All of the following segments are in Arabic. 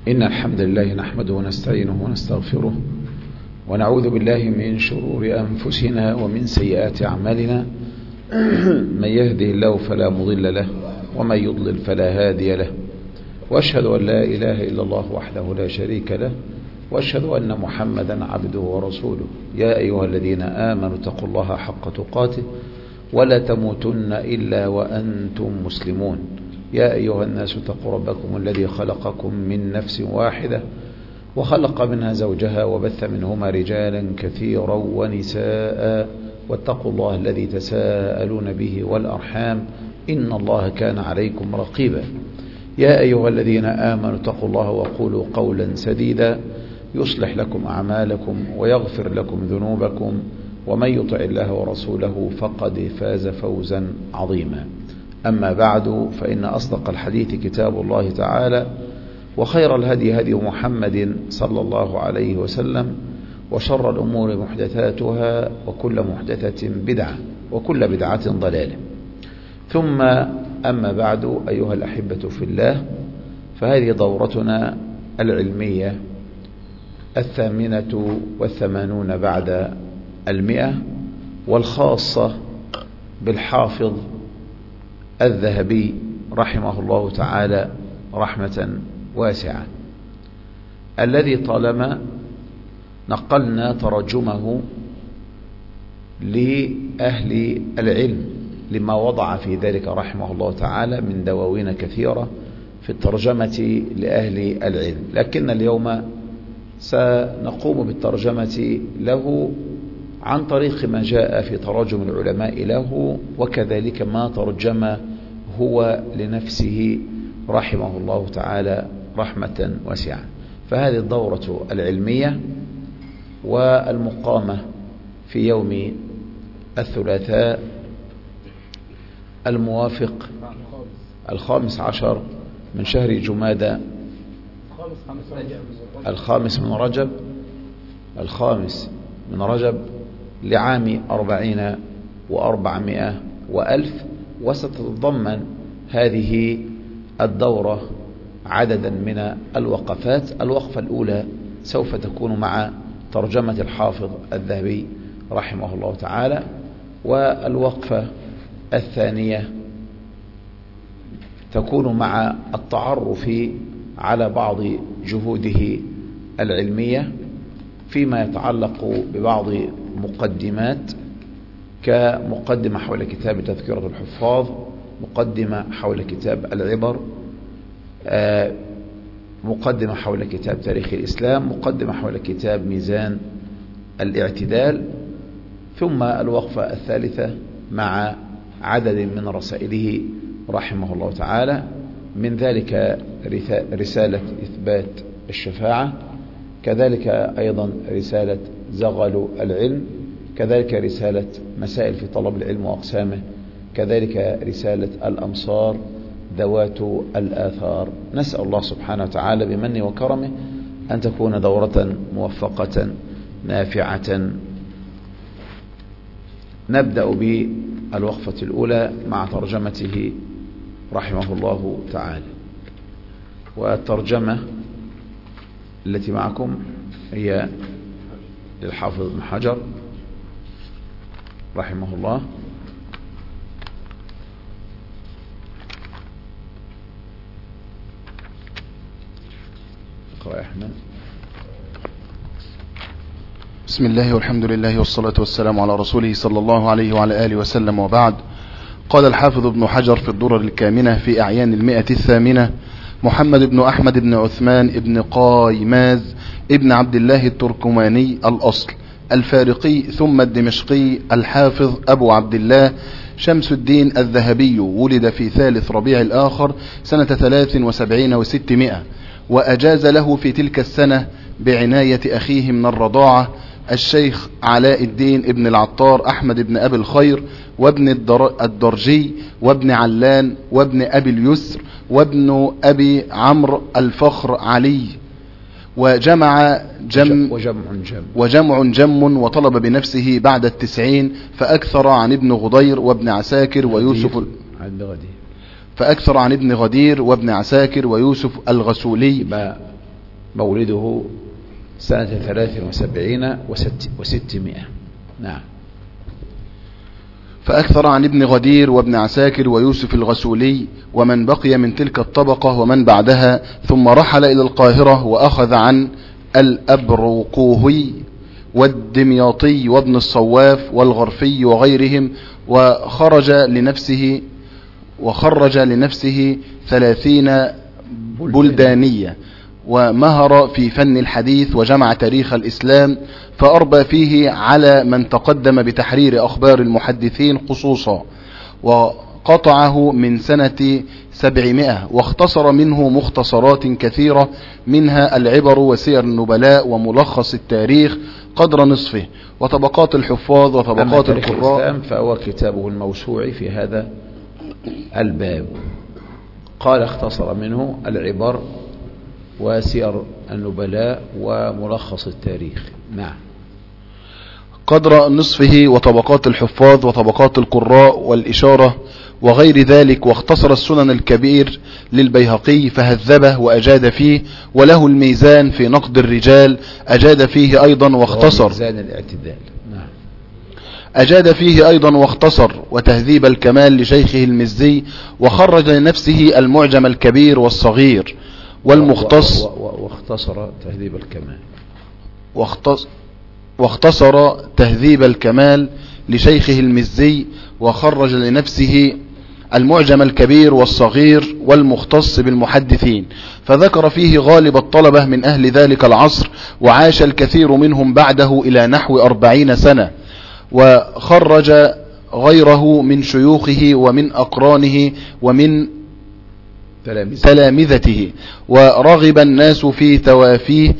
إن الحمد لله نحمده ونستعينه ونستغفره ونعوذ بالله من شرور أنفسنا ومن سيئات أعمالنا. من يهده الله فلا مضل له ومن يضلل فلا هادي له، وأشهد أن لا إله إلا الله وحده لا شريك له، وأشهد أن محمدا عبده ورسوله. يا أيها الذين آمنوا اتقوا الله حق تقاته ولا تموتن إلا وأنتم مسلمون. يا أيها الناس اتقوا ربكم الذي خلقكم من نفس واحدة وخلق منها زوجها وبث منهما رجالا كثيرا ونساء، واتقوا الله الذي تساءلون به والأرحام إن الله كان عليكم رقيبا. يا أيها الذين آمنوا اتقوا الله وقولوا قولا سديدا يصلح لكم أعمالكم ويغفر لكم ذنوبكم، ومن يطع الله ورسوله فقد فاز فوزا عظيما. أما بعد، فإن أصدق الحديث كتاب الله تعالى، وخير الهدي هدي محمد صلى الله عليه وسلم، وشر الأمور محدثاتها، وكل محدثة بدعة، وكل بدعة ضلالة. ثم أما بعد، أيها الأحبة في الله، فهذه دورتنا العلمية 88 بعد 100، والخاصة بالحافظ الذهبي رحمه الله تعالى رحمة واسعة، الذي طالما نقلنا ترجمه لأهل العلم لما وضع في ذلك رحمه الله تعالى من دواوين كثيرة في الترجمة لأهل العلم، لكن اليوم سنقوم بالترجمة له عن طريق ما جاء في تراجم العلماء له، وكذلك ما ترجم هو لنفسه رحمه الله تعالى رحمة واسعة. فهذه الدورة العلمية والمقامة في يوم الثلاثاء الموافق 15 من شهر جمادى، 5 من رجب لعام 40 و400 وألف. وستتضمن هذه الدورة عددا من الوقفات. الوقفة الأولى سوف تكون مع ترجمة الحافظ الذهبي رحمه الله تعالى، والوقفة الثانية تكون مع التعرف على بعض جهوده العلمية فيما يتعلق ببعض مقدمات، كمقدمة حول كتاب تذكرة الحفاظ، مقدمة حول كتاب العبر، مقدمة حول كتاب تاريخ الإسلام، مقدمة حول كتاب ميزان الاعتدال، ثم الوقفة الثالثة مع عدد من رسائله رحمه الله تعالى، من ذلك رسالة إثبات الشفاعة، كذلك أيضا رسالة زغل العلم، كذلك رسالة مسائل في طلب العلم وأقسامه، كذلك رسالة الأمصار ذوات الآثار. نسأل الله سبحانه وتعالى بمنه وكرمه أن تكون دورة موفقة نافعة. نبدأ بالوقفة الأولى مع ترجمته رحمه الله تعالى. والترجمة التي معكم هي للحافظ ابن حجر رحمه الله. اقرأ يا أحمد. بسم الله والحمد لله والصلاة والسلام على رسوله صلى الله عليه وعلى آله وسلم، وبعد. قال الحافظ ابن حجر في الدرر الكامنة في أعيان 108: محمد بن أحمد بن عثمان بن قايماز ابن عبد الله التركماني الأصل الفارقي ثم الدمشقي، الحافظ أبو عبد الله شمس الدين الذهبي، ولد في 3 ربيع الآخر سنة 73 و600، وأجاز له في تلك السنة بعناية أخيه من الرضاعة الشيخ علاء الدين ابن العطار أحمد بن أبي الخير، وابن الدرجي، وابن علان، وابن أبي اليسر، وابن أبي عمرو الفخر علي، وجمع جم وطلب بنفسه بعد 90، فأكثر عن ابن غدير وابن عساكر ويوسف عند غدير فأكثر عن ابن غدير وابن عساكر ويوسف الغسولي. مولده سنة 73 و600. نعم. فأكثر عن ابن غدير وابن عساكر ويوسف الغسولي ومن بقي من تلك الطبقة ومن بعدها، ثم رحل إلى القاهرة وأخذ عن الأبروقوهي والدمياطي وابن الصواف والغرفي وغيرهم، وخرج لنفسه 30 بلدانية، ومهر في فن الحديث وجمع تاريخ الإسلام، فأربى فيه على من تقدم بتحرير أخبار المحدثين خصوصا، وقطعه من سنة 700، واختصر منه مختصرات كثيرة، منها العبر وسير النبلاء وملخص التاريخ قدر نصفه، وطبقات الحفاظ وطبقات القراء. فهو كتابه الموسوعي في هذا الباب. قال اختصر منه العبر وسير النبلاء وملخص التاريخ. نعم. قدر نصفه وطبقات الحفاظ وطبقات القراء والإشارة وغير ذلك، واختصر السنن الكبير للبيهقي فهذبه وأجاد فيه، وله الميزان في نقد الرجال أجاد فيه أيضا واختصر. ميزان الاعتدال. نعم. أجاد فيه أيضا واختصر، وتهذيب الكمال لشيخه المزي، وخرج لنفسه المعجم الكبير والصغير والمختص. واختصر تهذيب الكمال. واختصر تهذيب الكمال لشيخه المزي، وخرج لنفسه المعجم الكبير والصغير والمختص بالمحدثين، فذكر فيه غالب الطلبة من أهل ذلك العصر، وعاش الكثير منهم بعده إلى نحو 40 سنة، وخرج غيره من شيوخه ومن أقرانه ومن تلامذته، ورغب الناس في توافيه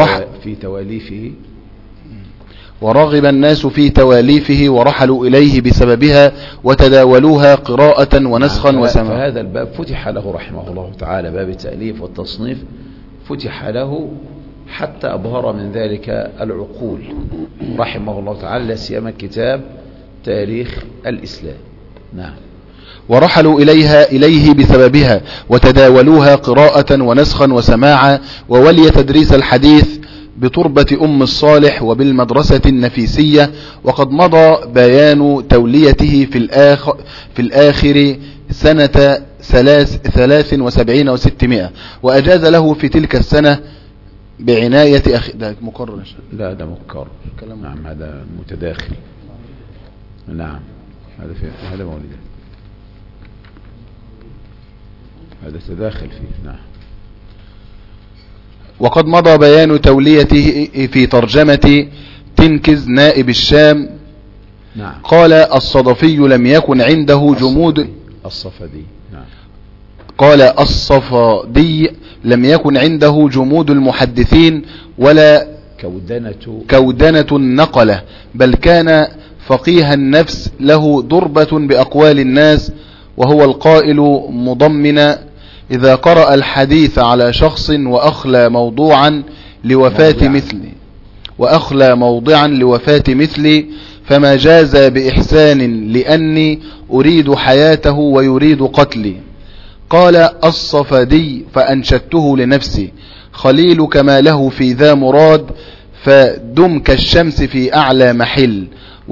ورحلوا إليه بسببها، وتداولوها قراءة ونسخا وسماعا. فهذا الباب فتح له رحمه الله تعالى، باب التأليف والتصنيف فتح له حتى أبهر من ذلك العقول رحمه الله تعالى، لا سيما كتاب تاريخ الإسلام. نعم. ورحلوا إليه بسببها، وتداولوها قراءة ونسخا وسماعا، وولي تدريس الحديث بتربة أم الصالح وبالمدرسة النفيسية، وقد مضى بيان توليته في الآخر سنة 73 و600، وأجاز له في تلك السنة بعناية ده مكرر. لا ده مكرر. نعم هذا متداخل. نعم هذا مولد، هذا تداخل فيه. نعم. وقد مضى بيان توليته في ترجمة تنكز نائب الشام. نعم. قال الصدفي لم يكن عنده جمود. الصفدي. نعم. قال الصفدي لم يكن عنده جمود المحدثين ولا كودنة النقلة، بل كان فقيه النفس له ضربة بأقوال الناس، وهو القائل مضمنا: إذا قرأ الحديث على شخص وأخلى موضوعا لوفاة مثلي فما جاز بإحسان، لأني أريد حياته ويريد قتلي. قال الصفدي فأنشدته لنفسي: خليلك ما له في ذا مراد، فدم كالشمس في أعلى محل،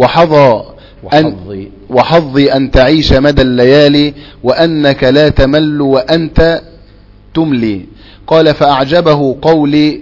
وحظي أن تعيش مدى الليالي، وأنك لا تمل وأنت تملي. قال فأعجبه قولي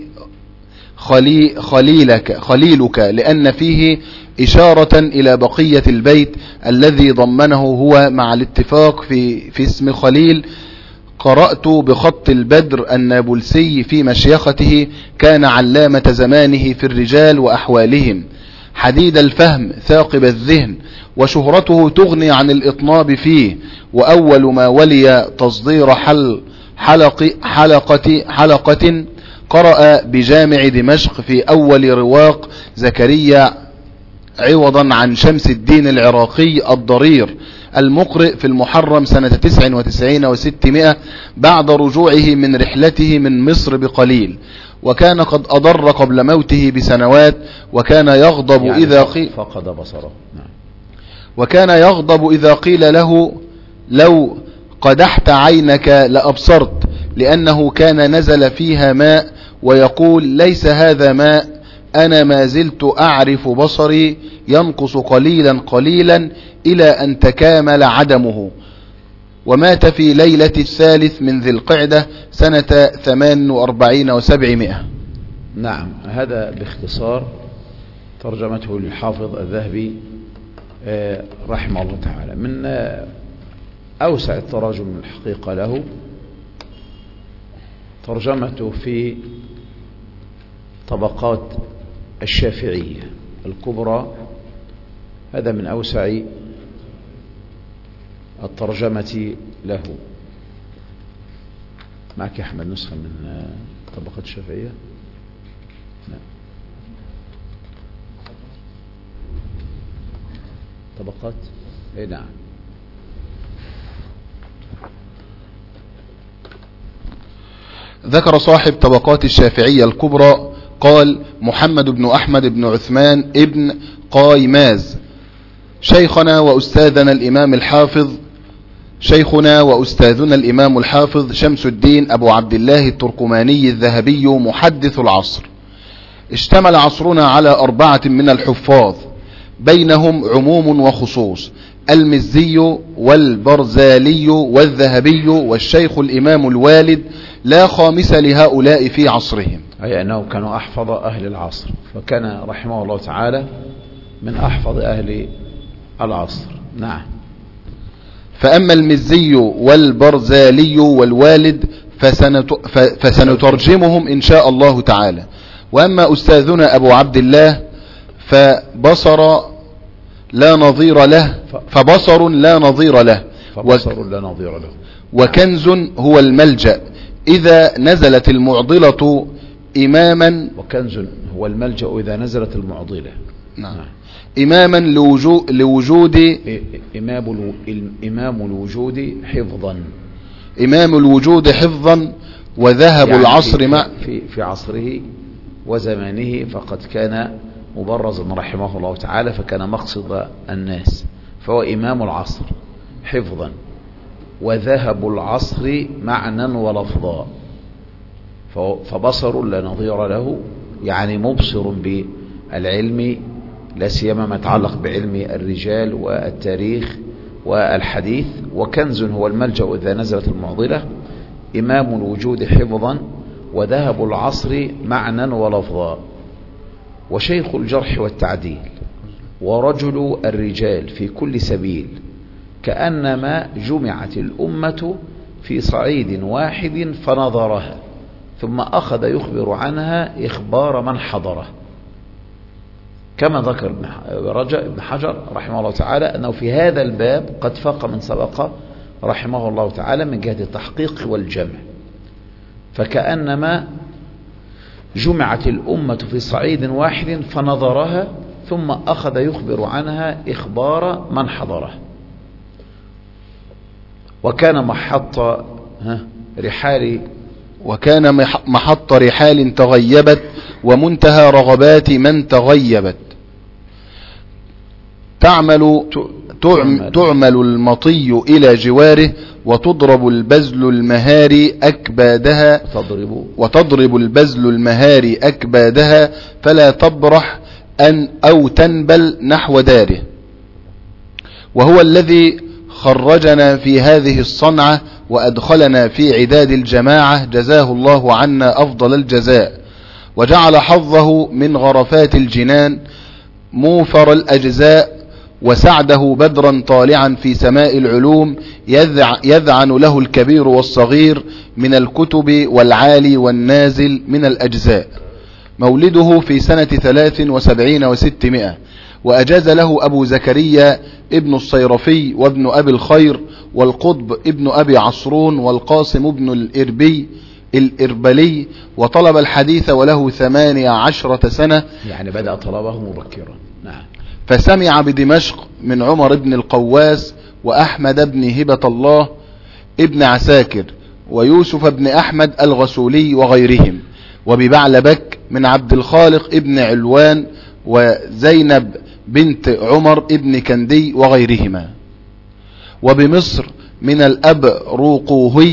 خليلك، لأن فيه إشارة إلى بقية البيت الذي ضمنه هو مع الاتفاق في اسم خليل. قرأت بخط البدر النابلسي في مشيخته، كان علامة زمانه في الرجال وأحوالهم، حديد الفهم ثاقب الذهن، وشهرته تغني عن الإطناب فيه. وأول ما ولي تصدير حلقة قرأ بجامع دمشق في أول رواق زكريا، عوضا عن شمس الدين العراقي الضرير، المقرئ في المحرم سنة 99 و600 بعد رجوعه من رحلته من مصر بقليل، وكان قد أضر قبل موته بسنوات، وكان يغضب يعني إذا قيل فقد بصره. نعم. وكان يغضب إذا قيل له لو قدحت عينك لأبصرت، لأنه كان نزل فيها ماء ويقول ليس هذا ماء، أنا ما زلت أعرف بصري ينقص قليلا قليلا إلى أن تكامل عدمه. ومات في ليلة 3 من ذي القعدة سنة 48 و700. نعم، هذا باختصار ترجمته للحافظ الذهبي رحمه الله تعالى. من أوسع التراجم الحقيقة له ترجمته في طبقات الشافعية الكبرى، هذا من أوسع الترجمة له. معك يا أحمد نسخة من طبقات الشافعية؟ لا. طبقات اي نعم. ذكر صاحب طبقات الشافعية الكبرى قال: محمد بن أحمد بن عثمان ابن قايماز شيخنا وأستاذنا الإمام الحافظ شمس الدين أبو عبد الله التركماني الذهبي محدث العصر. اشتمل عصرنا على 4 من الحفاظ، بينهم عموم وخصوص: المزي والبرزالي والذهبي والشيخ الإمام الوالد، لا خامس لهؤلاء في عصرهم، أي أنهم كانوا أحفظ أهل العصر، فكان رحمه الله تعالى من أحفظ أهل العصر. نعم. فأما المزي والبرزالي والوالد فسنترجمهم إن شاء الله تعالى. وأما أستاذنا أبو عبد الله فبصر لا نظير له وكنز هو الملجأ إذا نزلت المعضلة إماما. وكنز هو الملجأ إذا نزلت المعضلة. نعم. إماما لوجود إمام الوجود حفظا وذهب يعني العصر في عصره وزمانه، فقد كان مبرزا رحمه الله تعالى، فكان مقصد الناس، فهو إمام العصر حفظا وذهب العصر معنى ولفظا. فبصر لا نظير له، يعني مبصر بالعلم، لا سيما ما يتعلق بعلم الرجال والتاريخ والحديث. وكنز هو الملجأ إذا نزلت المعضلة، إمام الوجود حفظا وذهب العصر معنى ولفظا، وشيخ الجرح والتعديل، ورجل الرجال في كل سبيل، كأنما جمعت الأمة في صعيد واحد فنظرها، ثم أخذ يخبر عنها إخبار من حضره. كما ذكر ابن حجر رحمه الله تعالى أنه في هذا الباب قد فاق من سبق رحمه الله تعالى من جهة التحقيق والجمع، فكأنما جمعت الأمة في صعيد واحد فنظرها، ثم أخذ يخبر عنها إخبار من حضره. وكان محط رحال تغيبت، ومنتهى رغبات من تغيبت. تعمل المطي إلى جواره، وتضرب البزل المهاري أكبادها، فلا تبرح أو تنبل نحو داره. وهو الذي خرجنا في هذه الصنعة وأدخلنا في عداد الجماعة، جزاه الله عنا أفضل الجزاء، وجعل حظه من غرفات الجنان موفر الأجزاء، وسعده بدرا طالعا في سماء العلوم، يذعن له الكبير والصغير من الكتب والعالي والنازل من الأجزاء. مولده في سنة 73 و600، وأجاز له أبو زكريا ابن الصيرفي وابن أبي الخير والقطب ابن أبي عصرون والقاسم ابن الإربلي، وطلب الحديث وله 18 سنة، يعني بدأ طلبه مبكرا. نعم. فسمع بدمشق من عمر بن القواس وأحمد بن هبة الله ابن عساكر ويوسف بن أحمد الغسولي وغيرهم، وببعلبك من عبد الخالق ابن علوان وزينب بنت عمر ابن كندي وغيرهما، وبمصر من الأب روقوهي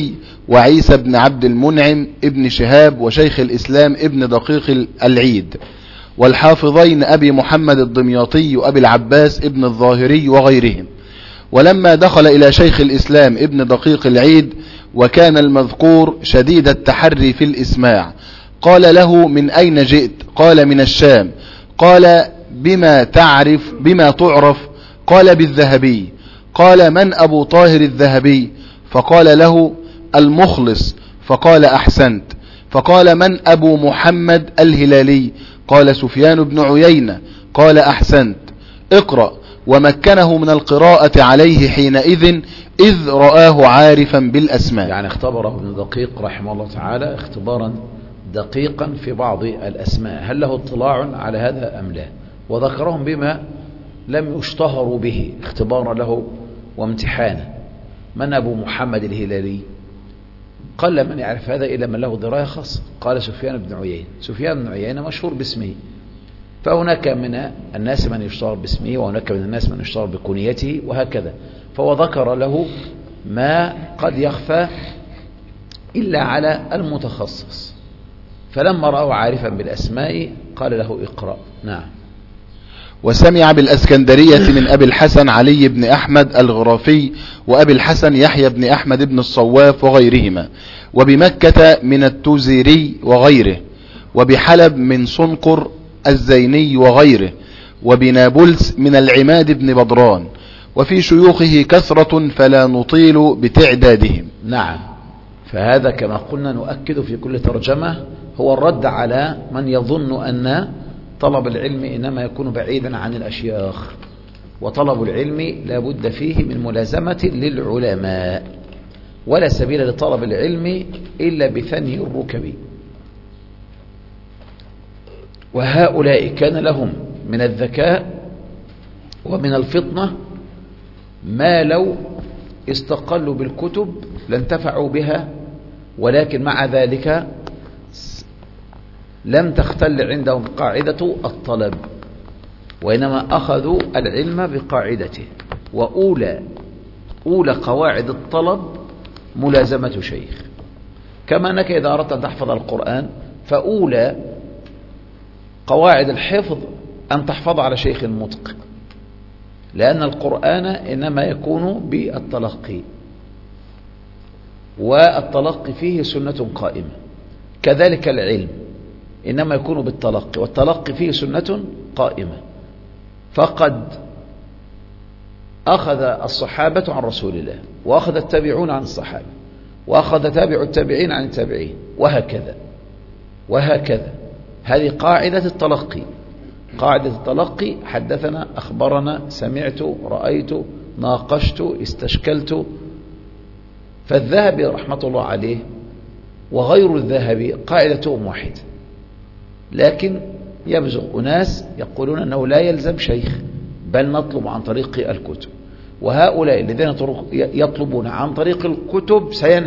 وعيسى بن عبد المنعم ابن شهاب وشيخ الإسلام ابن دقيق العيد، والحافظين أبي محمد الدمياطي وأبي العباس ابن الظاهري وغيرهم. ولما دخل إلى شيخ الإسلام ابن دقيق العيد وكان المذكور شديد التحري في الإسماع، قال له: من أين جئت؟ قال: من الشام. قال: بما تعرف؟ قال: بالذهبي. قال: من أبو طاهر الذهبي؟ فقال له: المخلص. فقال: أحسنت. فقال: من أبو محمد الهلالي؟ قال: سفيان بن عيينة. قال: أحسنت. اقرأ. ومكنه من القراءة عليه حينئذ إذ رآه عارفا بالأسماء. يعني اختبره ابن دقيق رحمه الله تعالى اختبارا دقيقا في بعض الأسماء، هل له اطلاع على هذا أم لا، وذكرهم بما لم يشتهروا به اختبارا له وامتحانا. من أبو محمد الهلالي؟ قل من يعرف هذا إلا من له دراية خاصة. قال: سفيان بن عيينة. سفيان بن عيينة مشهور باسمه، فهناك من الناس من يشتهر باسمه وهناك من الناس من يشتهر بكنيته وهكذا، فهو ذكر له ما قد يخفى إلا على المتخصص. فلما رأوا عارفا بالأسماء قال له: اقرأ. نعم. وسمع بالأسكندرية من أبي الحسن علي بن أحمد الغرافي وأبي الحسن يحيى بن أحمد بن الصواف وغيرهما، وبمكة من التوزيري وغيره، وبحلب من صنقر الزيني وغيره، وبنابلس من العماد بن بدران، وفي شيوخه كثرة فلا نطيل بتعدادهم. نعم. فهذا كما قلنا نؤكد في كل ترجمة هو الرد على من يظن أن طلب العلم إنما يكون بعيدا عن الأشياخ، وطلب العلم لا بد فيه من ملازمة للعلماء، ولا سبيل لطلب العلم إلا بثني الركب. وهؤلاء كان لهم من الذكاء ومن الفطنة ما لو استقلوا بالكتب لانتفعوا بها، ولكن مع ذلك لم تختل عندهم قاعدة الطلب، وإنما أخذوا العلم بقاعدته. وأولى قواعد الطلب ملازمة شيخ، كما أنك إذا أردت أن تحفظ القرآن فأولى قواعد الحفظ أن تحفظ على شيخ متقن، لأن القرآن إنما يكون بالتلقي، والتلقي فيه سنة قائمة. كذلك العلم إنما يكون بالتلقي، والتلقي فيه سنة قائمة. فقد أخذ الصحابة عن رسول الله، وأخذ التابعون عن الصحابة، وأخذ تابع التابعين عن التابعين، وهكذا. هذه قاعدة التلقي. قاعدة التلقي: حدثنا، أخبرنا، سمعت، رأيت، ناقشت، استشكلت. فالذهبي رحمة الله عليه وغير الذهبي قاعدتهم واحدة، لكن يبزغ أناس يقولون أنه لا يلزم شيخ بل نطلب عن طريق الكتب. وهؤلاء الذين يطلبون عن طريق الكتب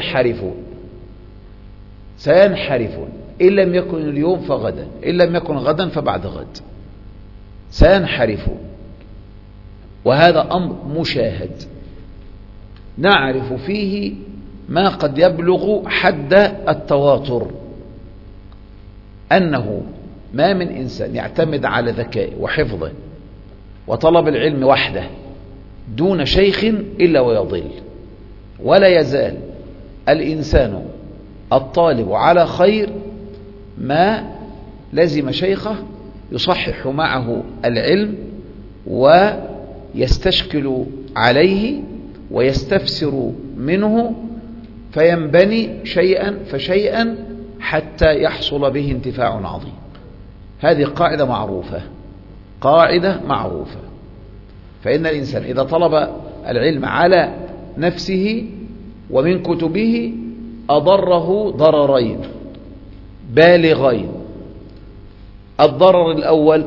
سينحرفون إن لم يكن اليوم فغدا، إن لم يكن غدا فبعد غد، سينحرفون. وهذا أمر مشاهد نعرف فيه ما قد يبلغ حد التواتر، أنه ما من إنسان يعتمد على ذكائه وحفظه وطلب العلم وحده دون شيخ إلا ويضل. ولا يزال الإنسان الطالب على خير ما لزم شيخه يصحح معه العلم ويستشكل عليه ويستفسر منه، فينبني شيئا فشيئا حتى يحصل به انتفاع عظيم. هذه قاعدة معروفة. فإن الإنسان إذا طلب العلم على نفسه ومن كتبه أضره ضررين بالغين. الضرر الأول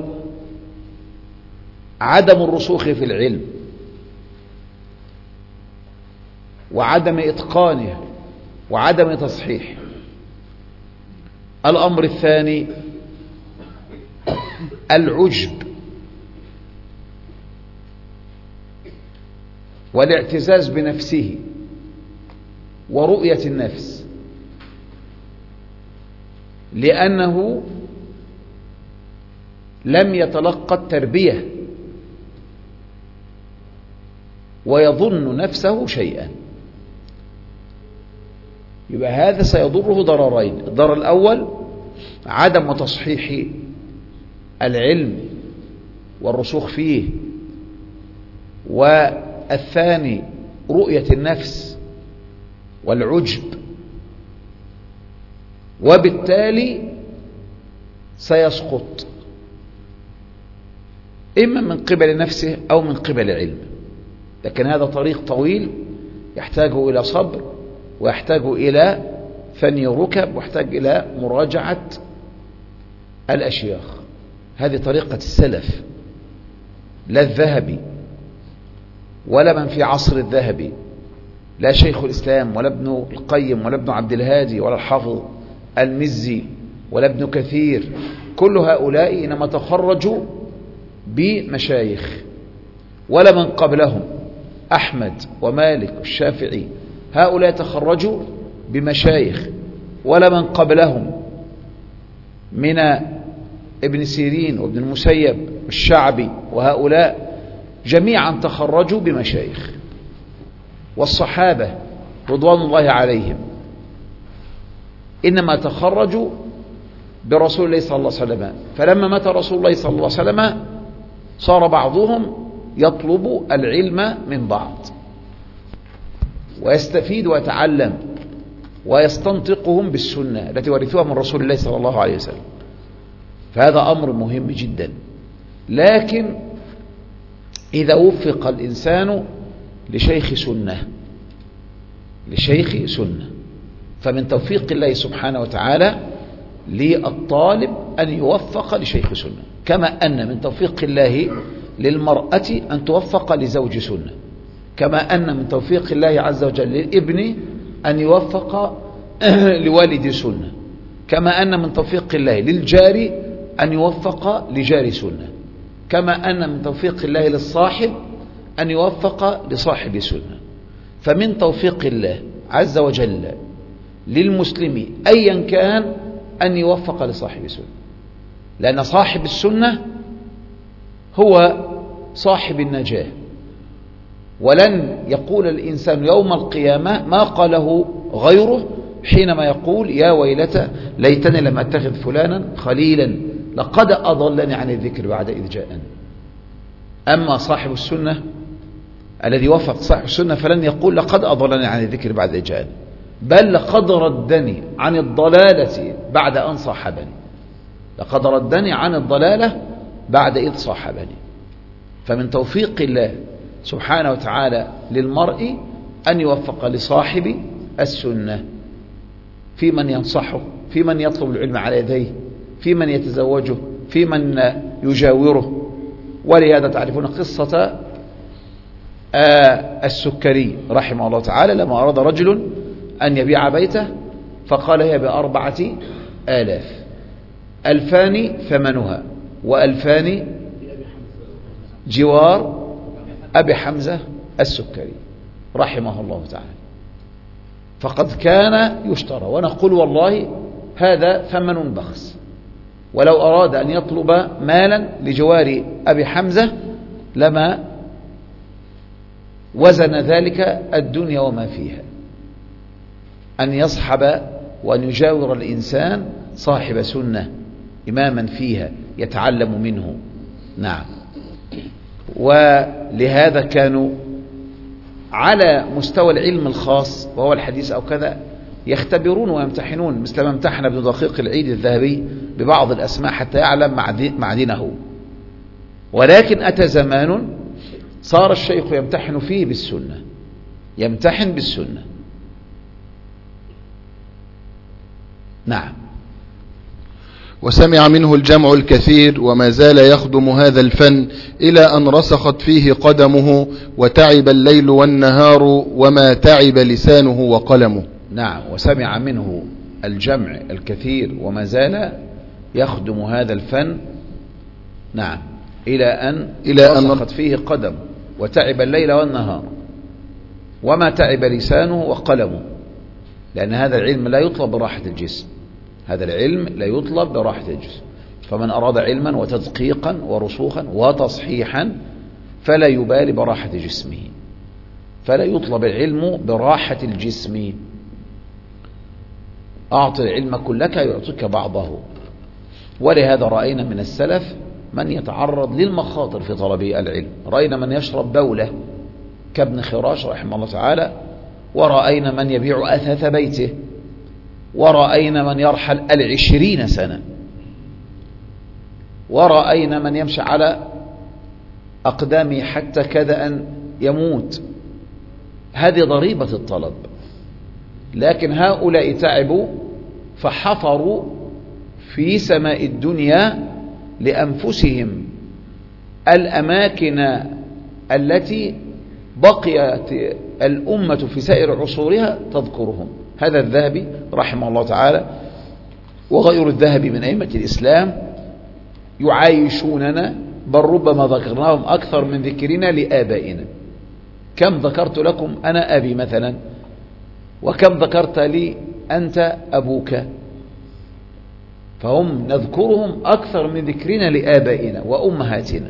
عدم الرسوخ في العلم وعدم إتقانه وعدم تصحيحه. الأمر الثاني العجب والاعتزاز بنفسه ورؤية النفس. لأنه لم يتلقى التربية ويظن نفسه شيئا، يبقى هذا سيضره ضررين. الضرر الأول عدم تصحيح العلم والرسوخ فيه، والثاني رؤية النفس والعجب، وبالتالي سيسقط إما من قبل نفسه أو من قبل علمه. لكن هذا طريق طويل يحتاج إلى صبر، ويحتاج إلى ثني ركب، ويحتاج إلى مراجعة الأشياخ. هذه طريقة السلف، لا الذهبي ولا من في عصر الذهبي، لا شيخ الإسلام ولا ابن القيم ولا ابن عبد الهادي ولا الحافظ المزي ولا ابن كثير. كل هؤلاء إنما تخرجوا بمشايخ، ولا من قبلهم أحمد ومالك والشافعي، هؤلاء تخرجوا بمشايخ، ولا من قبلهم من ابن سيرين وابن المسيب والشعبي، وهؤلاء جميعا تخرجوا بمشايخ. والصحابة رضوان الله عليهم إنما تخرجوا برسول الله صلى الله عليه وسلم، فلما مات رسول الله صلى الله عليه وسلم صار بعضهم يطلب العلم من بعض، ويستفيد ويتعلم ويستنطقهم بالسنة التي ورثوها من رسول الله صلى الله عليه وسلم. فهذا أمر مهم جدا. لكن إذا وفق الإنسان لشيخ سنة فمن توفيق الله سبحانه وتعالى للطالب أن يوفق لشيخ سنة، كما أن من توفيق الله للمرأة أن توفق لزوج سنة، كما أن من توفيق الله عز وجل للابن أن يوفق لوالد سنة، كما أن من توفيق الله للجار أن يوفق لجار سنة، كما أن من توفيق الله للصاحب أن يوفق لصاحب سنة. فمن توفيق الله عز وجل للمسلم أيا كان أن يوفق لصاحب سنة، لأن صاحب السنة هو صاحب النجاة. ولن يقول الإنسان يوم القيامة ما قاله غيره حينما يقول يا ويلتى ليتني لم أتخذ فلانا خليلا لقد أضلني عن الذكر بعد إذ جاءني. أما صاحب السنة الذي وفق صاحب السنة فلن يقول لقد أضلني عن الذكر بعد إذ جاءني، بل لقد ردني عن الضلالة بعد أن صاحبني، لقد ردني عن الضلالة بعد إذ صاحبني. فمن توفيق الله سبحانه وتعالى للمرء أن يوفق لصاحب السنة في من ينصحه، في من يطلب العلم على يديه، في من يتزوجه، في من يجاوره. ولهذا تعرفون قصة السكري رحمه الله تعالى لما أراد رجل أن يبيع بيته فقال هي ب4,000، 2,000 ثمنها، و2,000 جوار أبي حمزة السكري رحمه الله تعالى. فقد كان يشترى، ونقول والله هذا ثمن بخس، ولو أراد أن يطلب مالا لجوار أبي حمزة لما وزن ذلك الدنيا وما فيها. أن يصحب وأن يجاور الإنسان صاحب سنة إماما فيها يتعلم منه. نعم. ولهذا كانوا على مستوى العلم الخاص وهو الحديث أو كذا يختبرون ويمتحنون، مثل ما امتحن ابن دقيق العيد الذهبي ببعض الأسماء حتى يعلم معدنه. ولكن أتى زمان صار الشيخ يمتحن فيه بالسنة، يمتحن بالسنة. نعم. وسمع منه الجمع الكثير وما زال يخدم هذا الفن إلى أن رسخت فيه قدمه وتعب الليل والنهار وما تعب لسانه وقلمه. نعم. وسمع منه الجمع الكثير وما زال يخدم هذا الفن. نعم. إلى أن رسخت فيه قدم وتعب الليل والنهار وما تعب لسانه وقلمه، لأن هذا العلم لا يطلب براحة الجسم، هذا العلم لا يطلب براحة الجسم. فمن أراد علما وتدقيقا ورسوخا وتصحيحا فلا يبالي براحة جسمه، فلا يطلب العلم براحة الجسم. أعطي العلم كلك يعطيك بعضه. ولهذا رأينا من السلف من يتعرض للمخاطر في طلب العلم. رأينا من يشرب بولة كابن خراش رحمه الله تعالى، ورأينا من يبيع أثاث بيته، ورأينا من يرحل 20 سنة، ورأينا من يمشي على أقدامه حتى كاد أن يموت. هذه ضريبة الطلب. لكن هؤلاء تعبوا فحفروا في سماء الدنيا لأنفسهم الأماكن التي بقيت الأمة في سائر عصورها تذكرهم. هذا الذهبي رحمه الله تعالى وغير الذهبي من أئمة الإسلام يعايشوننا، بل ربما ذكرناهم أكثر من ذكرنا لآبائنا. كم ذكرت لكم أنا أبي مثلا، وكم ذكرت لي أنت أبوك، فهم نذكرهم أكثر من ذكرنا لآبائنا وأمهاتنا،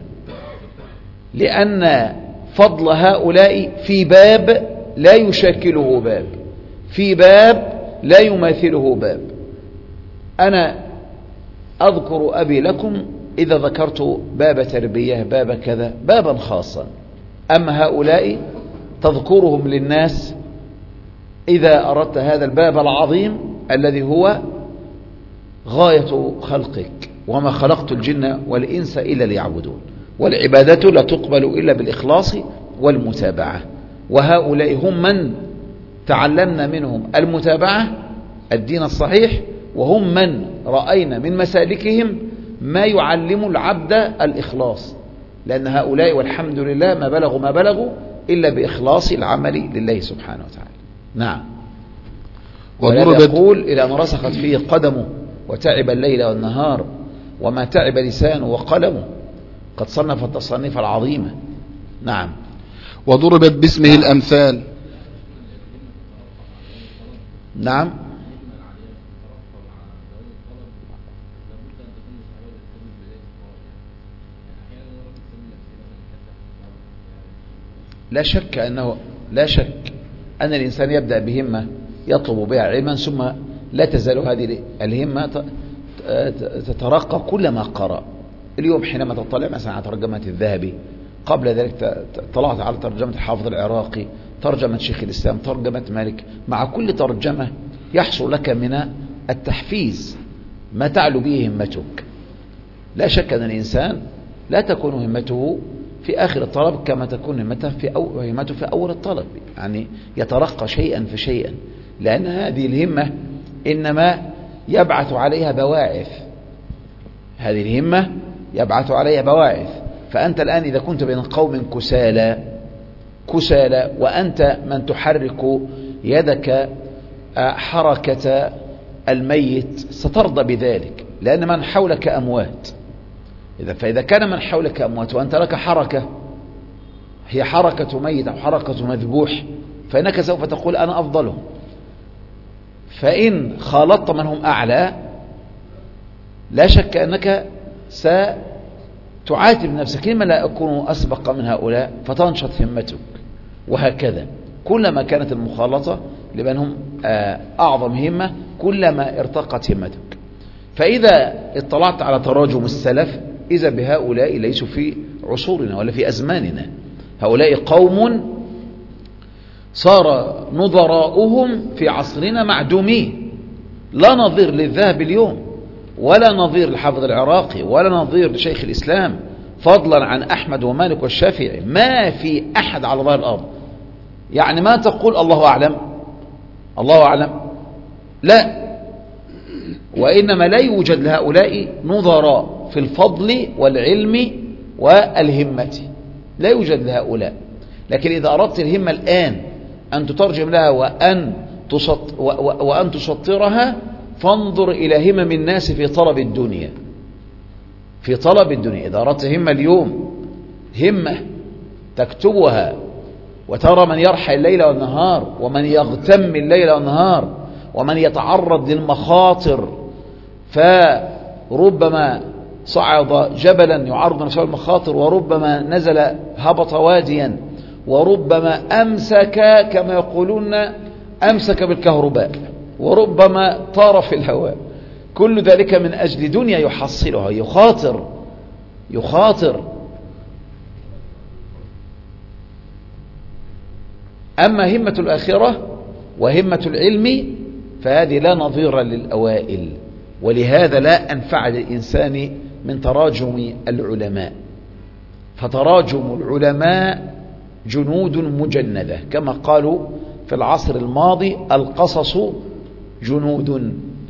لأن فضل هؤلاء في باب لا يشكله باب، في باب لا يماثله باب. أنا أذكر أبي لكم إذا ذكرت باب تربية، باب كذا، بابا خاصا. أما هؤلاء تذكرهم للناس إذا أردت هذا الباب العظيم الذي هو غاية خلقك، وما خلقت الجن والإنس إلا ليعبدون. والعبادة لا تقبل إلا بالإخلاص والمتابعة. وهؤلاء هم من تعلمنا منهم المتابعة الدين الصحيح، وهم من رأينا من مسالكهم ما يعلم العبد الإخلاص، لأن هؤلاء والحمد لله ما بلغوا إلا بإخلاص العمل لله سبحانه وتعالى. نعم. ولا يقول إلى أن رسخت فيه قدمه وتعب الليل والنهار وما تعب لسانه وقلمه، قد صنف التصنيف العظيمة. نعم. وضربت باسمه الأمثال. نعم. لا شك أن الإنسان يبدأ بهمة يطلب بها علما، ثم لا تزال هذه الهمة تترقى كلما قرأ. اليوم حينما تطلع مثلا على ترجمة الذهبي، قبل ذلك طلعت على ترجمة الحافظ العراقي، ترجمة شيخ الإسلام، ترجمة مالك. مع كل ترجمة يحصل لك من التحفيز ما تعلو به همتك. لا شك أن الإنسان لا تكون همته في آخر الطلب كما تكون همته في أول الطلب، يعني يترقى شيئا فشيئا، لأن هذه الهمة إنما يبعث عليها بواعث. هذه الهمة يبعث عليها بواعث. فأنت الآن إذا كنت بين قوم كسالى وأنت من تحرك يدك حركة الميت سترضى بذلك، لأن من حولك أموات. فإذا كان من حولك أموات وأنت لك حركة هي حركة ميت أو حركة مذبوح، فإنك سوف تقول أنا أفضلهم. فإن خالطت من هم أعلى لا شك أنك ستعاتب نفسك لما لا أكون أسبق من هؤلاء، فتنشط همتك. وهكذا كلما كانت المخالطة لمن هم أعظم همة كلما ارتقت همتك. فإذا اطلعت على تراجم السلف إذا بهؤلاء ليسوا في عصورنا ولا في أزماننا. هؤلاء قوم صار نظراؤهم في عصرنا معدومين، لا نظير للذهب اليوم، ولا نظير للحافظ العراقي، ولا نظير لشيخ الإسلام، فضلا عن أحمد ومالك والشافعي. ما في أحد على ظهر الأرض. يعني ما تقول الله أعلم الله أعلم، لا، وإنما لا يوجد لهؤلاء نظراء في الفضل والعلم والهمة، لا يوجد لهؤلاء. لكن إذا أردت الهمة الآن أن تترجم لها وأن تسطرها، فانظر إلى همم الناس في طلب الدنيا. في طلب الدنيا إذا أردت همة اليوم، همة تكتبها وترى من يرحل الليل والنهار، ومن يغتم الليل والنهار، ومن يتعرض للمخاطر فربما صعد جبلا يعرض نفسه المخاطر، وربما نزل هبط واديا، وربما أمسك كما يقولون أمسك بالكهرباء، وربما طار في الهواء. كل ذلك من أجل دنيا يحصلها، يخاطر. أما همة الآخرة وهمة العلم فهذه لا نظير للأوائل، ولهذا لا أنفع للإنسان من تراجم العلماء. فتراجم العلماء جنود مجندة، كما قالوا في العصر الماضي: القصص جنود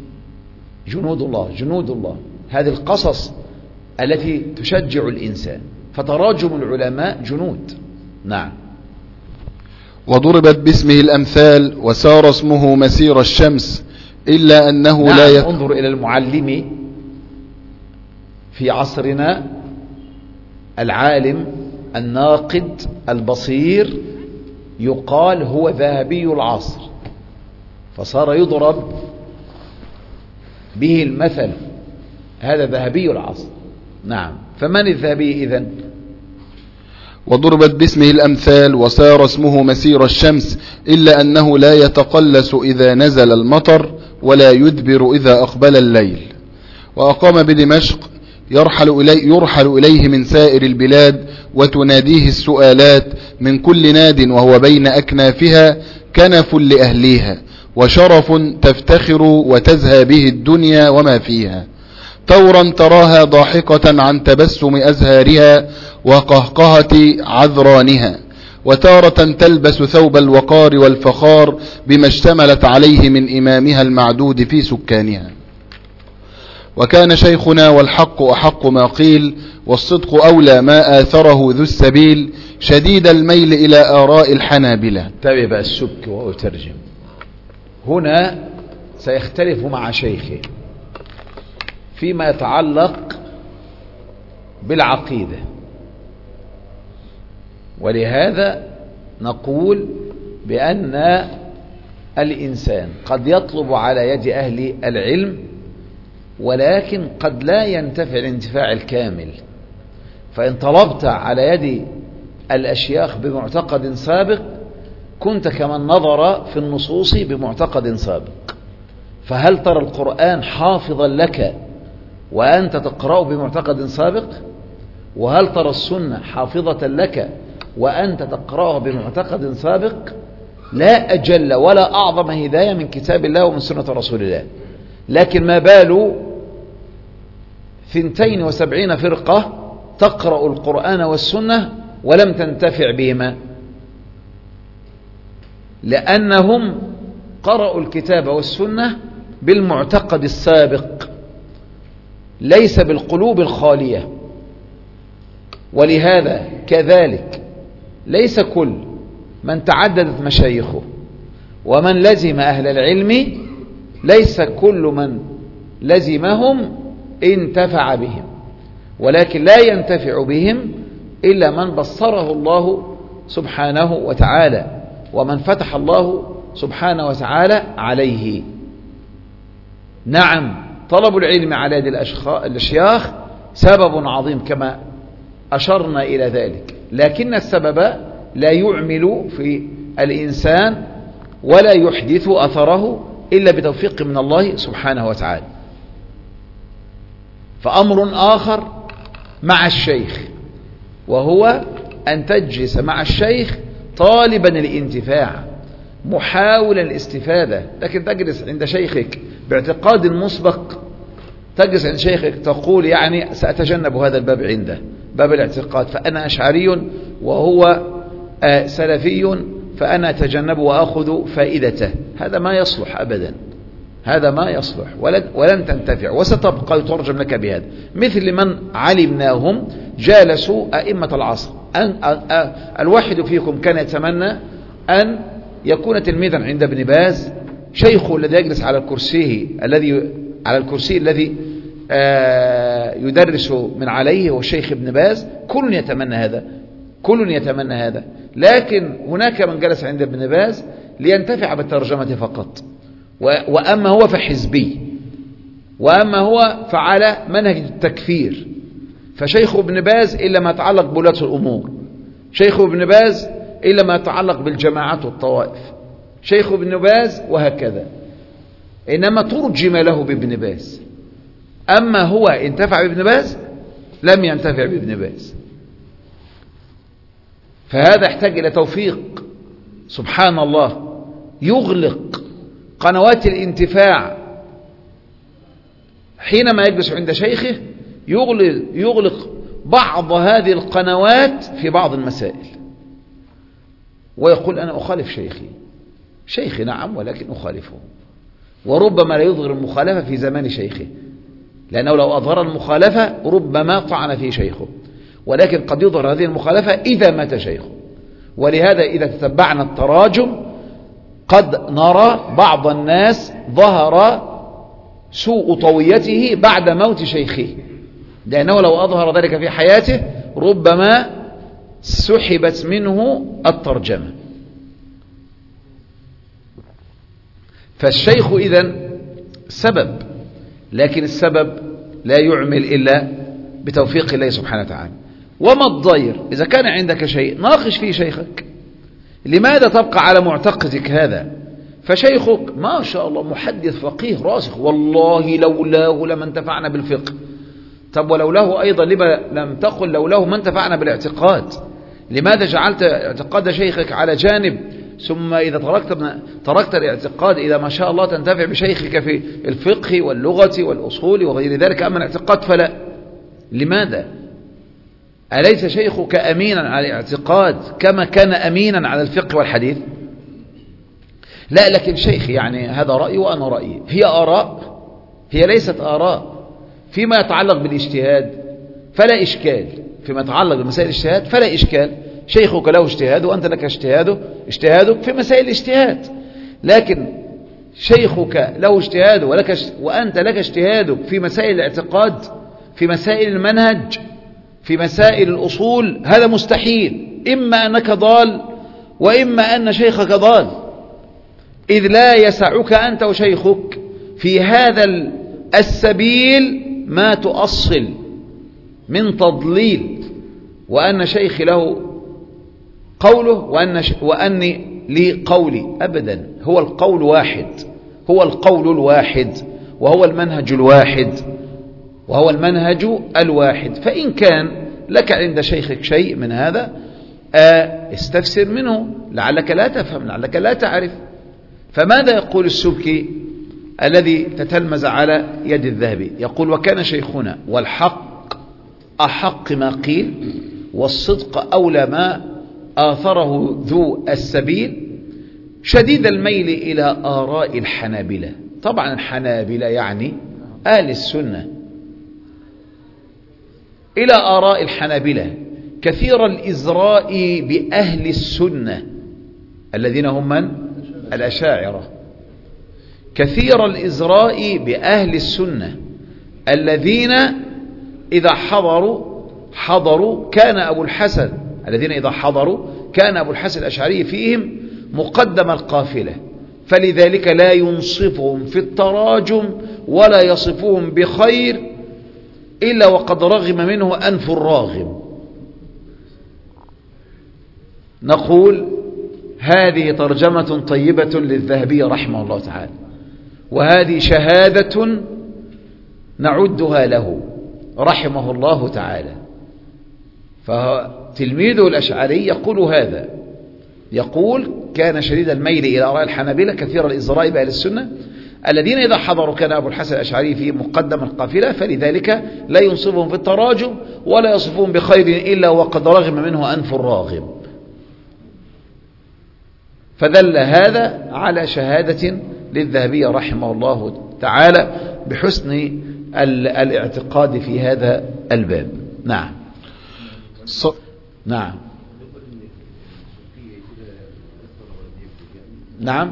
الله. هذه القصص التي تشجع الإنسان، فتراجم العلماء جنود. نعم. وضربت باسمه الأمثال وسار اسمه مسير الشمس إلا أنه نعم. لا انظر إلى المعلم في عصرنا، العالم الناقد البصير، يقال هو ذهبي العصر، فصار يضرب به المثل، هذا ذهبي العصر. نعم. فمن الذهبي إذن؟ وضربت باسمه الأمثال وسار اسمه مسير الشمس إلا أنه لا يتقلس إذا نزل المطر ولا يدبر إذا أقبل الليل. وأقام بدمشق يرحل إليه من سائر البلاد، وتناديه السؤالات من كل ناد، وهو بين أكنافها كنف لأهليها، وشرف تفتخر وتزهى به الدنيا وما فيها. ثورا تراها ضاحكة عن تبسم أزهارها وقهقهة عذرانها، وتارة تلبس ثوب الوقار والفخار بما اشتملت عليه من إمامها المعدود في سكانها. وكان شيخنا والحق أحق ما قيل، والصدق أولى ما آثره ذو السبيل، شديد الميل إلى آراء الحنابلة. تابع بقى السك وأترجم. هنا سيختلف مع شيخه فيما يتعلق بالعقيدة، ولهذا نقول بأن الإنسان قد يطلب على يد أهل العلم، ولكن قد لا ينتفع الانتفاع الكامل. فإن طلبت على يد الأشياخ بمعتقد سابق كنت كمن نظر في النصوص بمعتقد سابق. فهل ترى القرآن حافظا لك وأنت تقرأ بمعتقد سابق؟ وهل ترى السنة حافظة لك وأنت تقرأها بمعتقد سابق؟ لا أجل ولا أعظم هداية من كتاب الله ومن سنة رسول الله. لكن ما بال 72 فرقة تقرأ القرآن والسنة ولم تنتفع بهما؟ لأنهم قرأوا الكتاب والسنة بالمعتقد السابق، ليس بالقلوب الخالية. ولهذا كذلك ليس كل من تعددت مشايخه ومن لزم أهل العلم، ليس كل من لزمهم انتفع بهم، ولكن لا ينتفع بهم إلا من بصره الله سبحانه وتعالى، ومن فتح الله سبحانه وتعالى عليه. نعم، طلب العلم على يد الأشياخ سبب عظيم كما أشرنا إلى ذلك، لكن السبب لا يعمل في الإنسان ولا يحدث أثره إلا بتوفيق من الله سبحانه وتعالى. فأمر آخر مع الشيخ، وهو أن تجلس مع الشيخ طالبا الانتفاع محاولا الاستفادة. لكن تجلس عند شيخك باعتقاد مسبق، تجلس عند شيخك تقول يعني سأتجنب هذا الباب عنده، باب الاعتقاد، فأنا أشعري وهو سلفي فأنا أتجنب وأخذ فائدته. هذا ما يصلح أبدا، هذا ما يصلح، ولن تنتفع، وستبقى يترجم لك بهذا. مثل من علمناهم جالسوا أئمة العصر. الواحد فيكم كان يتمنى أن يكون تلميذا عند ابن باز، شيخه الذي يجلس على الكرسي الذي يدرس من عليه هو الشيخ ابن باز. كل يتمنى هذا، لكن هناك من جلس عند ابن باز لينتفع بالترجمة فقط، وأما هو فحزبي، وأما هو فعلى منهج التكفير، فشيخ ابن باز إلا ما يتعلق بولاة الأمور، شيخ ابن باز إلا ما يتعلق بالجماعات والطوائف، شيخ ابن باز وهكذا، إنما ترجم له بابن باز. أما هو انتفع بابن باز لم ينتفع بابن باز، فهذا يحتاج إلى توفيق. سبحان الله، يغلق قنوات الانتفاع حينما يجلس عند شيخه، يغلق بعض هذه القنوات في بعض المسائل، ويقول أنا أخالف شيخي نعم، ولكن أخالفه، وربما لا يظهر المخالفة في زمان شيخه، لأنه لو أظهر المخالفة ربما طعن في شيخه، ولكن قد يظهر هذه المخالفة إذا مات شيخه. ولهذا إذا تتبعنا التراجم قد نرى بعض الناس ظهر سوء طويته بعد موت شيخه، لأنه لو أظهر ذلك في حياته ربما سحبت منه الترجمة. فالشيخ إذن سبب، لكن السبب لا يعمل إلا بتوفيق الله سبحانه وتعالى. وما الضير إذا كان عندك شيء ناقش فيه شيخك، لماذا تبقى على معتقدك هذا؟ فشيخك ما شاء الله محدث فقيه راسخ، والله لولاه لما انتفعنا بالفقه. طب ولولاه أيضا لما لم تقل لولاه ما انتفعنا بالاعتقاد؟ لماذا جعلت اعتقاد شيخك على جانب، ثم إذا تركت الاعتقاد إذا ما شاء الله تنتفع بشيخك في الفقه واللغة والأصول وغير ذلك، أما الاعتقاد فلا؟ لماذا؟ أليس شيخك أمينا على الاعتقاد كما كان أمينا على الفقه والحديث؟ لا، لكن شيخي يعني هذا رأيي وأنا رأيي. هي آراء، هي ليست آراء. فيما يتعلق بالاجتهاد فلا إشكال، فيما يتعلق بمسائل الاجتهاد فلا إشكال، شيخك له اجتهاد وأنت لك اجتهادك في مسائل الاجتهاد. لكن شيخك له اجتهاد وأنت لك اجتهادك في مسائل الاعتقاد، في مسائل المنهج، في مسائل الأصول، هذا مستحيل. إما أنك ضال وإما أن شيخك ضال، إذ لا يسعك أنت وشيخك في هذا السبيل ما تؤصل من تضليل، وأن شيخي له قوله وأني لي قولي. أبدا، هو القول واحد، هو القول الواحد، وهو المنهج الواحد، فإن كان لك عند شيخك شيء من هذا استفسر منه، لعلك لا تفهم، لعلك لا تعرف. فماذا يقول السبكي الذي تتلمذ على يد الذهبي؟ يقول وكان شيخنا والحق أحق ما قيل، والصدق أولى ما آثره ذو السبيل، شديد الميل إلى آراء الحنابلة. طبعا الحنابلة يعني أهل السنة، إلى آراء الحنابلة، كثير الإزراء بأهل السنة الذين هم من؟ الأشاعرة. كثير الإزراء بأهل السنة الذين إذا حضروا كان أبو الحسن، الذين إذا حضروا كان أبو الحسن الأشعري فيهم مقدم القافلة، فلذلك لا ينصفهم في التراجم ولا يصفهم بخير إلا وقد رغم منه أنف الراغم. نقول هذه ترجمة طيبة للذهبي رحمه الله تعالى، وهذه شهادة نعدها له رحمه الله تعالى. فتلميذه الأشعري يقول هذا، يقول كان شديد الميل إلى آراء الحنابلة، كثير الإزراء بأهل السنة الذين إذا حضروا كان أبو الحسن الأشعري في مقدم القافلة، فلذلك لا ينصفهم في التراجم ولا يصفهم بخير إلا وقد رغم منه أنف الراغم. فدل هذا على شهادة للذهبي رحمه الله تعالى بحسن الاعتقاد في هذا الباب. نعم نعم نعم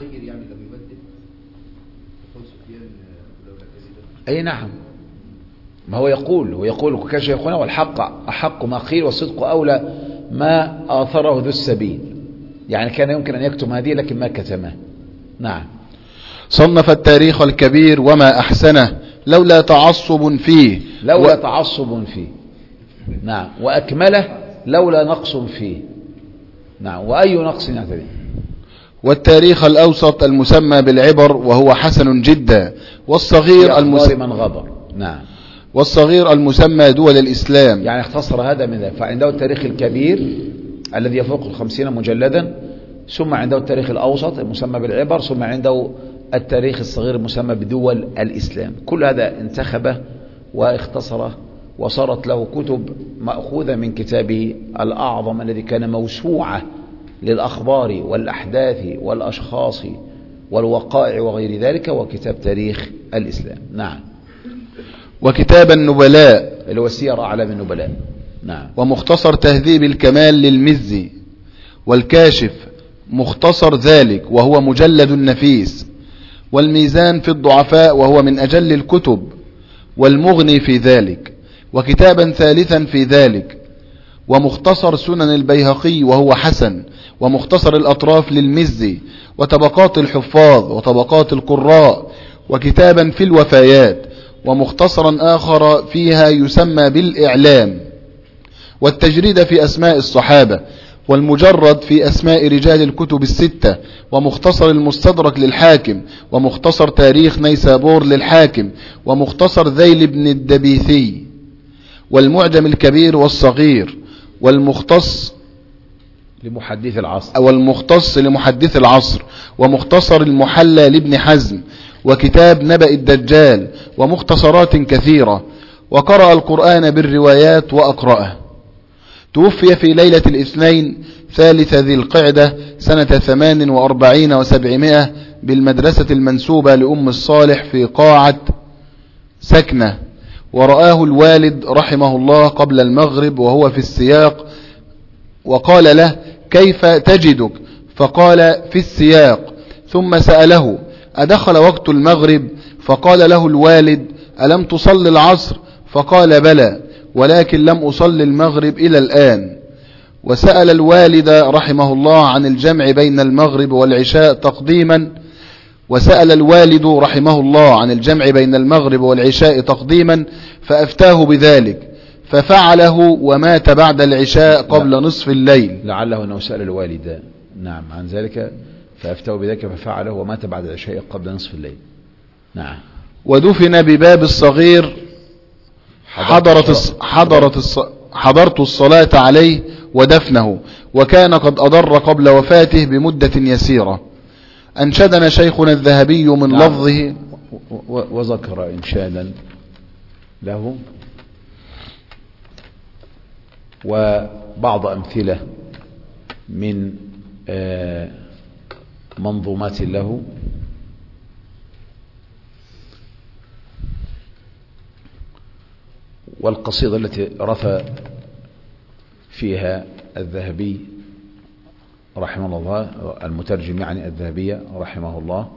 أي نعم، ما هو يقول كشيخنا والحق أحق ما قيل والصدق أولى ما آثره ذو السبيل، يعني كان يمكن أن يكتم هذه لكن ما كتمه. نعم. صنف التاريخ الكبير وما أحسنه لولا تعصب فيه تعصب فيه. نعم. وأكمله لولا نقص فيه. نعم. وأي نقص يعتري. والتاريخ الأوسط المسمى بالعبر وهو حسن جدا. والصغير من غبر. نعم. والصغير المسمى دول الإسلام. يعني اختصر هذا من ذلك. فعنده التاريخ الكبير الذي يفوق 50 مجلدا، ثم عنده التاريخ الأوسط المسمى بالعبر، ثم عنده التاريخ الصغير المسمى بدول الإسلام. كل هذا انتخبه واختصره، وصارت له كتب مأخوذة من كتابه الأعظم الذي كان موسوعة للأخبار والأحداث والأشخاص والوقائع وغير ذلك، وكتاب تاريخ الإسلام. نعم. وكتاب النبلاء اللي هو سير أعلام النبلاء. نعم. ومختصر تهذيب الكمال للمزي. والكاشف مختصر ذلك وهو مجلد نفيس. والميزان في الضعفاء وهو من أجل الكتب. والمغني في ذلك. وكتابا ثالثا في ذلك. ومختصر سنن البيهقي وهو حسن. ومختصر الأطراف للمزي. وطبقات الحفاظ وطبقات القراء. وكتابا في الوفيات. ومختصرا آخر فيها يسمى بالإعلام. والتجريد في أسماء الصحابة. والمجرد في أسماء رجال الكتب الستة. ومختصر المستدرك للحاكم. ومختصر تاريخ نيسابور للحاكم. ومختصر ذيل بن الدبيثي. والمعجم الكبير والصغير. والمختص لمحدث العصر. ومختصر المحلى لابن حزم. وكتاب نبأ الدجال. ومختصرات كثيرة. وقرأ القرآن بالروايات وأقرأه. توفي في ليلة الاثنين ثالث ذي القعدة سنة 48 و700 بالمدرسة المنسوبة لأم الصالح في قاعة سكنة. ورآه الوالد رحمه الله قبل المغرب وهو في السياق، وقال له: كيف تجدك؟ فقال: في السياق. ثم سأله: أدخل وقت المغرب؟ فقال له الوالد: ألم تصل العصر؟ فقال: بلى، ولكن لم أصل المغرب إلى الآن. وسأل الوالد رحمه الله عن الجمع بين المغرب والعشاء تقديما فأفتاه بذلك، ففعله ومات بعد العشاء قبل نصف الليل. لعله أنه سأل الوالد نعم عن ذلك فأفتاه بذلك ففعله ومات بعد العشاء قبل نصف الليل. نعم. ودفن بباب الصغير. حضرت الصلاة عليه ودفنه، وكان قد أضر قبل وفاته بمدة يسيرة. أنشدنا شيخنا الذهبي من لفظه وذكر إنشادا له وبعض أمثلة من منظومات له. والقصيدة التي رثى فيها الذهبي رحمه الله، المترجم يعني الذهبية رحمه الله.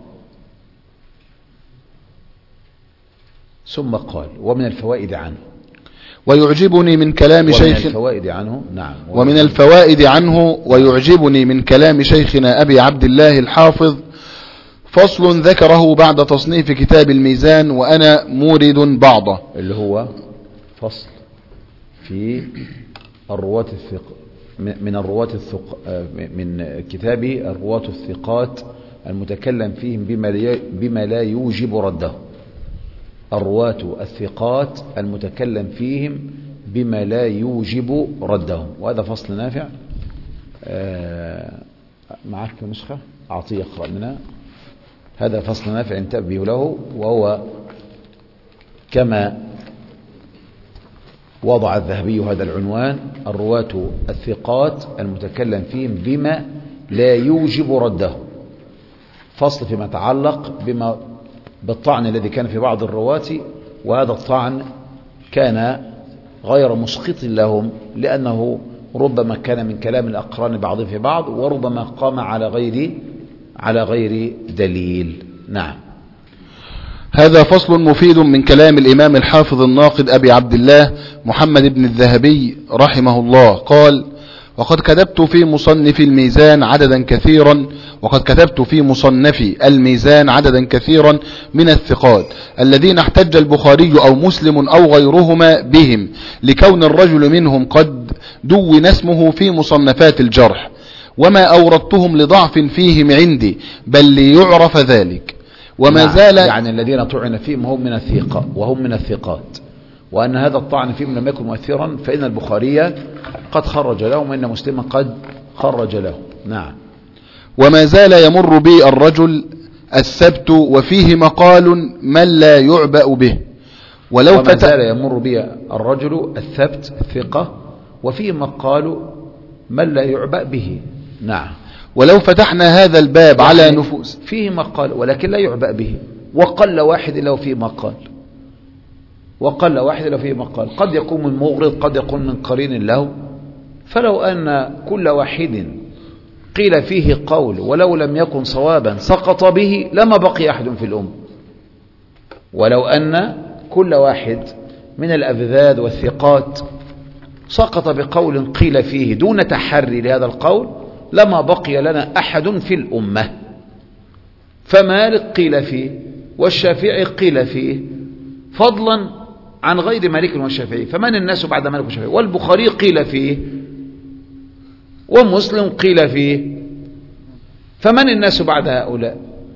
ثم قال: ومن الفوائد عنه. ويعجبني من كلام ويعجبني من كلام شيخنا أبي عبد الله الحافظ فصل ذكره بعد تصنيف كتاب الميزان وأنا مورد بعضه، اللي هو فصل في الرواة من كتابه الرواة الثقات المتكلم فيهم بما لا يوجب رده. الرواة الثقات المتكلم فيهم بما لا يوجب ردهم، وهذا فصل نافع. معك نسخة أعطيه يقرأ منها. هذا فصل نافع انتبهوا له، وهو كما وضع الذهبي هذا العنوان: الرواة الثقات المتكلم فيهم بما لا يوجب رده. فصل فيما يتعلق بالطعن الذي كان في بعض الرواة، وهذا الطعن كان غير مسقط لهم، لأنه ربما كان من كلام الأقران بعضهم في بعض، وربما قام على غير دليل. نعم. هذا فصل مفيد من كلام الإمام الحافظ الناقد أبي عبد الله محمد بن الذهبي رحمه الله. قال: وقد كتبت في مصنف الميزان عددا كثيرا من الثقات الذين احتج البخاري أو مسلم أو غيرهما بهم لكون الرجل منهم قد دون اسمه في مصنفات الجرح، وما أوردتهم لضعف فيهم عندي بل ليعرف ذلك. وما زال يعني الذين طعن فيهم وهم من الثقات، وأن هذا الطعن فيهم لم يكن مؤثرا، فإن البخاري قد خرج لهم وإن مسلما قد خرج له. نعم. وما زال يمر بي الرجل السبت وفيه مقال من لا يعبأ به. وما زال يمر بي الرجل الثبت الثقة وفيه مقال من لا يعبأ به. نعم. ولو فتحنا هذا الباب على نفوس فيه مقال ولكن لا يعبأ به، وقل واحد له فيه مقال، قد يكون من مغرض، قد يكون من قرين له. فلو أن كل واحد قيل فيه قول ولو لم يكن صوابا سقط به لما بقي أحد في الأمة. ولو أن كل واحد من الأبذاذ والثقات سقط بقول قيل فيه دون تحري لهذا القول لما بقي لنا أحد في الأمة. فمالك قيل فيه والشافعي قيل فيه، فضلا عن غير مالك والشافعي، فمن الناس بعد مالك والشافعي؟ والبخاري قيل فيه ومسلم قيل فيه، فمن الناس بعد هؤلاء؟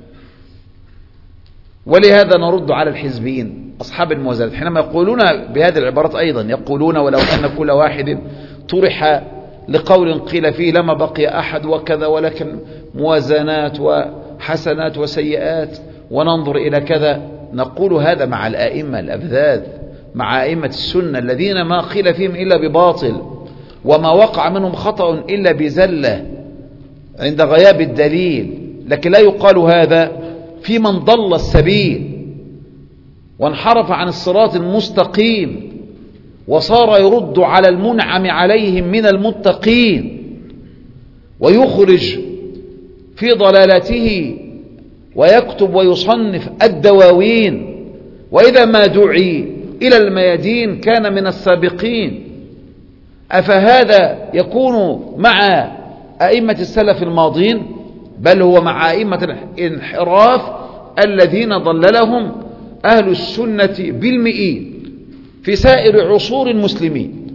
ولهذا نرد على الحزبيين أصحاب الموازنات حينما يقولون بهذه العبارات أيضا، يقولون ولو أن كل واحد طرح لقول قيل فيه لما بقي أحد وكذا، ولكن موازنات وحسنات وسيئات وننظر إلى كذا. نقول هذا مع الآئمة الأبذاذ، مع أئمة السنة الذين ما قيل فيهم إلا بباطل، وما وقع منهم خطأ إلا بزلة عند غياب الدليل، لكن لا يقال هذا في من ضل السبيل وانحرف عن الصراط المستقيم وصار يرد على المنعم عليهم من المتقين ويخرج في ضلالته ويكتب ويصنف الدواوين، وإذا ما دعي إلى الميادين كان من السابقين. أفهذا يكون مع أئمة السلف الماضين؟ بل هو مع أئمة الانحراف الذين ضللهم أهل السنة بالمئين في سائر عصور المسلمين.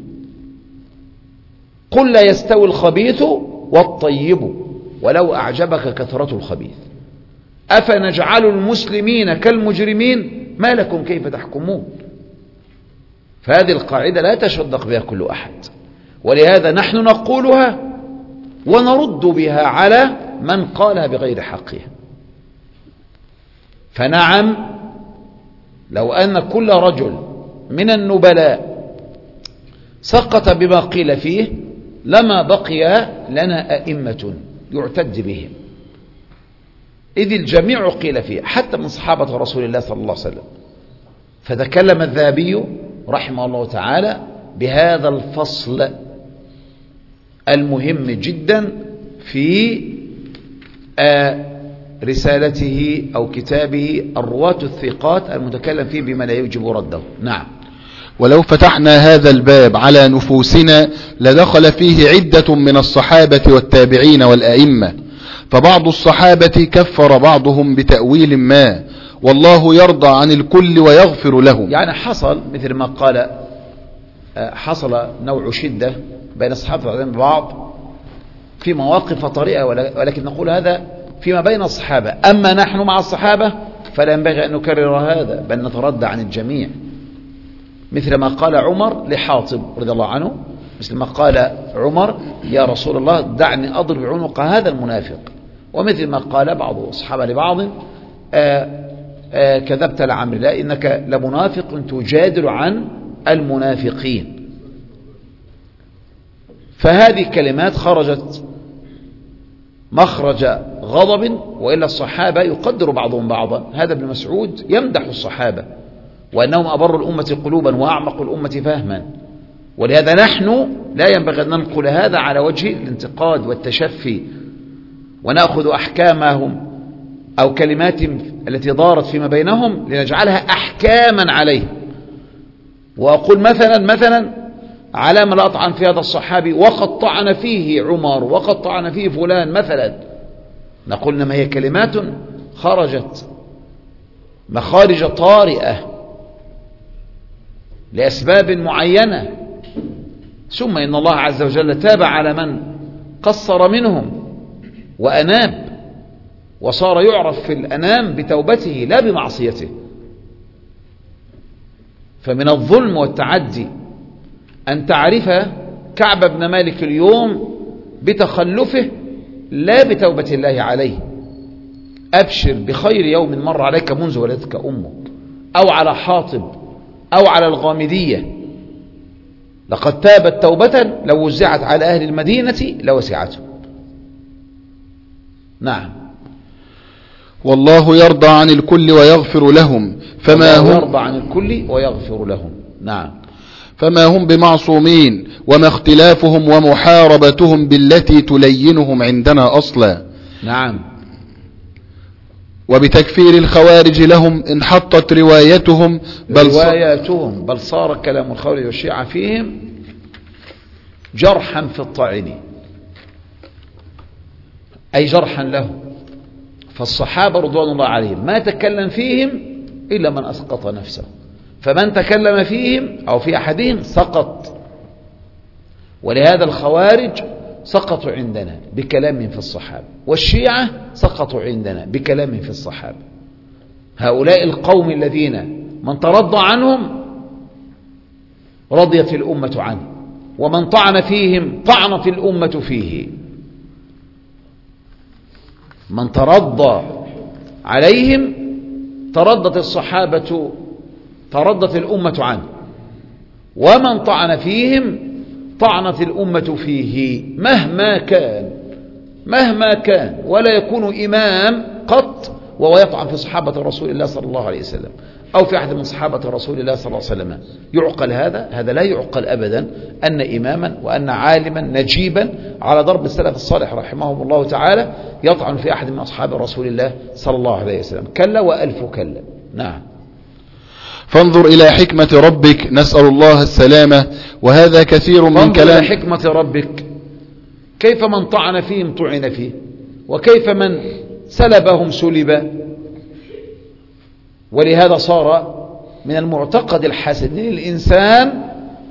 قل لا يستوي الخبيث والطيب ولو أعجبك كثرة الخبيث أفنجعل المسلمين كالمجرمين ما لكم كيف تحكمون. فهذه القاعدة لا تشدق بها كل أحد، ولهذا نحن نقولها ونرد بها على من قالها بغير حقها. فنعم، لو أن كل رجل من النبلاء سقط بما قيل فيه لما بقي لنا أئمة يعتد بهم، إذ الجميع قيل فيه حتى من صحابة رسول الله صلى الله عليه وسلم. فتكلم الذهبي رحمه الله تعالى بهذا الفصل المهم جدا في رسالته أو كتابه الرواة الثقات المتكلم فيه بما لا يوجب رده. نعم. ولو فتحنا هذا الباب على نفوسنا لدخل فيه عدة من الصحابة والتابعين والأئمة، فبعض الصحابة كفر بعضهم بتأويل ما، والله يرضى عن الكل ويغفر لهم. يعني حصل مثل ما قال حصل نوع شدة بين الصحابة بعض في مواقف طريقة، ولكن نقول هذا فيما بين الصحابة. أما نحن مع الصحابة فلا ينبغي أن نكرر هذا، بل نتردى عن الجميع، مثل ما قال عمر لحاطب رضي الله عنه، مثل ما قال عمر يا رسول الله دعني أضرب عنق هذا المنافق، ومثل ما قال بعض الصحابة لبعض كذبت لعمر الله إنك لمنافق تجادل عن المنافقين. فهذه الكلمات خرجت مخرج غضب، وإلا الصحابة يقدر بعضهم بعضا. هذا ابن مسعود يمدح الصحابة وأنهم أبر الأمة قلوبا وأعمق الأمة فهما، ولهذا نحن لا ينبغي أن ننقل هذا على وجه الانتقاد والتشفي ونأخذ أحكامهم أو كلمات التي دارت فيما بينهم لنجعلها أحكاما عليه. وأقول مثلا على ما لا أطعن في هذا الصحابي وقد طعن فيه عمر وقد طعن فيه فلان مثلا، نقول إنما هي كلمات خرجت مخارج طارئة لأسباب معينة، ثم إن الله عز وجل تاب على من قصر منهم وأناب، وصار يعرف في الأنام بتوبته لا بمعصيته. فمن الظلم والتعدي أن تعرف كعب بن مالك اليوم بتخلفه لا بتوبة الله عليه. أبشر بخير يوم مر عليك منذ ولدتك أمك، أو على حاطب، أو على الغامدية، لقد تابت توبة لو وزعت على أهل المدينة لوسعتهم. نعم. والله يرضى عن الكل ويغفر لهم فما هم يرضى عن الكل ويغفر لهم. نعم. فما هم بمعصومين، وما اختلافهم ومحاربتهم بالتي تلينهم عندنا أصلا. نعم. وبتكفير الخوارج لهم انحطت روايتهم بل صار كلام الخوارج والشيعة فيهم جرحا في الطاعن، أي جرحا لهم. فالصحابة رضوان الله عليهم ما تكلم فيهم إلا من أسقط نفسه، فمن تكلم فيهم أو في أحدهم سقط. ولهذا الخوارج سقطوا عندنا بكلام في الصحابة، والشيعة سقطوا عندنا بكلام في الصحابة. هؤلاء القوم الذين من ترضى عنهم رضيت الأمة عنه، ومن طعن فيهم طعنت الأمة فيه. من ترضى عليهم تردت الصحابة، تردت الأمة عنه، ومن طعن فيهم طعنت الأمة فيه مهما كان، ولا يكون إمام قط وهو يطعن في صحابة رسول الله صلى الله عليه وسلم أو في أحد من صحابة رسول الله صلى الله عليه وسلم. يعقل هذا لا يعقل أبدا أن إماما وأن عالما نجيبا على ضرب السلف الصالح رحمهم الله تعالى يطعن في أحد من أصحاب رسول الله صلى الله عليه وسلم. كلا وألف كلا. نعم. فانظر إلى حكمة ربك، نسأل الله السلامة. وهذا كثير من كلام. إلى حكمة ربك، كيف من طعن فيهم طعن فيه، وكيف من سلبهم سلب. ولهذا صار من المعتقد الحسن للإنسان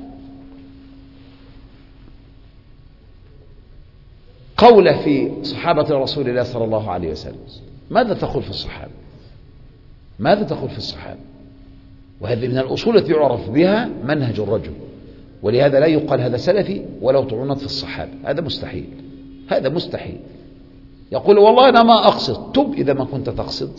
قوله في صحابة رسول الله صلى الله عليه وسلم. ماذا تقول في الصحابة؟ ماذا تقول في الصحابة؟ وهذه من الأصول التي يعرف بها منهج الرجل. ولهذا لا يقال هذا سلفي ولو طعنت في الصحابة، هذا مستحيل، هذا مستحيل. يقول والله أنا ما أقصد، تب إذا ما كنت تقصد.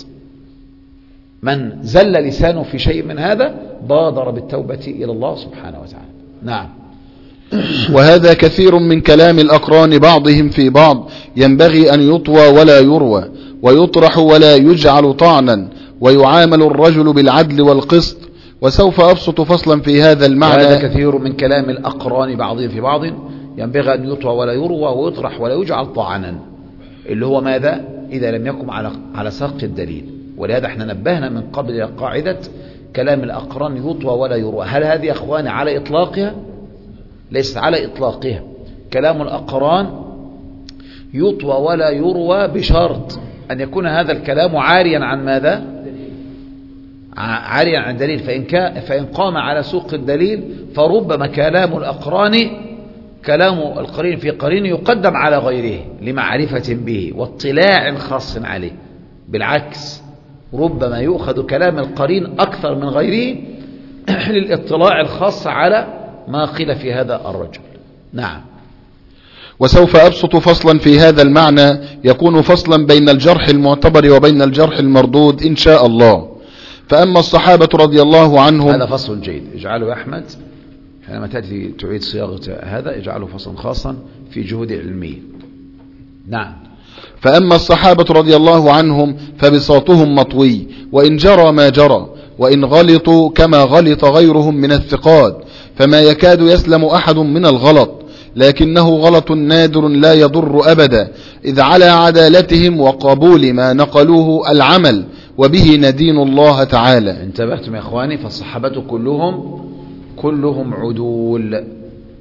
من زل لسانه في شيء من هذا بادر بالتوبة إلى الله سبحانه وتعالى. نعم. وهذا كثير من كلام الأقران بعضهم في بعض، ينبغي أن يطوى ولا يروى، ويطرح ولا يجعل طعنا، ويعامل الرجل بالعدل والقسط. وسوف أبسط فصلا في هذا المعنى. وهذا كثير من كلام الأقران بعضهم في بعض، ينبغي أن يطوى ولا يروى ويطرح ولا يجعل طعنا، اللي هو ماذا؟ إذا لم يقم على ساق الدليل. ولهذا احنا نبهنا من قبل قاعدة كلام الأقران يطوى ولا يروى. هل هذه يا أخواني على إطلاقها؟ ليست على إطلاقها. كلام الأقران يطوى ولا يروى بشرط أن يكون هذا الكلام عاريا عن ماذا؟ عاريا عن دليل. فإن قام على سوق الدليل فربما كلام الأقران كلام القرين في قرين يقدم على غيره لمعرفة به واطلاع خاص عليه. بالعكس، ربما يؤخذ كلام القرين أكثر من غيره للاطلاع الخاص على ما قيل في هذا الرجل. نعم. وسوف أبسط فصلا في هذا المعنى يكون فصلا بين الجرح المعتبر وبين الجرح المردود إن شاء الله. فأما الصحابة رضي الله عنهم، هذا فصل جيد، اجعله أحمد حينما تأتي تعيد صياغة هذا اجعله فصلا خاصا في جهود علمية. نعم. فأما الصحابة رضي الله عنهم فبساطهم مطوي، وإن جرى ما جرى، وإن غلطوا كما غلط غيرهم من الثقات، فما يكاد يسلم أحد من الغلط، لكنه غلط نادر لا يضر أبدا، إذ على عدالتهم وقبول ما نقلوه العمل، وبه ندين الله تعالى. انتبهتم يا إخواني؟ فالصحابة كلهم عدول،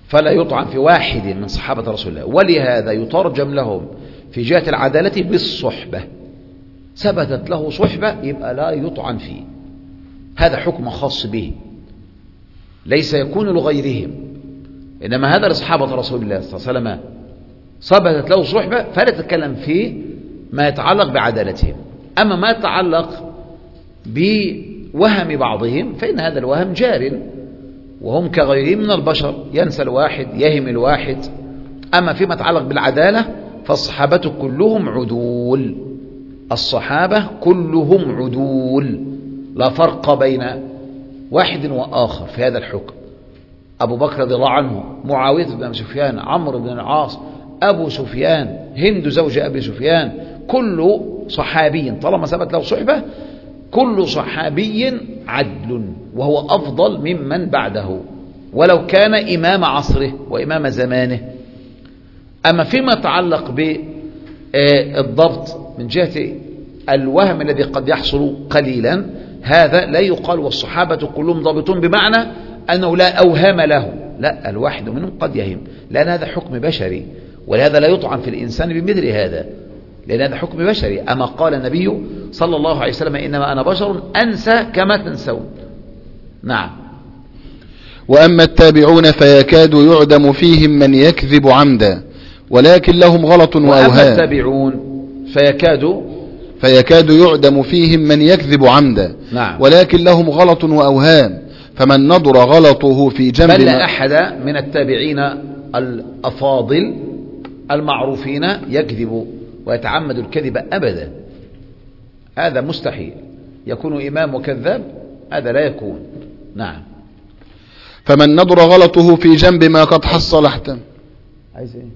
فلا يطعن في واحد من صحابة رسول الله. ولهذا يترجم لهم في جهة العدالة بالصحبة، ثبتت له صحبة يبقى لا يطعن فيه، هذا حكم خاص به ليس يكون لغيرهم، إنما هذا لصحابة رسول الله صلى الله عليه وسلم ثبتت له صحبة فلا تتكلم فيه ما يتعلق بعدالتهم. أما ما يتعلق بوهم بعضهم فإن هذا الوهم جار، وهم كغيرهم من البشر، ينسى الواحد يهم الواحد. أما فيما يتعلق بالعدالة فالصحابة كلهم عدول، الصحابة كلهم عدول، لا فرق بين واحد وآخر في هذا الحكم. أبو بكر رضي الله عنه، معاوية بن سفيان، عمرو بن العاص، أبو سفيان، هند زوج أبي سفيان، كل صحابي طالما ثبت له صحبة كل صحابي عدل، وهو أفضل ممن بعده ولو كان إمام عصره وإمام زمانه. أما فيما يتعلق بالضبط من جهة الوهم الذي قد يحصل قليلا، هذا لا يقال والصحابة كلهم ضابطون بمعنى أنه لا أوهام له، لا، الواحد منهم قد يهم، لأن هذا حكم بشري، ولهذا لا يطعن في الإنسان بمثل هذا، لأن هذا حكم بشري. أما قال النبي صلى الله عليه وسلم إنما أنا بشر أنسى كما تنسون. نعم. وأما التابعون فيكاد يعدم فيهم من يكذب عمدا ولكن لهم غلط وأوهام. وأما التابعون فيكاد يعدم فيهم من يكذب عمدا. نعم. ولكن لهم غلط وأوهام، فمن نظر غلطه في جنب بل لا أحد من التابعين الأفاضل المعروفين يكذب ويتعمد الكذب أبدا، هذا مستحيل. يكون إمام وكذاب، هذا لا يكون. نعم. فمن نظر غلطه في جنب ما قد حصل احتم. عايز ايه؟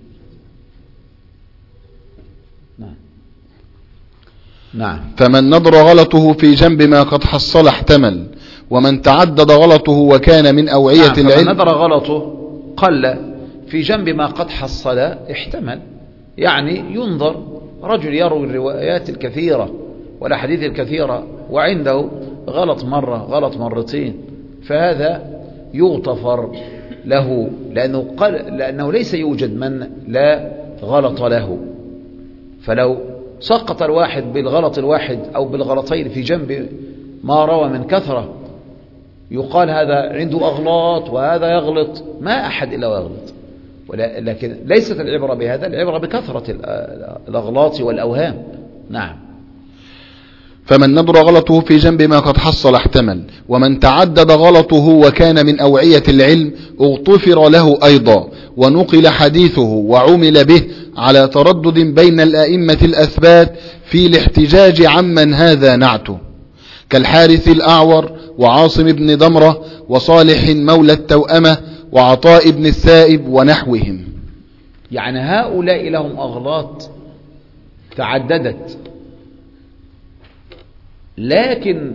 نعم. نعم. فمن نظر غلطه في جنب ما قد حصل احتمل، ومن تعدد غلطه وكان من أوعية العلم. فمن نظر غلطه قل في جنب ما قد حصل احتمل، يعني ينظر رجل يروي الروايات الكثيرة والأحاديث الكثيرة وعنده غلط مرة غلط مرتين، فهذا يغتفر له، لأنه ليس يوجد من لا غلط له. فلو سقط الواحد بالغلط الواحد أو بالغلطين في جنب ما روى من كثرة يقال هذا عنده أغلاط وهذا يغلط، ما أحد إلا ويغلط. لكن ليست العبرة بهذا، العبرة بكثرة الأغلاط والأوهام. نعم. فمن نظر غلطه في جنب ما قد حصل احتمل، ومن تعدد غلطه وكان من أوعية العلم اغتفر له أيضا، ونقل حديثه وعمل به على تردد بين الأئمة الأثبات في الاحتجاج عمن هذا نعته، كالحارث الأعور وعاصم بن ضمرة وصالح مولى التوأمة وعطاء بن السائب ونحوهم. يعني هؤلاء لهم أغلاط تعددت، لكن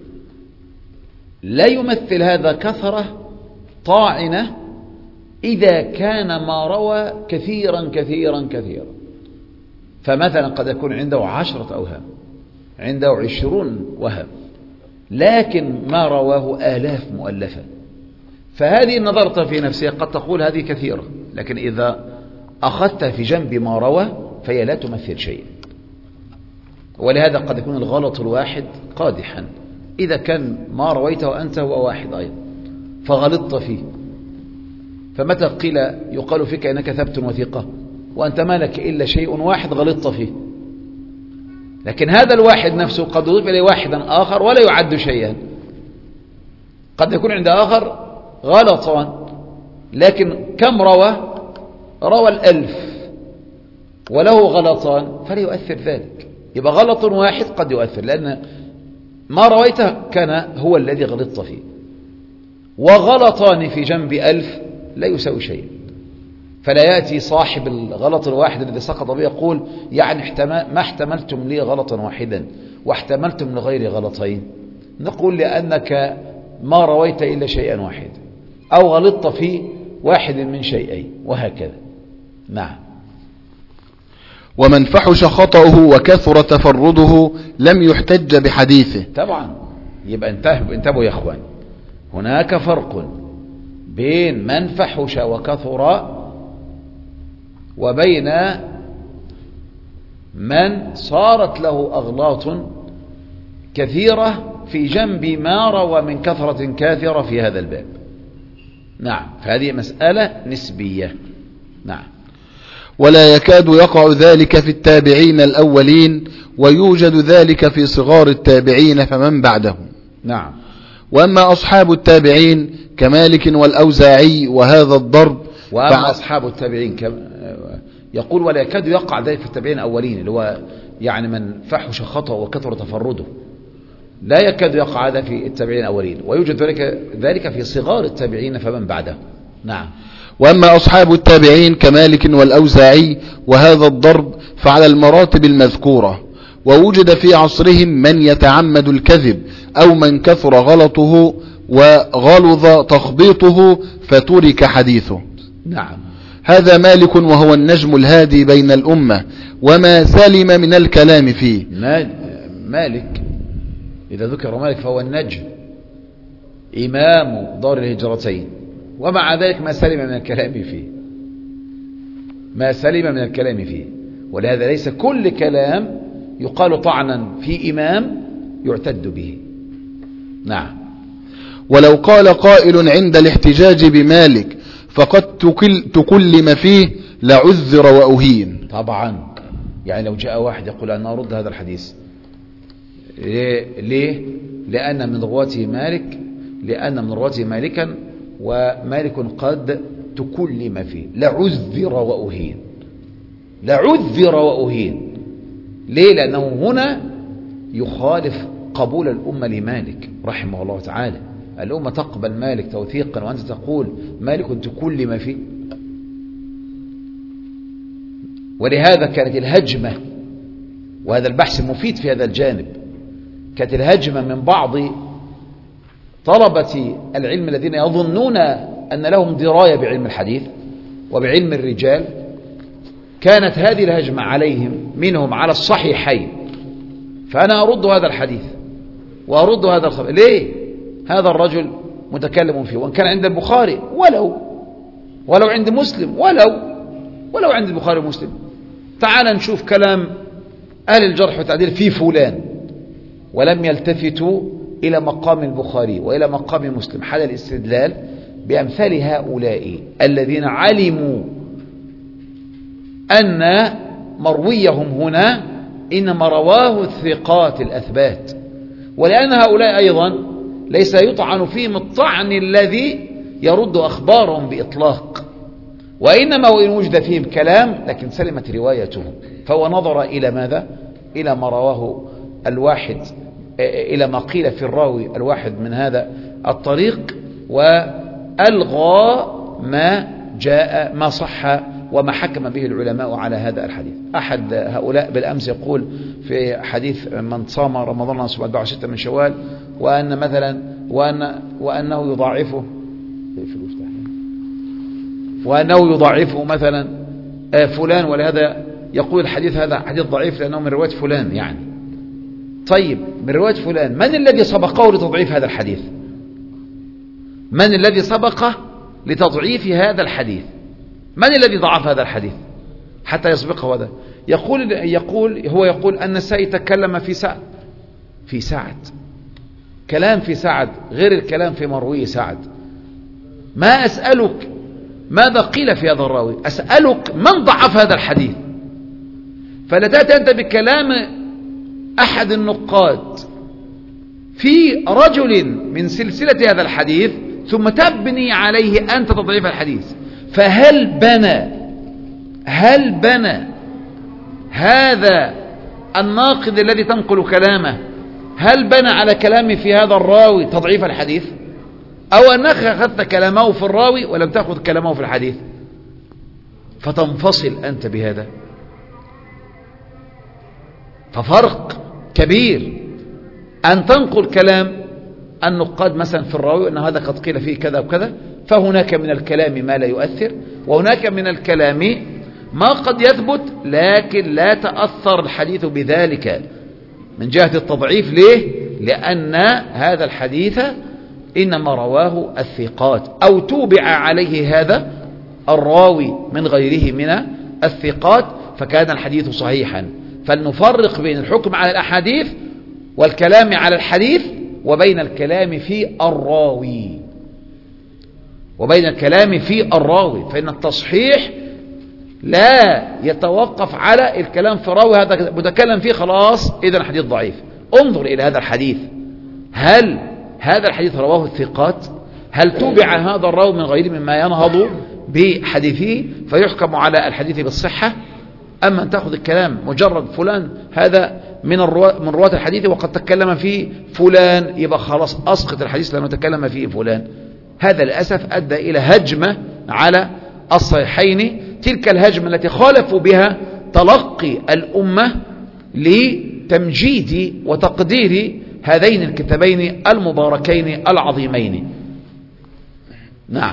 لا يمثل هذا كثرة طاعنة إذا كان ما روى كثيرا كثيرا كثيرا. فمثلا قد يكون عنده 10 أوهام، عنده 20 وهم، لكن ما رواه آلاف مؤلفة، فهذه نظرت في نفسها قد تقول هذه كثيرة، لكن إذا أخذت في جنب ما روى فهي لا تمثل شيء. ولهذا قد يكون الغلط الواحد قادحا إذا كان ما رويته أنت هو واحد أيضا فغلطت فيه، فمتى قيل يقال فيك إنك ثبت وثيقة وأنت ما لك إلا شيء واحد غلطت فيه، لكن هذا الواحد نفسه قد يضيف إليه واحدا آخر ولا يعد شيئا. قد يكون عند آخر غلطان، لكن كم روى 1000 وله غلطان فلا يؤثر ذلك. يبقى غلط واحد قد يؤثر، لأن ما رويته كان هو الذي غلطت فيه، وغلطان في جنب 1000 لا يساوي شيء. فلا يأتي صاحب الغلط الواحد الذي سقط به يقول يعني ما احتملتم لي غلطا واحدا واحتملتم لغير غلطين. نقول لأنك ما رويت إلا شيئا واحد أو غلطت في واحد من شيئين، وهكذا. نعم. ومن فحش خطأه وكثر تفرده لم يحتج بحديثه. طبعا يبقى انتبهوا يا اخوان، هناك فرق بين من فحش وكثر وبين من صارت له أغلاط كثيرة في جنب ما روى من كثرة كاثرة في هذا الباب. نعم، فهذه مسألة نسبية. نعم. ولا يكاد يقع ذلك في التابعين الأولين، ويوجد ذلك في صغار التابعين فمن بعدهم. نعم. وأما أصحاب التابعين كمالك والأوزاعي وهذا الضرب، وأما أصحاب التابعين يقول ولا يكاد يقع ذلك في التابعين الأولين، اللي هو يعني من فحش خطأ وكثر تفرده، لا يكاد يقع هذا في التابعين الأولين، ويوجد ذلك في صغار التابعين فمن بعده. نعم. وأما أصحاب التابعين كمالك والأوزاعي وهذا الضرب فعلى المراتب المذكورة، ووجد في عصرهم من يتعمد الكذب أو من كثر غلطه وغلظ تخبيطه فترك حديثه. نعم. هذا مالك وهو النجم الهادي بين الأمة وما سلم من الكلام فيه. مالك إذا ذكر مالك فهو النجم إمام دار الهجرتين، ومع ذلك ما سلم من الكلام فيه، ما سلم من الكلام فيه. ولهذا ليس كل كلام يقال طعنا في إمام يعتد به. نعم. ولو قال قائل عند الاحتجاج بمالك فقد تكلم فيه لعذر وأهين. طبعا، يعني لو جاء واحد يقول أنا أرد هذا الحديث، ليه؟ لأن من رواته مالكا ومالك قد تكلم فيه، لعذر وأهين. ليه؟ لأنه هنا يخالف قبول الأمة لمالك رحمه الله تعالى. الأمة تقبل مالك توثيقا وأنت تقول مالك تكلم فيه. ولهذا كانت الهجمة، وهذا البحث مفيد في هذا الجانب، كانت الهجمة من بعض طلبة العلم الذين يظنون أن لهم دراية بعلم الحديث وبعلم الرجال، كانت هذه الهجمة عليهم منهم على الصحيحين، فأنا أرد هذا الحديث وأرد هذا الخبر. ليه؟ هذا الرجل متكلم فيه، وإن كان عند البخاري ولو عند مسلم ولو عند البخاري ومسلم. تعال نشوف كلام أهل الجرح والتعديل في فلان، ولم يلتفتوا إلى مقام البخاري وإلى مقام مسلم حال الاستدلال بأمثال هؤلاء الذين علموا أن مرويهم هنا إنما رواه الثقات الأثبات، ولأن هؤلاء أيضا ليس يطعن فيهم الطعن الذي يرد أخبارهم بإطلاق، وإنما وإن وجد فيهم كلام لكن سلمت روايتهم، فهو نظر إلى ماذا؟ إلى ما رواه الواحد، إلى ما قيل في الراوي الواحد من هذا الطريق، وألغى ما جاء ما صح وما حكم به العلماء على هذا الحديث. أحد هؤلاء بالأمس يقول في حديث من صام رمضان 6 من شوال وأن مثلا وأنه يضاعفه مثلا فلان، ولهذا يقول الحديث هذا حديث ضعيف لأنه من رواية فلان. يعني طيب، من رواية فلان، من الذي سبقه لتضعيف هذا الحديث؟ من الذي سبقه لتضعيف هذا الحديث؟ من الذي ضعف هذا الحديث حتى يسبقه هذا؟ يقول أن النسائي تكلم في سعد، كلام في سعد غير الكلام في مروي سعد. ما أسألك ماذا قيل في هذا الراوي، أسألك من ضعف هذا الحديث. فلا تأتي أنت بكلام أحد النقاد في رجل من سلسلة هذا الحديث ثم تبني عليه أنت تضعيف الحديث. فهل بنى هذا الناقد الذي تنقل كلامه، هل بنى على كلامه في هذا الراوي تضعيف الحديث، أو أنك أخذت كلامه في الراوي ولم تأخذ كلامه في الحديث فتنفصل أنت بهذا؟ ففرق كبير أن تنقل كلام النقاد مثلا في الراوي أن هذا قد قيل فيه كذا وكذا، فهناك من الكلام ما لا يؤثر، وهناك من الكلام ما قد يثبت لكن لا تأثر الحديث بذلك من جهة التضعيف. ليه؟ لأن هذا الحديث إنما رواه الثقات أو توبع عليه هذا الراوي من غيره من الثقات فكان الحديث صحيحا. فلنفرق بين الحكم على الأحاديث والكلام على الحديث وبين الكلام في الراوي فإن التصحيح لا يتوقف على الكلام في الراوي، هذا متكلم فيه خلاص إذا الحديث ضعيف. انظر إلى هذا الحديث، هل هذا الحديث رواه الثقات؟ هل توبع هذا الراوي من غيره مما ينهض بحديثه فيحكم على الحديث بالصحة؟ أما أن تأخذ الكلام مجرد فلان هذا من رواة الحديث وقد تكلم فيه فلان يبقى خلاص أسقط الحديث لأنه تكلم فيه فلان. هذا للأسف أدى إلى هجمة على الصحيحين، تلك الهجمة التي خالفوا بها تلقي الأمة لتمجيد وتقدير هذين الكتابين المباركين العظيمين. نعم.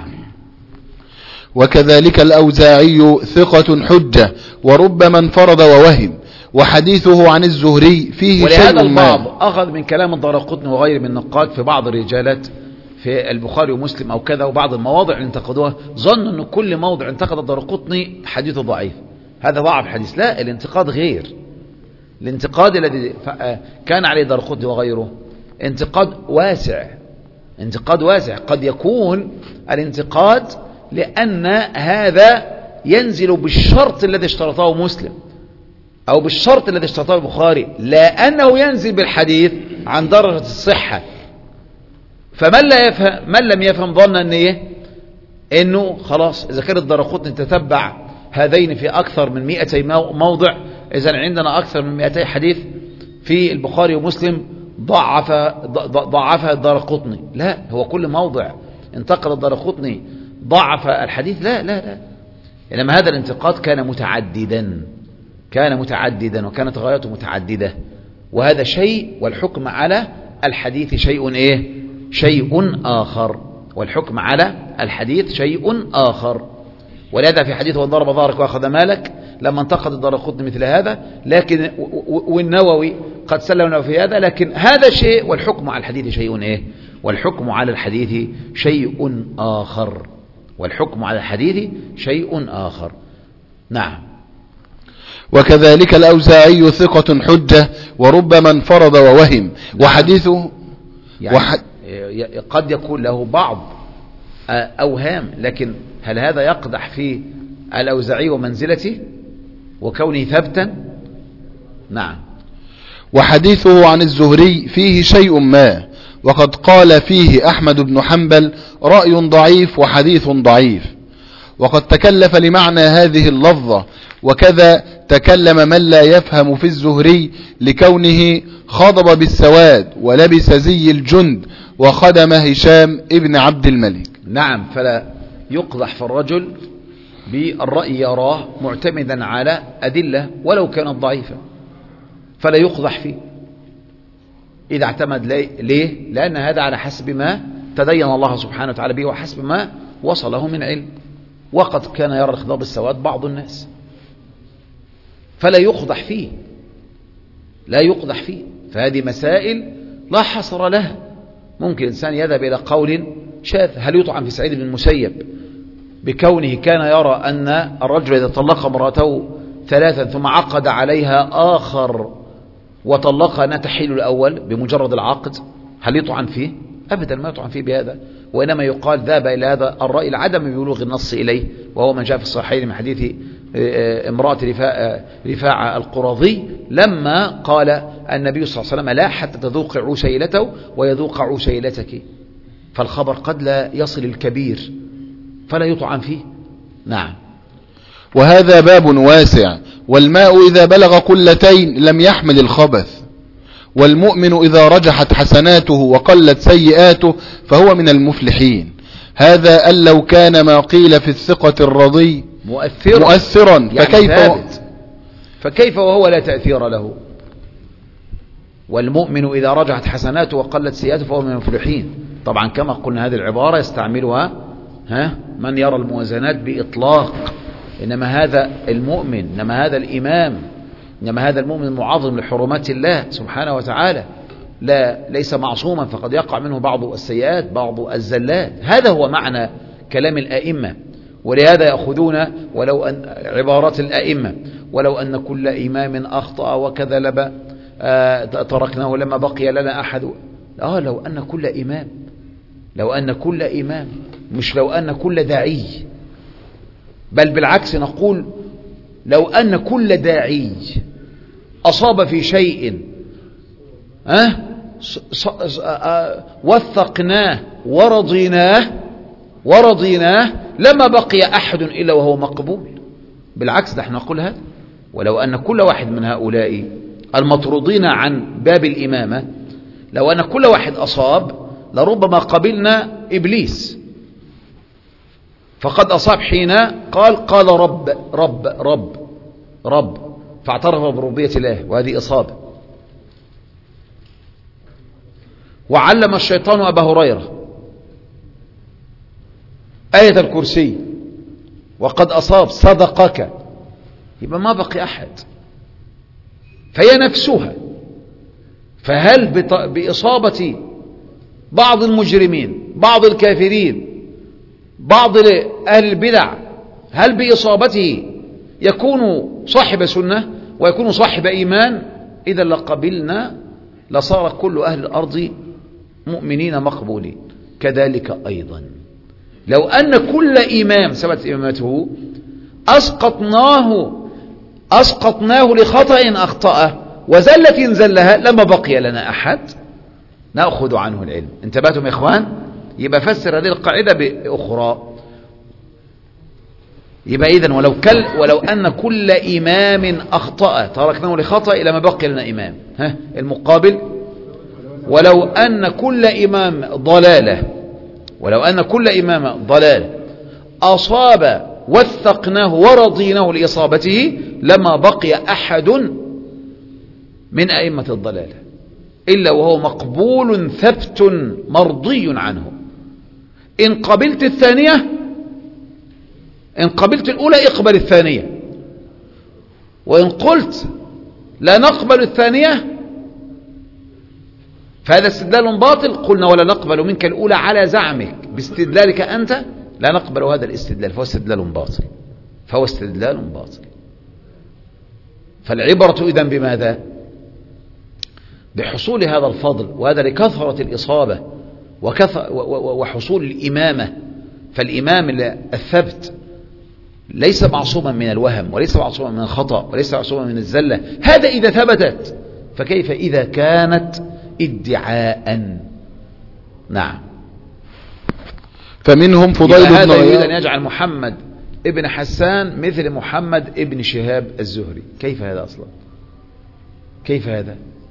وكذلك الأوزاعي ثقة حجة وربما انفرد ووهم، وحديثه عن الزهري فيه شيء ولهذا البعض أخذ من كلام الدارقطني وغيره من النقاد في بعض الرجالات في البخاري ومسلم أو كذا وبعض المواضع اللي انتقدوها، ظنوا أن كل موضع انتقد الدارقطني حديثه ضعيف، هذا ضعف الحديث. لا، الانتقاد غير. الانتقاد الذي كان عليه الدارقطني وغيره انتقاد واسع. قد يكون الانتقاد لأن هذا ينزل بالشرط الذي اشترطه مسلم أو بالشرط الذي اشترطه البخاري، لا أنه ينزل بالحديث عن درجة الصحة. فمن لم يفهم ظن أن إيه؟ إنه خلاص إذا كان الدارقطني تتبع هذين في أكثر من 200 موضع، إذا عندنا أكثر من 200 حديث في البخاري ومسلم ضعفها الدارقطني. لا، هو كل موضع انتقد الدارقطني ضعف الحديث. لا، إنما هذا الانتقاد كان متعددا وكانت غايته متعددة، وهذا شيء والحكم على الحديث شيء إيه؟ شيء آخر. والحكم على الحديث شيء آخر. ولهذا في حديث وان ضرب ظهرك وأخذ مالك لما انتقد الدارقطني مثل هذا، لكن والنووي قد سلم في هذا، لكن هذا شيء والحكم على الحديث شيء إيه؟ والحكم على الحديث شيء آخر. نعم. وكذلك الأوزاعي ثقة حجة وربما انفرد ووهم، وحديثه يعني قد يكون له بعض أوهام، لكن هل هذا يقدح في الأوزاعي ومنزلته وكونه ثبتا؟ نعم. وحديثه عن الزهري فيه شيء ما، وقد قال فيه أحمد بن حنبل رأي ضعيف وحديث ضعيف، وقد تكلف لمعنى هذه اللفظة، وكذا تكلم من لا يفهم في الزهري لكونه خضب بالسواد ولبس زي الجند وخدم هشام ابن عبد الملك. نعم. فلا يقدح في الرجل بالرأي يراه معتمدا على أدلة ولو كانت ضعيفة، فلا يقدح فيه إذا اعتمد. ليه؟ لأن هذا على حسب ما تدين الله سبحانه وتعالى به وحسب ما وصله من علم، وقد كان يرى الخضاب السواد بعض الناس، فلا يقدح فيه. فهذه مسائل لا حصر لها. ممكن إنسان يذهب إلى قول شاذ. هل يطعن في سعيد بن المسيب بكونه كان يرى أن الرجل إذا طلق امرأته 3 ثم عقد عليها آخر وطلقها أنها تحل الأول بمجرد العقد؟ هل يطعن فيه؟ أبدا ما يطعن فيه بهذا، وإنما يقال ذهب إلى هذا الرأي لعدم بلوغ النص إليه، وهو ما جاء في الصحيحين من حديث امرأة رفاعة القرظي لما قال النبي صلى الله عليه وسلم: لا حتى تذوق عسيلته ويذوق عسيلتك. فالخبر قد لا يصل الكبير فلا يطعن فيه. نعم. وهذا باب واسع. والماء إذا بلغ قلتين لم يحمل الخبث، والمؤمن إذا رجحت حسناته وقلت سيئاته فهو من المفلحين. هذا أن لو كان ما قيل في الثقة الرضي مؤثرا يعني فكيف وهو لا تأثير له؟ والمؤمن إذا رجحت حسناته وقلت سيئاته فهو من المفلحين. طبعا كما قلنا هذه العبارة يستعملها من يرى الموازنات بإطلاق، إنما هذا المؤمن، إنما هذا الإمام، إنما هذا المؤمن المعظم لحرمات الله سبحانه وتعالى، لا، ليس معصوما، فقد يقع منه بعض السيئات بعض الزلات. هذا هو معنى كلام الآئمة. ولهذا يأخذون ولو أن عبارات الآئمة ولو أن كل إمام أخطأ وكذلب تركناه لما بقي لنا أحد. لو أن كل إمام، لو أن كل إمام، مش لو أن كل داعي، بل بالعكس نقول لو أن كل داعي أصاب في شيء وثقناه ورضيناه لما بقي أحد إلا وهو مقبول. بالعكس ده احنا نقول هذا، ولو أن كل واحد من هؤلاء المطرودين عن باب الإمامة، لو أن كل واحد أصاب لربما قبلنا إبليس، فقد أصاب حين قال رب رب رب رب، فاعترف بربوبية الله، وهذه إصابة. وعلم الشيطان أبا هريرة آية الكرسي وقد أصاب صدقك، يبقى ما بقي أحد، فهي نفسها. فهل بإصابة بعض المجرمين، بعض الكافرين، بعض أهل البدع، هل بإصابته يكون صاحب سنة ويكون صاحب إيمان؟ إذا لقبلنا، لصار كل أهل الأرض مؤمنين مقبولين. كذلك أيضا لو أن كل إمام ثبت إمامته أسقطناه لخطأ أخطأه وزلة زلها لما بقي لنا أحد نأخذ عنه العلم. انتبهتم يا إخوان؟ يبقى فسر هذه القاعدة بأخرى. يبقى إذن ولو أن كل إمام أخطأ تركناه لخطأ إلى ما بقي لنا إمام. المقابل ولو أن كل إمام ضلالة أصاب وثقناه ورضيناه لإصابته لما بقي أحد من أئمة الضلالة إلا وهو مقبول ثبت مرضي عنه. إن قبلت الثانية، إن قبلت الأولى اقبل الثانية، وإن قلت لا نقبل الثانية فهذا استدلال باطل. قلنا ولا نقبل منك الأولى على زعمك باستدلالك أنت، لا نقبل هذا الاستدلال، فهو استدلال باطل. فالعبرة إذن بماذا؟ بحصول هذا الفضل، وهذا لكثرة الإصابة وحصول الإمامة. فالإمام الثبت ليس معصوما من الوهم، وليس معصوما من الخطأ، وليس معصوما من الزلة. هذا إذا ثبتت، فكيف إذا كانت ادعاء؟ نعم. فمنهم فضيل بن عياض. هذا يريد أن يجعل محمد ابن حسان مثل محمد ابن شهاب الزهري. كيف هذا أصلا؟ كيف هذا؟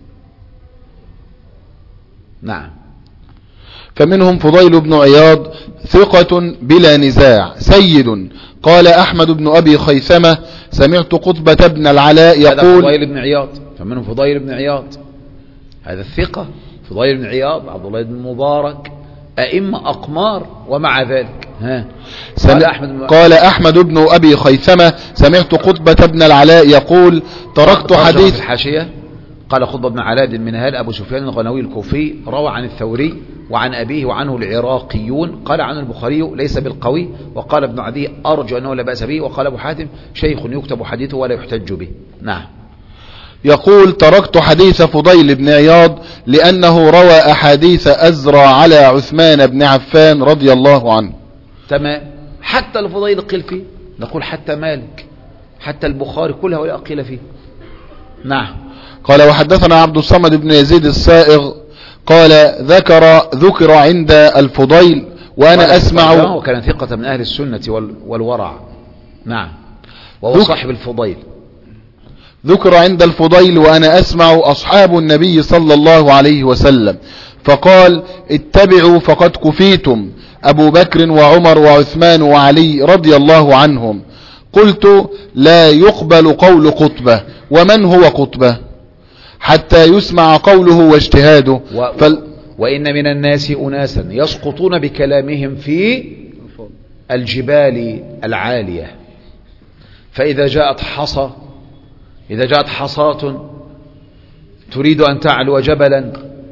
نعم. فمنهم فضيل بن عياض ثقة بلا نزاع سيد. قال أحمد بن أبي خيثمة سمعت قطبة بن العلاء يقول، هذا فضيل بن عياض. فمنهم فضيل بن عياض، هذا الثقة فضيل بن عياض، عبد الله بن مبارك، أئمة أقمار. ومع ذلك قال أحمد بن أبي خيثمة سمعت قطبة بن العلاء يقول تركت حديث الحاشية. قال قطبة بن علاء بن منهال أبو سفيان الغنوي الكوفي، روى عن الثوري وعن أبيه وعنه العراقيون، قال عنه البخاري ليس بالقوي، وقال ابن عدي أرجو أنه لا بأس به، وقال أبو حاتم شيخ يكتب حديثه ولا يحتج به. نعم. يقول تركت حديث فضيل بن عياض لأنه روى أحاديث أزرى على عثمان بن عفان رضي الله عنه. تمام. حتى الفضيل قيل فيه، نقول حتى مالك، حتى البخاري، كل هؤلاء قيل فيه. نعم. قال وحدثنا عبد الصمد بن يزيد السائغ قال ذكر عند الفضيل وأنا أسمع، وكان ثقة من أهل السنة والورع. نعم. وهو صاحب الفضيل. ذكر عند الفضيل وأنا أسمع أصحاب النبي صلى الله عليه وسلم فقال اتبعوا فقد كفيتم، أبو بكر وعمر وعثمان وعلي رضي الله عنهم. قلت لا يقبل قول قطبة، ومن هو قطبة حتى يسمع قوله واجتهاده. وإن من الناس أناسا يسقطون بكلامهم في الجبال العالية، فإذا جاءت حصاة تريد أن تعلو جبلا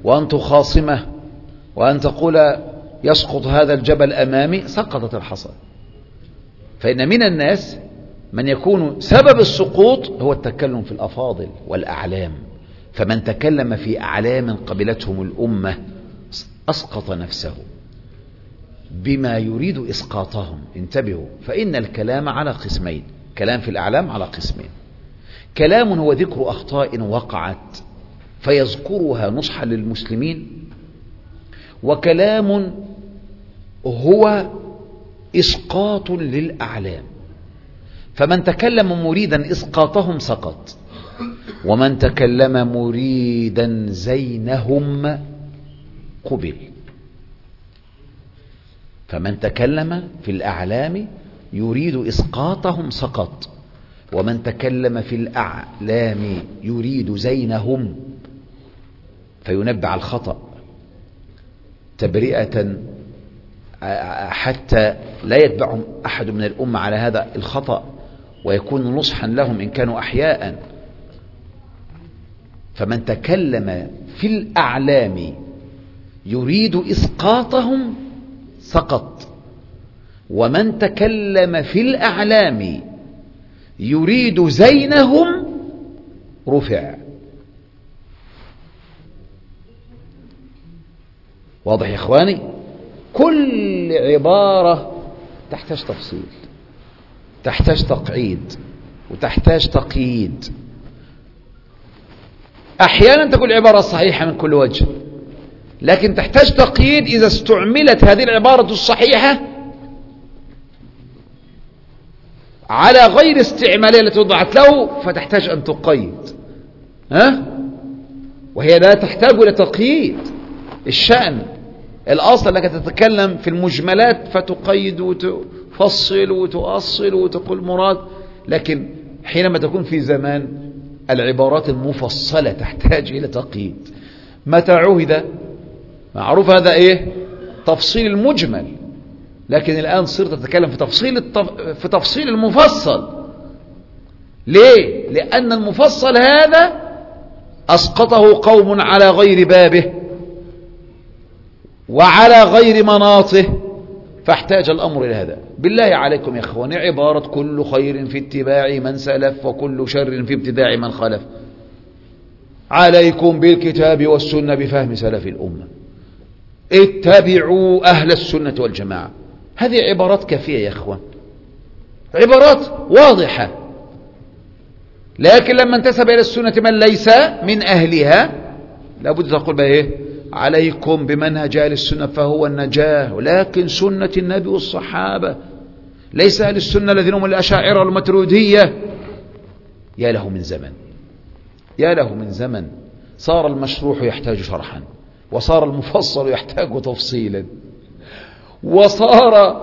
وأن تخاصمه وأن تقول يسقط هذا الجبل أمامي، سقطت الحصى. فإن من الناس من يكون سبب السقوط هو التكلم في الأفاضل والأعلام، فمن تكلم في أعلام قبلتهم الأمة أسقط نفسه بما يريد إسقاطهم. انتبهوا، فإن الكلام على قسمين، كلام في الأعلام على قسمين: كلام هو ذكر أخطاء وقعت فيذكرها نصحا للمسلمين، وكلام هو إسقاط للأعلام. فمن تكلم مريدا إسقاطهم سقط، ومن تكلم مريدا زينهم قبل. فمن تكلم في الأعلام يريد إسقاطهم سقط، ومن تكلم في الأعلام يريد زينهم فينبع الخطأ تبرئة حتى لا يتبعهم أحد من الأمة على هذا الخطأ، ويكون نصحا لهم إن كانوا أحياء. فمن تكلم في الأعلام يريد إسقاطهم سقط، ومن تكلم في الأعلام يريد زينهم رفع. واضح يا إخواني؟ كل عبارة تحتاج تفصيل، تحتاج تقعيد، وتحتاج تقييد. أحيانا تكون العبارة صحيحة من كل وجه، لكن تحتاج تقييد إذا استعملت هذه العبارة الصحيحة على غير استعمالها التي وضعت له، فتحتاج أن تقيد. وهي لا تحتاج إلى تقييد. الشأن الأصل أنك تتكلم في المجملات فتقيد وتفصل وتؤصل وتقول مراد، لكن حينما تكون في زمان العبارات المفصلة تحتاج إلى تقييد. متى عهد معروف هذا إيه؟ تفصيل المجمل، لكن الآن صرت تتكلم في تفصيل المفصل. ليه؟ لأن المفصل هذا أسقطه قوم على غير بابه وعلى غير مناطه، فاحتاج الأمر إلى هذا. بالله عليكم يا إخواني، عبارة كل خير في اتباع من سلف وكل شر في ابتداع من خلف، عليكم بالكتاب والسنة بفهم سلف الأمة، اتبعوا أهل السنة والجماعة. هذه عبارات كافية يا إخوان، عبارات واضحة. لكن لما انتسب إلى السنة من ليس من أهلها لابد تقول بها إيه؟ عليكم بمنهج أهل السنة فهو النجاة. ولكن سنة النبي والصحابة، ليس أهل السنة الذين هم الأشاعرة والماتريدية. يا له من زمن، يا له من زمن صار المشروح يحتاج شرحا، وصار المفصل يحتاج تفصيلا، وصار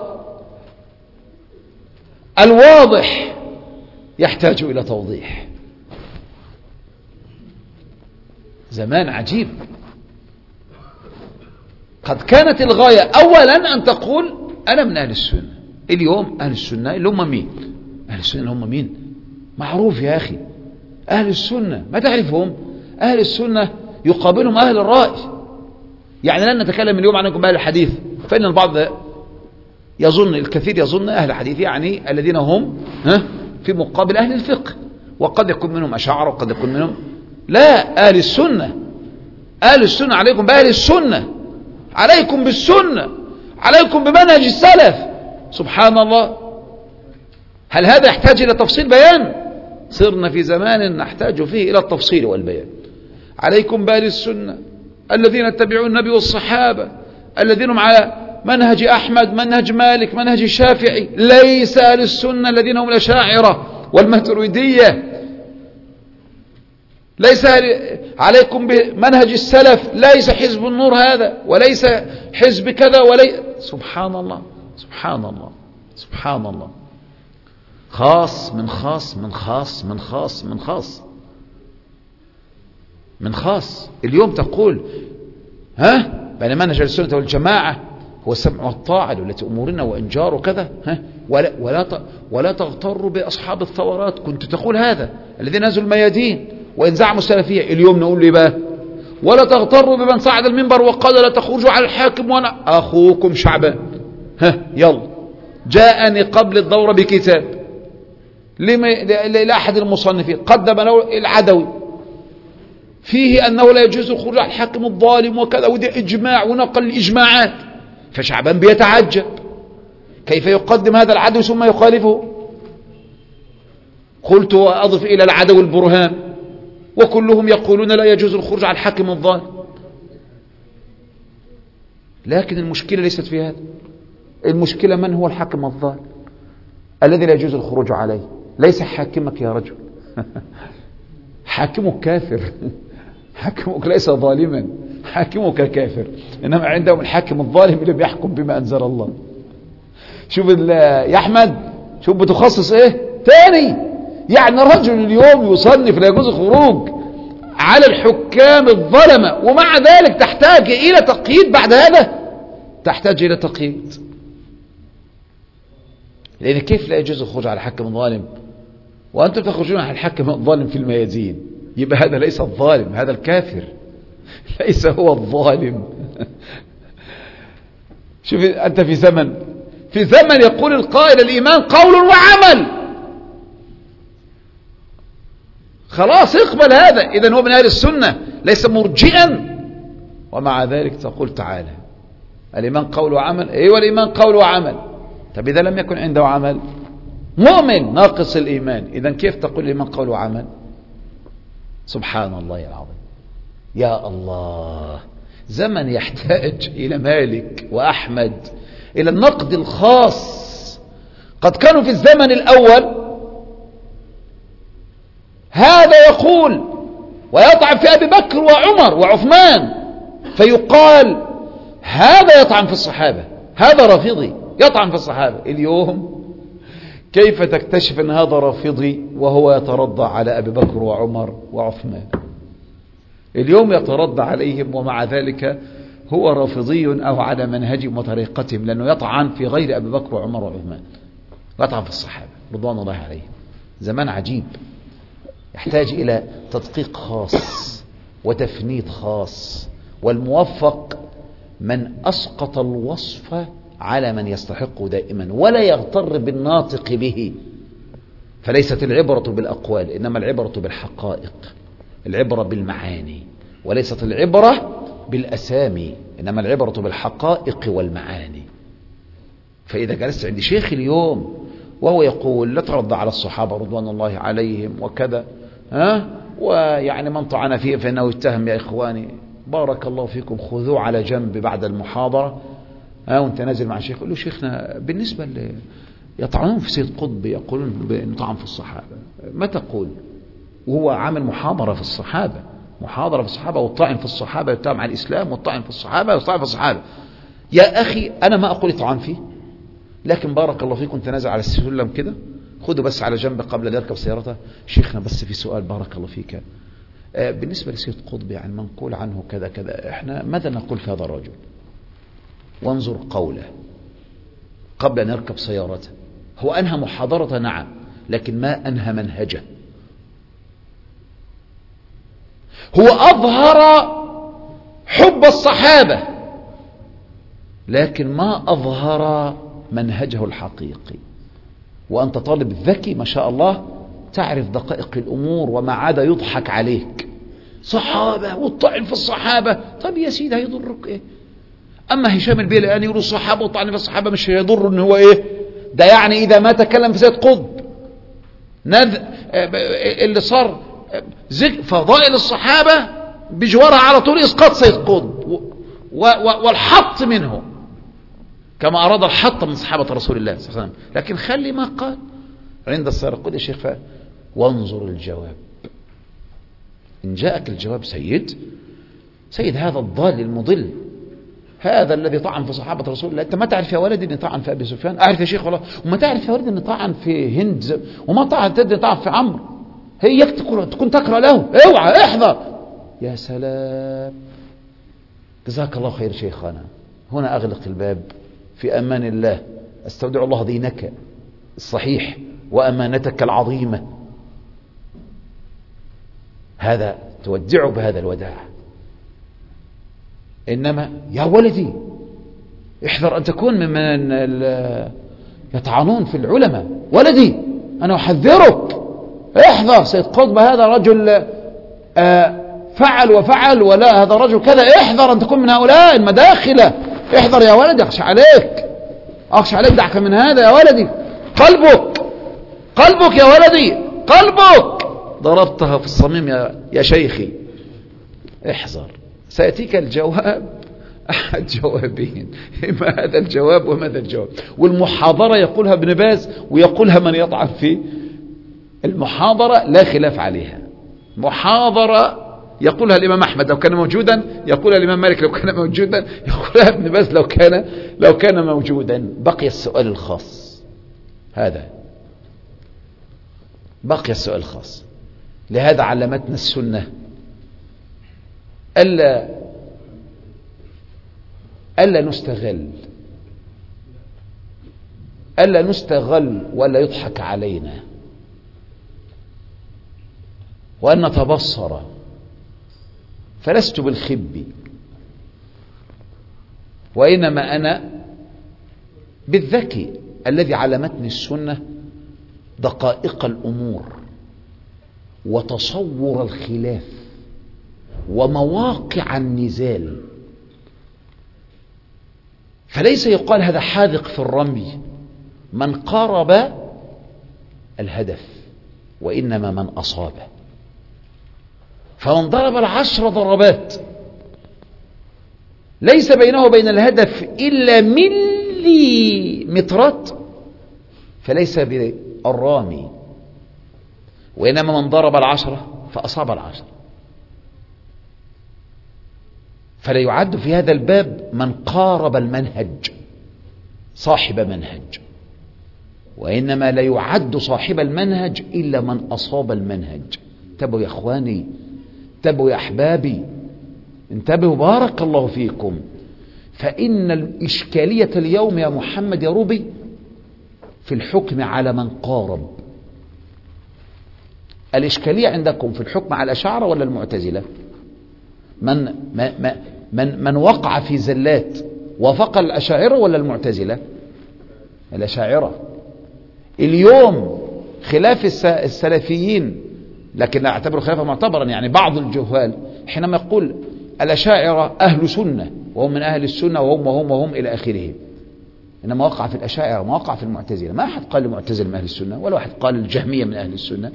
الواضح يحتاج إلى توضيح. زمان عجيب. قد كانت الغاية أولا أن تقول أنا من أهل السنة. اليوم أهل السنة اللي هم مين؟ أهل السنة اللي هم مين؟ معروف يا أخي، أهل السنة ما تعرفهم؟ أهل السنة يقابلهم أهل الرأي. يعني لن نتكلم اليوم عنكم أهل الحديث، فإن البعض يظن، الكثير يظن أهل الحديث يعني الذين هم في مقابل أهل الفقه، وقد يكون منهم أشاعرة وقد يكون منهم لا. أهل السنة، أهل السنة عليكم بأهل السنة، عليكم بالسنة، عليكم بمنهج السلف. سبحان الله، هل هذا يحتاج إلى تفصيل بيان؟ صرنا في زمان نحتاج فيه إلى التفصيل والبيان. عليكم بأهل السنة الذين اتبعوا النبي والصحابة، الذين هم على منهج أحمد، منهج مالك، منهج الشافعي. ليس أهل السنة الذين هم الأشاعرة والماتريدية. ليس عليكم بمنهج السلف، ليس حزب النور هذا، وليس حزب كذا، سبحان الله، سبحان الله، سبحان الله. خاص من خاص من خاص من خاص من خاص من خاص. اليوم تقول بين منهج السنة والجماعة هو السمع والطاعة التي أمورنا وإنجار وكذا، ولا تغتروا بأصحاب الثورات. كنت تقول هذا الذين نزلوا الميادين وإن زعموا السلفية. اليوم نقول له بقى ولا تغتروا بمن صعد المنبر وقال لا تخرجوا على الحاكم وأنا أخوكم شعبان. يلا جاءني قبل الدورة بكتاب لأحد المصنفين قدم له العدوي فيه أنه لا يجوز الخروج على الحاكم الظالم وكذا، وده إجماع ونقل الإجماعات. فشعبان بيتعجب كيف يقدم هذا العدو ثم يخالفه. قلت وأضف إلى العدو البرهان وكلهم يقولون لا يجوز الخروج على الحاكم الظالم. لكن المشكلة ليست في هذا، المشكلة من هو الحاكم الظالم الذي لا يجوز الخروج عليه. ليس حاكمك يا رجل حاكمك كافر حاكمك ليس ظالما، حاكمك كافر. إنما عندهم الحاكم الظالم اللي بيحكم بما أنزل الله. شوف يا أحمد، شوف بتخصص إيه تاني. يعني رجل اليوم يصنف لا يجوز الخروج على الحكام الظلمة، ومع ذلك تحتاج إلى تقييد. بعد هذا تحتاج إلى تقييد، لأن كيف لا يجوز الخروج على الحاكم الظالم وأنتم تخرجون على الحاكم الظالم في الميادين؟ يبقى هذا ليس الظالم، هذا الكافر، ليس هو الظالم. شوف أنت في زمن يقول القائل الإيمان قول وعمل. خلاص اقبل هذا، إذن هو من أهل السنة ليس مرجئا. ومع ذلك تقول تعالى الإيمان قول وعمل. أيوة الإيمان قول وعمل. طب إذا لم يكن عنده عمل مؤمن ناقص الإيمان، إذن كيف تقول الإيمان قول وعمل؟ سبحان الله العظيم. يا الله، زمن يحتاج إلى مالك وأحمد إلى النقد الخاص. قد كانوا في الزمن الأول هذا يقول ويطعن في أبي بكر وعمر وعثمان، فيقال هذا يطعن في الصحابة، هذا رافضي يطعن في الصحابة. اليوم كيف تكتشف أن هذا رافضي وهو يترضى على أبي بكر وعمر وعثمان؟ اليوم يترضى عليهم ومع ذلك هو رافضي أو على منهجهم وطريقتهم، لأنه يطعن في غير أبي بكر وعمر وعثمان، يطعن في الصحابة رضوان الله عليهم. زمان عجيب يحتاج إلى تدقيق خاص وتفنيد خاص. والموفق من أسقط الوصف على من يستحقه دائما ولا يغتر بالناطق به. فليست العبرة بالأقوال، إنما العبرة بالحقائق، العبرة بالمعاني، وليست العبرة بالأسامي، إنما العبرة بالحقائق والمعاني. فإذا جلست عند شيخ اليوم وهو يقول لا ترضى على الصحابة رضوان الله عليهم وكذا، ويعني من طعن فيه فإنه يتهم، يا إخواني بارك الله فيكم خذوه على جنب بعد المحاضرة وانت نازل مع الشيخ قل له شيخنا بالنسبة يطعنون في سيد قطب يقولون بأنه طعن في الصحابة، ما تقول؟ وهو عامل محاضرة في الصحابة، محاضرة في الصحابة، والطعن في الصحابة يتهم على الإسلام، والطعن في الصحابة والطعن في الصحابة. يا أخي أنا ما أقول طعن فيه، لكن بارك الله فيكم تنازل على السلم كده، خذوا بس على جنب قبل أن يركب سيارته. شيخنا بس في سؤال بارك الله فيك، بالنسبة لسيد قطب يعني منقول عنه كذا كذا، احنا ماذا نقول في هذا الرجل؟ وانظر قوله قبل أن يركب سيارته. هو أنهى محاضرة نعم، لكن ما أنهى منهجه. هو أظهر حب الصحابة لكن ما أظهر منهجه الحقيقي. وأنت طالب ذكي ما شاء الله تعرف دقائق الأمور، وما عاد يضحك عليك صحابة والطعن في الصحابة. طيب يا سيدي هيضرك إيه؟ أما هشام البيلاني يقول الصحابة والطعن في الصحابة مش هيضر إن هو إيه ده؟ يعني إذا ما تكلم في سيد قطب اللي صار فضائل الصحابة بجوارها على طول إسقاط سيد قطب والحط منه، كما أراد الحط من صحابة رسول الله صلى الله عليه وسلم. لكن خلي ما قال عند السير. قل يا شيخ وانظر الجواب. إن جاءك الجواب سيد هذا الضال المضل، هذا الذي طعن في صحابة رسول الله. أنت ما تعرف يا ولدي أن طعن في أبي سفيان؟ أعرف يا شيخ والله. وما تعرف يا ولدي أن طعن في هند، وما تدري طعن في عمرو. هي تكون تقرأ له اوعى احذر. يا سلام، جزاك الله خير شيخنا. هنا أغلق الباب في أمان الله. استودع الله دينك الصحيح وأمانتك العظيمة. هذا تودعه بهذا الوداع. إنما يا ولدي احذر أن تكون ممن يطعنون في العلماء. ولدي أنا أحذرك، احذر سيد قطب هذا رجل فعل وفعل، ولا هذا رجل كذا، احذر أن تكون من هؤلاء المداخلة، احذر يا ولدي، أخشى عليك، أخشى عليك، دعك من هذا يا ولدي، قلبك يا ولدي، قلبك. ضربتها في الصميم يا شيخي، احذر، سيأتيك الجواب أحد جوابين، إما هذا الجواب وما هذا الجواب. والمحاضرة يقولها ابن باز ويقولها من يطعن في المحاضرة لا خلاف عليها. محاضرة يقولها الإمام أحمد لو كان موجودا، يقولها الإمام مالك لو كان موجودا، يقولها ابن باز لو كان موجودا. بقي السؤال الخاص، هذا بقي السؤال الخاص. لهذا علمتنا السنة ألا نستغل ولا يضحك علينا، وأن نتبصر. فلست بالخب، وإنما أنا بالذكي الذي علمتني السنة دقائق الأمور وتصور الخلاف ومواقع النزال. فليس يقال هذا حاذق في الرمي من قارب الهدف، وإنما من أصابه. فمن ضرب 10 ضربات ليس بينه وبين الهدف إلا ملي مترات فليس بالرامي، وإنما من ضرب 10 فأصاب 10. فلا يعد في هذا الباب من قارب المنهج صاحب منهج، وإنما لا يعد صاحب المنهج إلا من أصاب المنهج. انتبهوا يا أخواني، انتبهوا يا أحبابي، انتبهوا بارك الله فيكم. فإن الإشكالية اليوم يا محمد يا روبي في الحكم على من قارب. الإشكالية عندكم في الحكم على الأشاعرة ولا المعتزلة؟ من وقع في زلات وافق الأشاعرة ولا المعتزلة؟ الأشاعرة. اليوم خلاف السلفيين، لكن لا أعتبر خلافا معتبرا، يعني بعض الجهال حينما يقول الأشاعرة أهل سنة وهم من أهل السنة وهم إلى آخره، إنما وقع في الأشاعرة ما وقع في المعتزلة. ما أحد قال المعتزلة من أهل السنة، ولا واحد قال الجهمية من أهل السنة.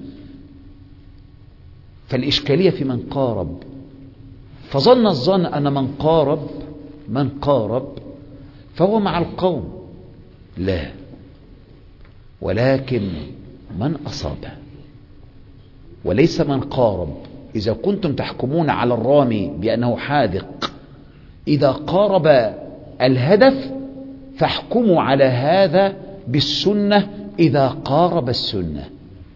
فالإشكالية في من قارب. فظن الظن أن من قارب فهو مع القوم، لا، ولكن من أصابه وليس من قارب. إذا كنتم تحكمون على الرامي بأنه حاذق إذا قارب الهدف، فاحكموا على هذا بالسنة إذا قارب السنة.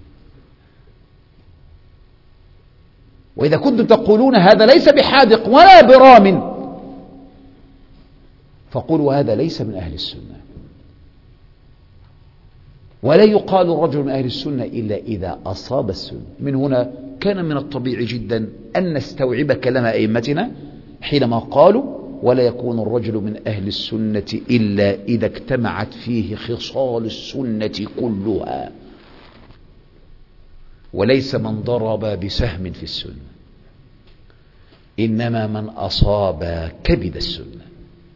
وإذا كنتم تقولون هذا ليس بحاذق ولا برام، فقولوا هذا ليس من أهل السنة. ولا يقال الرجل من أهل السنة إلا إذا أصاب السنة. من هنا كان من الطبيعي جدا أن نستوعب كلام أئمتنا حينما قالوا ولا يكون الرجل من أهل السنة إلا إذا اجتمعت فيه خصال السنة كلها، وليس من ضرب بسهم في السنة، إنما من أصاب كبد السنة.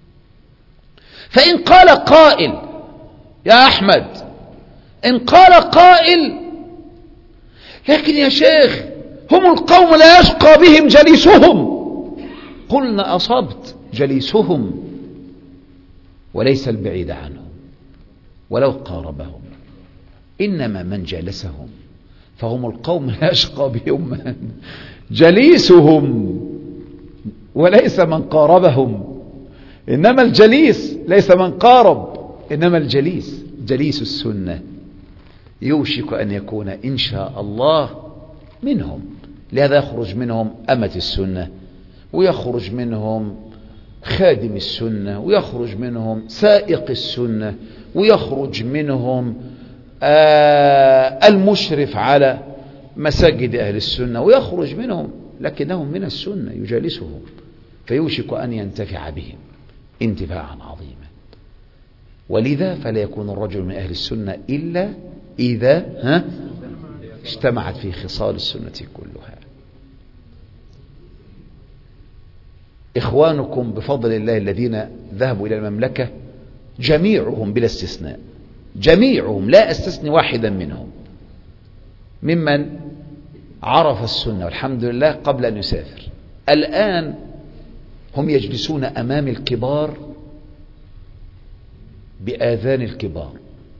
فإن قال قائل يا أحمد، إن قال قائل لكن يا شيخ هم القوم لا يشقى بهم جليسهم، قلنا أصبت، جليسهم وليس البعيد عنهم ولو قاربهم، إنما من جلسهم فهم القوم لا يشقى بهم جليسهم وليس من قاربهم. إنما الجليس ليس من قارب، إنما الجليس جليس السنة يوشك أن يكون إن شاء الله منهم. لهذا يخرج منهم أمة السنة، ويخرج منهم خادم السنة، ويخرج منهم سائق السنة، ويخرج منهم المشرف على مساجد أهل السنة، ويخرج منهم لكنهم من السنة يجالسهم. فيوشك أن ينتفع بهم انتفاعا عظيما. ولذا فلا يكون الرجل من أهل السنة إلا إذا اجتمعت في خصال السنة كلها. إخوانكم بفضل الله الذين ذهبوا إلى المملكة جميعهم بلا استثناء، جميعهم لا أستثني واحدا منهم، ممن عرف السنة والحمد لله قبل أن يسافر. الآن هم يجلسون أمام الكبار بآذان الكبار،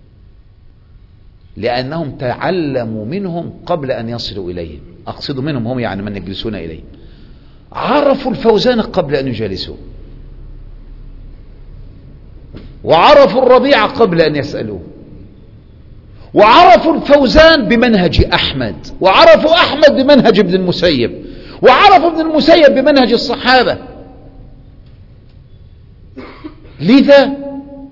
لأنهم تعلموا منهم قبل أن يصلوا إليهم. أقصد منهم هم يعني من يجلسون إليهم، عرفوا الفوزان قبل أن يجالسوا، وعرفوا الربيع قبل أن يسألوه، وعرفوا الفوزان بمنهج أحمد، وعرفوا أحمد بمنهج ابن المسيب، وعرفوا ابن المسيب بمنهج الصحابة. لذا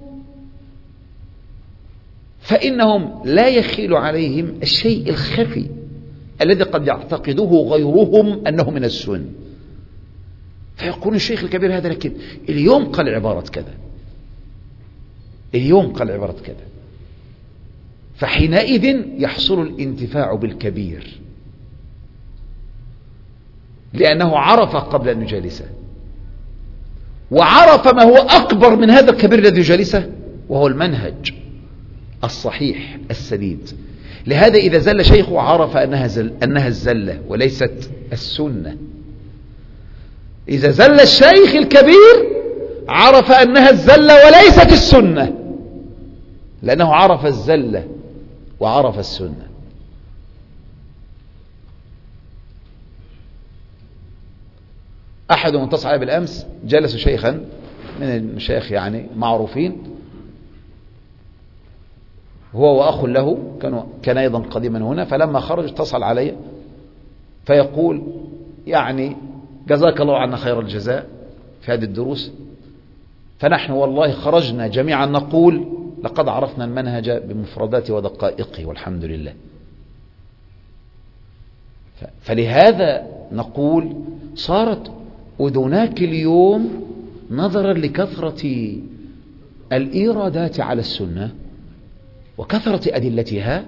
فإنهم لا يخيل عليهم الشيء الخفي الذي قد يعتقده غيرهم أنه من السنة، فيقول الشيخ الكبير هذا لكن اليوم قال عبارة كذا، اليوم قال عبارة كذا، فحينئذ يحصل الانتفاع بالكبير لأنه عرف قبل أن يجالسه، وعرف ما هو أكبر من هذا الكبير الذي يجالسه وهو المنهج الصحيح السديد. لهذا إذا زل شيخه عرف أنها الزلة وليست السنة. إذا زل الشيخ الكبير عرف أنها الزلة وليست السنة، لأنه عرف الزلة وعرف السنة. أحد متصل عليه بالأمس جلس شيخا من المشايخ يعني معروفين، هو وأخ له كان أيضا قديما هنا، فلما خرج اتصل علي فيقول يعني جزاك الله عنا خير الجزاء في هذه الدروس، فنحن والله خرجنا جميعا نقول لقد عرفنا المنهج بمفرداته ودقائقه والحمد لله. فلهذا نقول صارت أذناك اليوم نظرا لكثرة الإيرادات على السنة وكثرة أدلتها،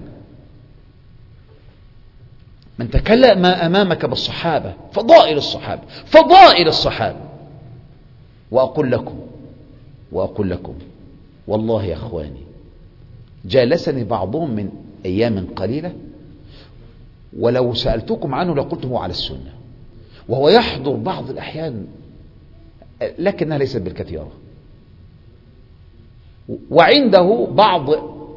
من تكلم ما أمامك بالصحابة، فضائل الصحابة، فضائل الصحابة. وأقول لكم والله يا أخواني جالسني بعضهم من أيام قليلة، ولو سألتكم عنه لقلته على السنة، وهو يحضر بعض الأحيان لكنها ليست بالكثيرة، وعنده بعض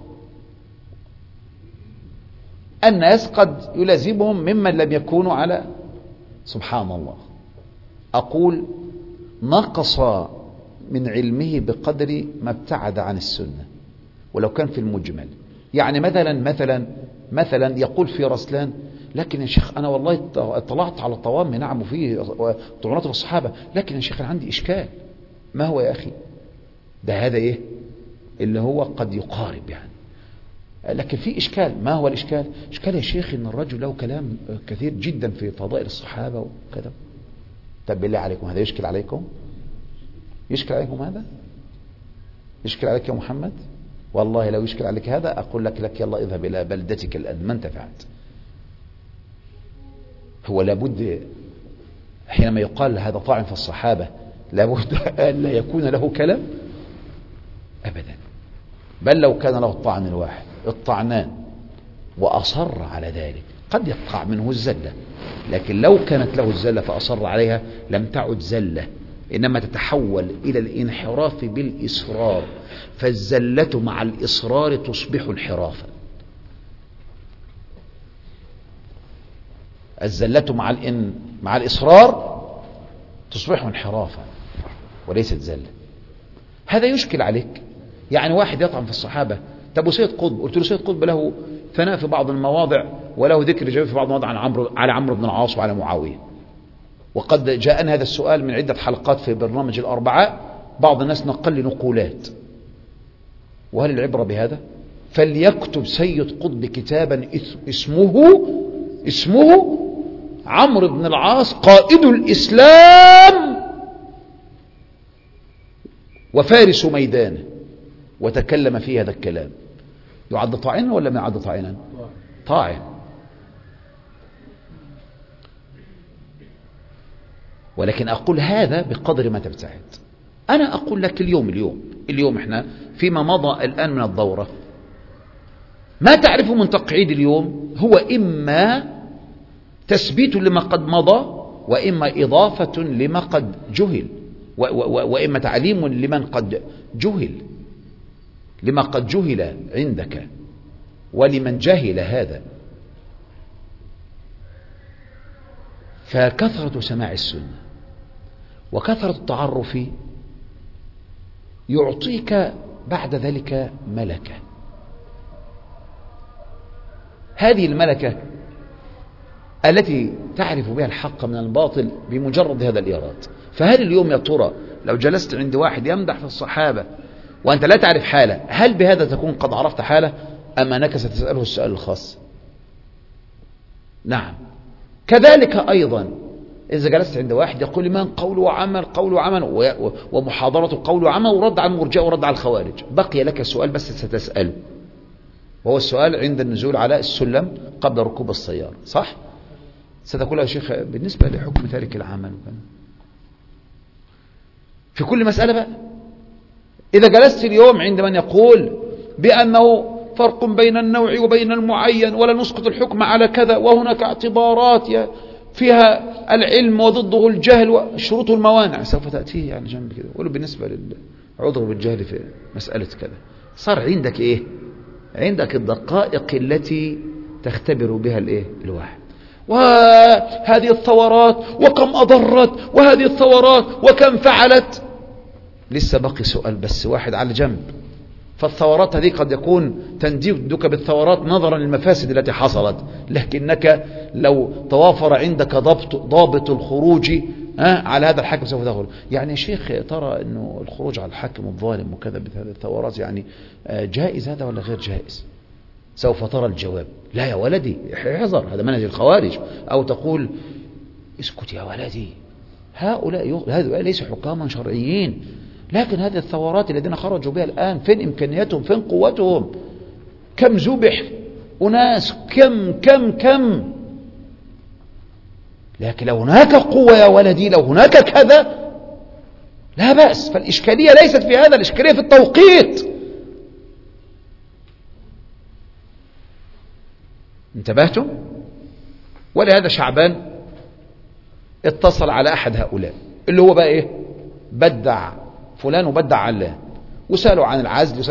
الناس قد يلازمهم ممن لم يكونوا على، سبحان الله، أقول نقص من علمه بقدر ما ابتعد عن السنة ولو كان في المجمل. يعني مثلا يقول في رسلان لكن يا شيخ أنا والله اطلعت على الطوام نعم وفيه طعنات الصحابة، لكن يا شيخ أنا عندي إشكال. ما هو يا أخي؟ ده هذا إيه اللي هو قد يقارب يعني، لكن في إشكال. ما هو الإشكال؟ إشكال يا شيخ إن الرجل له كلام كثير جدا في فضائل الصحابة وكذا. طب بالله عليكم هذا يشكل عليكم؟ يشكل عليكم هذا؟ يشكل عليك يا محمد؟ والله لو يشكل عليك هذا أقول لك يلا اذهب إلى بلدتك الآن ما انتفعت. هو لابد حينما يقال هذا طاعن في الصحابة لابد أن لا يكون له كلام أبدا، بل لو كان له الطعن الواحد الطعنان وأصر على ذلك قد يقع منه الزلة، لكن لو كانت له الزلة فأصر عليها لم تعد زلة، إنما تتحول إلى الانحراف بالإصرار، فالزلة مع الإصرار تصبح انحرافا. الزلة مع الإصرار تصبح انحرافا وليست زلة. هذا يشكل عليك. يعني واحد يطعن في الصحابة، طب سيد قطب، قلت له سيد قطب له ثناء في بعض المواضع وله ذكر جميل في بعض المواضع على عمرو بن العاص وعلى معاوية، وقد جاءنا هذا السؤال من عدة حلقات في برنامج الأربعاء، بعض الناس نقل لي نقولات، وهل العبرة بهذا؟ فليكتب سيد قطب كتابا اسمه عمرو بن العاص قائد الإسلام وفارس ميدانه وتكلم في هذا الكلام، يعد طاعنا ولا ما يعد طاعنا؟ طاعن. ولكن أقول هذا بقدر ما تبتعد. أنا أقول لك اليوم إحنا فيما مضى الآن من الدورة، ما تعرفه من تقعيد اليوم هو إما تثبيت لما قد مضى، وإما إضافة لما قد جهل، وإما تعليم لمن قد جهل، لما قد جهل عندك ولمن جهل هذا. فكثرة سماع السنة وكثرة التعرف يعطيك بعد ذلك ملكة. هذه الملكة التي تعرف بها الحق من الباطل بمجرد هذا الإيراد. فهل اليوم يا ترى لو جلست عند واحد يمدح في الصحابة وأنت لا تعرف حاله، هل بهذا تكون قد عرفت حاله أم أنك ستسأله السؤال الخاص؟ نعم. كذلك أيضا إذا جلست عند واحد يقول لمن قول وعمل ومحاضرة قول وعمل ورد على المرجئة ورد على الخوارج، بقي لك سؤال بس ستسأله، وهو السؤال عند النزول على السلم قبل ركوب السيارة، صح؟ ستقول يا شيخ بالنسبة لحكم تارك العمل في كل مسألة بقى. إذا جلست اليوم عند من يقول بأنه فرق بين النوع وبين المعين ولا نسقط الحكم على كذا، وهناك اعتبارات فيها العلم وضده الجهل وشروط الموانع، سوف تأتيه يعني جنب كده قوله بالنسبة للعذر بالجهل في مسألة كذا. صار عندك إيه؟ عندك الدقائق التي تختبر بها الإيه؟ الواحد. وهذه الثورات وكم أضرت، وهذه الثورات وكم فعلت. لسه باقي سؤال بس واحد على جنب. فالثورات هذه قد يكون تنديدك بالثورات نظرا للمفاسد التي حصلت، لكنك لو توافر عندك ضابط الخروج على هذا الحاكم سوف تخرج. يعني يا شيخ ترى أنه الخروج على الحاكم الظالم وكذا بهذه الثورات يعني جائز هذا ولا غير جائز؟ سوف ترى الجواب. لا يا ولدي احذر، هذا منهج الخوارج. أو تقول اسكت يا ولدي، هؤلاء ليسوا حكاما شرعيين، لكن هذه الثورات الذين خرجوا بها الآن فين إمكانياتهم، فين قوتهم، كم ذبح أناس، كم. لكن لو هناك قوة يا ولدي، لو هناك كذا لا بأس. فالإشكالية ليست في هذا، الإشكالية في التوقيت. انتبهتم؟ ولهذا شعبان اتصل على أحد هؤلاء اللي هو بقى إيه، بدع فلان وبدع علان، وسألوا عن العزل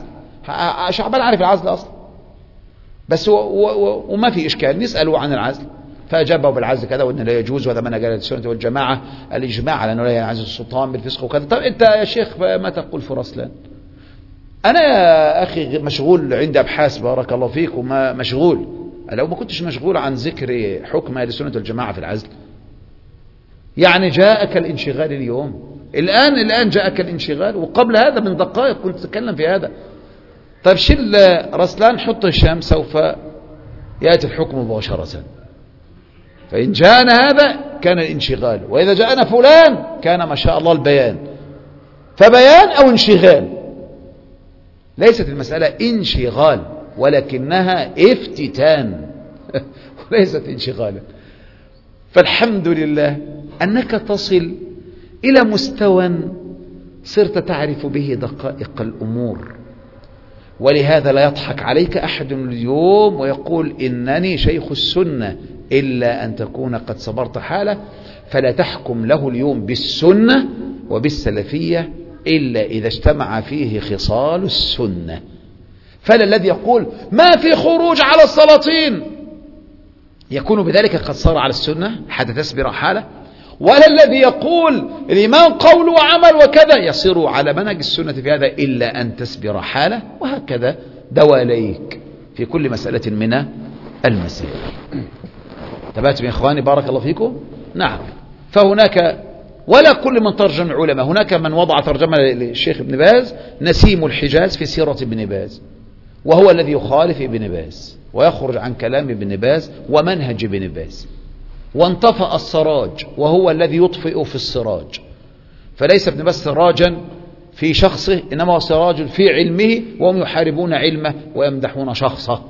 شعبان عارف العزل أصلا، بس وما في إشكال نسأله عن العزل، فأجابه بالعزل كذا وأنه لا يجوز، وهذا منهج السنة والجماعة الإجماع على أنه لا يعزل السلطان بالفسق وكذا. طب أنت يا شيخ ما تقول في رسلان؟ أنا يا أخي مشغول عندي أبحاث بارك الله فيك وما مشغول. لو ما كنتش مشغول عن ذكر حكم أهل السنة والجماعة في العزل، يعني جاءك الانشغال اليوم، الآن جاءك الانشغال، وقبل هذا من دقائق كنت تتكلم في هذا. طيب شيل رسلان حط هشام، سوف يأتي الحكم مباشرة. فإن جاءنا هذا كان الانشغال، وإذا جاءنا فلان كان ما شاء الله البيان. فبيان أو انشغال، ليست المسألة انشغال ولكنها افتتان وليست انشغالا. فالحمد لله أنك تصل إلى مستوى صرت تعرف به دقائق الأمور، ولهذا لا يضحك عليك أحد اليوم ويقول إنني شيخ السنة إلا أن تكون قد صبرت حاله. فلا تحكم له اليوم بالسنة وبالسلفية إلا إذا اجتمع فيه خصال السنة. فلا الذي يقول ما في خروج على السلاطين يكون بذلك قد صار على السنة حتى تصبر حاله، ولا الذي يقول الإيمان قول وعمل وكذا يصير على منهج السنة في هذا إلا أن تصبر حاله. وهكذا دواليك في كل مسألة من المسائل. تبعتم يا إخواني بارك الله فيكم. نعم. فهناك ولا كل من ترجم العلماء، هناك من وضع ترجمة للشيخ ابن باز نسيم الحجاز في سيرة ابن باز، وهو الذي يخالف ابن باز ويخرج عن كلام ابن باز ومنهج ابن باز. وانطفأ السراج وهو الذي يطفئ في السراج، فليس ابن باز سراجا في شخصه، إنما هو سراج في علمه، وهم يحاربون علمه ويمدحون شخصه.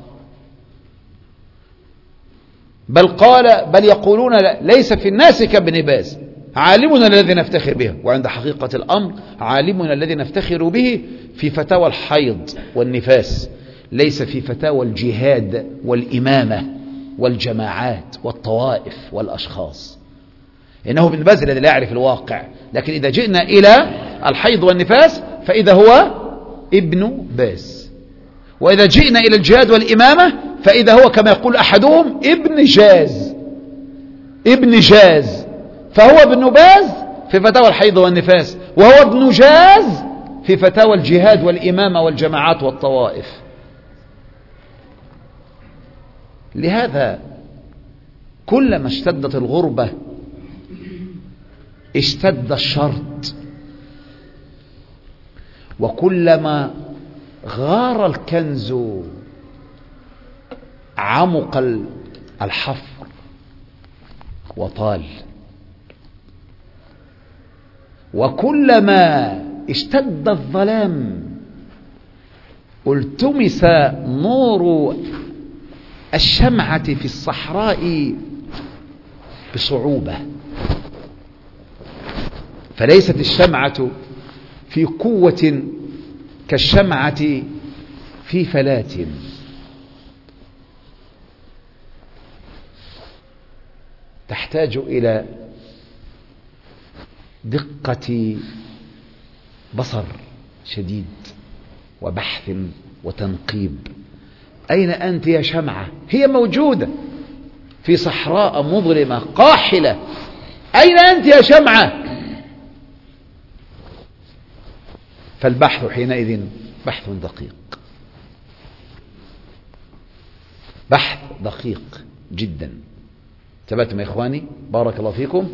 بل يقولون ليس في الناس كابن باز، عالمنا الذي نفتخر به. وعند حقيقة الأمر عالمنا الذي نفتخر به في فتاوى الحيض والنفاس، ليس في فتاوى الجهاد والإمامة والجماعات والطوائف والأشخاص. إنه ابن باز الذي لا يعرف الواقع. لكن إذا جئنا إلى الحيض والنفاس فإذا هو ابن باز، وإذا جئنا إلى الجهاد والإمامة فإذا هو كما يقول أحدهم ابن جاز، فهو ابن باز في فتاوى الحيض والنفاس، وهو ابن جاز في فتاوى الجهاد والإمامة والجماعات والطوائف. لهذا كلما اشتدت الغربة اشتد الشرط، وكلما غار الكنز عمق الحفر وطال، وكلما اشتد الظلام التمس نور الشمعة في الصحراء بصعوبة. فليست الشمعة في قوة كالشمعة في فلات، تحتاج إلى دقة بصر شديد وبحث وتنقيب. أين أنت يا شمعة؟ هي موجودة في صحراء مظلمة قاحلة، أين أنت يا شمعة؟ فالبحث حينئذ بحث دقيق، بحث دقيق جدا. ثبتم يا إخواني بارك الله فيكم؟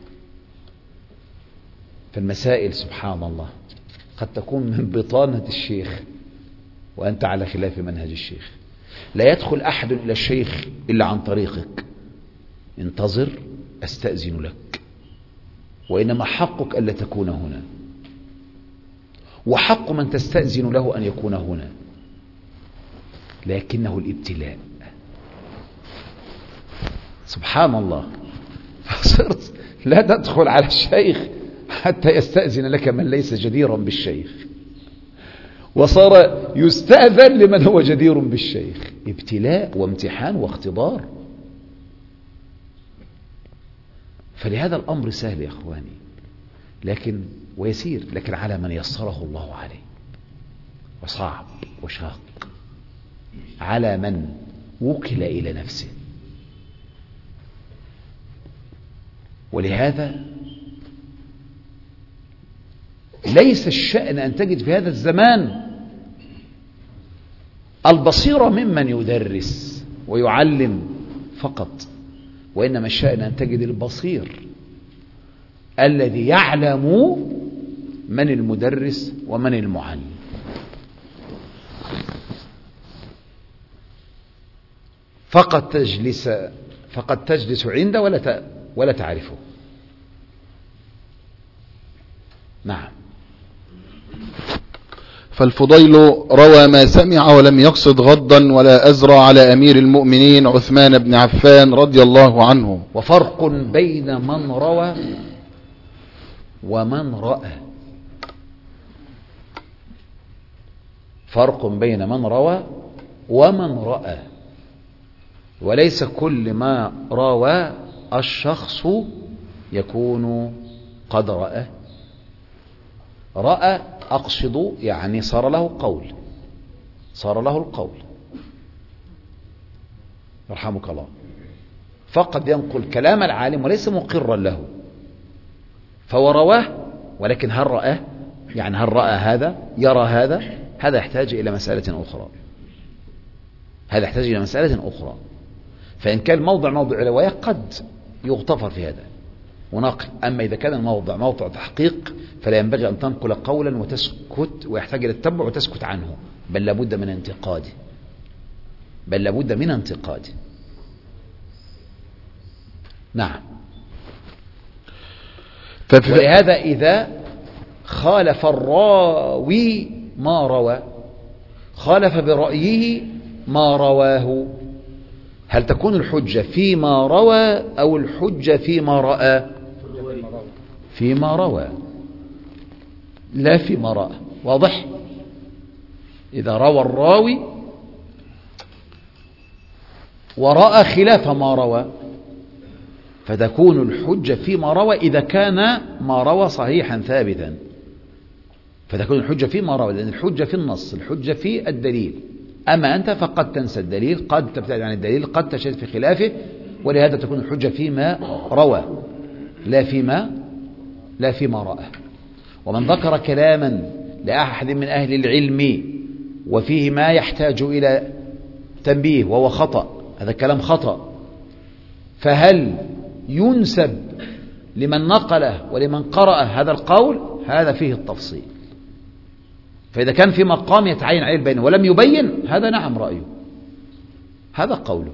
فالمسائل سبحان الله قد تكون من بطانة الشيخ وأنت على خلاف منهج الشيخ. لا يدخل أحد إلى الشيخ إلا عن طريقك. انتظر أستأذن لك، وإنما حقك ألا تكون هنا، وحق من تستأذن له أن يكون هنا، لكنه الابتلاء. سبحان الله. فصرت لا تدخل على الشيخ حتى يستأذن لك من ليس جديرا بالشيخ، وصار يستأذن لمن هو جدير بالشيخ. ابتلاء وامتحان واختبار. فلهذا الأمر سهل يا أخواني لكن ويسير، لكن على من يسره الله عليه، وصعب وشاق على من وكل إلى نفسه. ولهذا ليس الشأن أن تجد في هذا الزمان البصيرة ممن يدرس ويعلم فقط، وإنما الشأن أن تجد البصير الذي يعلم من المدرس ومن المعلم. فقد تجلس عنده ولا تعرفه. نعم. فالفضيل روى ما سمع ولم يقصد غضا ولا أزرى على أمير المؤمنين عثمان بن عفان رضي الله عنه. وفرق بين من روى ومن رأى، فرق بين من روى ومن رأى. وليس كل ما روى الشخص يكون قد رأى. رأى أقصد يعني صار له قول، صار له القول يرحمك الله. فقد ينقل كلام العالم وليس مقرا له، فهو رواه، ولكن هل رأى؟ يعني هل رأى هذا؟ يرى هذا؟ هذا يحتاج إلى مسألة أخرى، هذا يحتاج إلى مسألة أخرى. فإن كان موضع رواية قد يغتفر في هذا ونقل. أما إذا كان الموضع موضع تحقيق فلا ينبغي أن تنقل قولا وتسكت ويحتاج إلى التبع وتسكت عنه، بل لابد من انتقاده، بل لابد من انتقاده. نعم. ولهذا إذا خالف الراوي ما روى، خالف برأيه ما رواه، هل تكون الحجة فيما روى أو الحجة فيما رأى؟ فيما روى لا فيما رأى. واضح؟ إذا روى الراوي ورأى خلاف ما روى فتكون الحجة فيما روى إذا كان ما روى صحيحا ثابتا، فتكون الحجة فيما روى، لأن الحجة في النص، الحجة في الدليل. أما أنت فقد تنسى الدليل، قد تبتعد عن الدليل، قد تشد في خلافه، ولهذا تكون الحجة فيما روى لا فيما رأى. ومن ذكر كلاما لأحد من أهل العلم وفيه ما يحتاج إلى تنبيه وهو خطأ، هذا كلام خطأ، فهل ينسب لمن نقله ولمن قرأ هذا القول؟ هذا فيه التفصيل. فإذا كان في مقام يتعين عليه البين ولم يبين، هذا نعم رأيه، هذا قوله.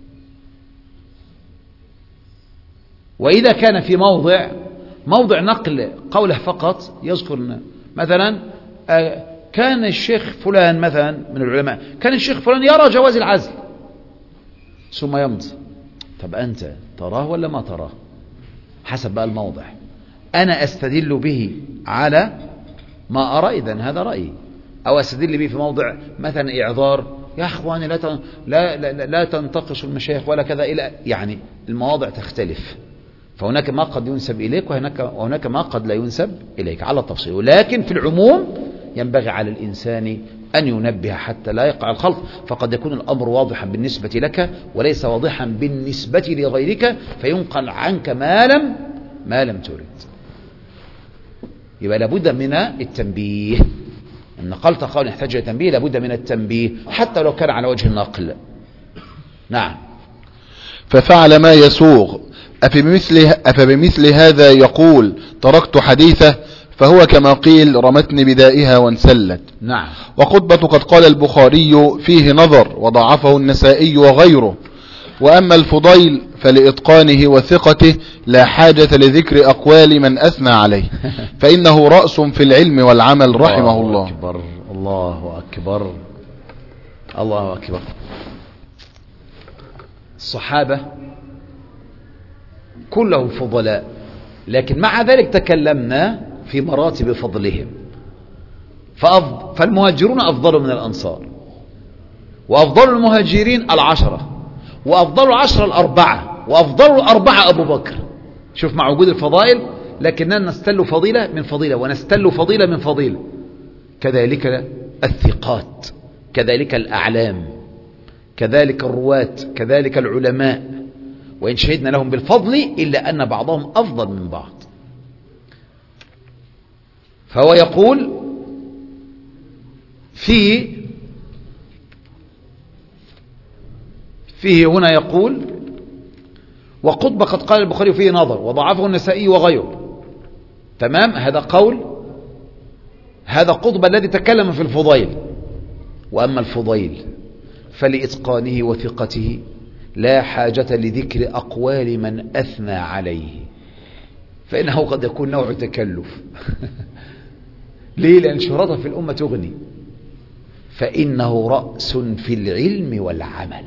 وإذا كان في موضع نقل قوله فقط، يذكر مثلا كان الشيخ فلان مثلا من العلماء، كان الشيخ فلان يرى جواز العزل ثم يمضي. طب أنت تراه ولا ما تراه؟ حسب بقى الموضع. أنا أستدل به على ما أرى، إذن هذا رأيي. أو أستدل به في موضع مثلا إعذار، يا أخواني لا تنتقصوا المشايخ ولا كذا، إلى يعني المواضع تختلف، فهناك ما قد ينسب إليك وهناك ما قد لا ينسب إليك على التفصيل. ولكن في العموم ينبغي على الإنسان أن ينبه حتى لا يقع الخلط، فقد يكون الأمر واضحا بالنسبة لك وليس واضحا بالنسبة لغيرك، فينقل عنك ما لم ترد. يبقى لابد من التنبيه، إن نقلت قول يحتاج إلى تنبيه، لابد من التنبيه حتى لو كان على وجه النقل. نعم. ففعل ما يسوغ، أفبمثل هذا يقول تركت حديثه، فهو كما قيل رمتني بدائها وانسلت. نعم. وخطبة قد قال البخاري فيه نظر وضعفه النسائي وغيره. وأما الفضيل فلإتقانه وثقته لا حاجة لذكر أقوال من أثنى عليه، فإنه رأس في العلم والعمل رحمه الله. أكبر. الله أكبر. الله أكبر. الصحابة كلهم فضلاء، لكن مع ذلك تكلمنا في مراتب فضلهم. فالمهاجرون أفضل من الأنصار، وأفضل المهاجرين 10، وأفضل 10 4، وأفضل 4 أبو بكر. شوف مع وجود الفضائل لكننا نستل فضيلة من فضيلة ونستل فضيلة من فضيلة. كذلك الثقات، كذلك الأعلام، كذلك الرواة، كذلك العلماء، وإن شهدنا لهم بالفضل إلا أن بعضهم أفضل من بعض. فهو يقول فيه هنا يقول وقطب قد قال البخاري فيه نظر وضعفه النسائي وغيره. تمام، هذا قول، هذا قطب الذي تكلم في الفضيل. وأما الفضيل فلإتقانه وثقته لا حاجة لذكر أقوال من أثنى عليه، فإنه قد يكون نوع تكلف. ليه؟ لأن شهرته في الأمة تغني. فإنه رأس في العلم والعمل،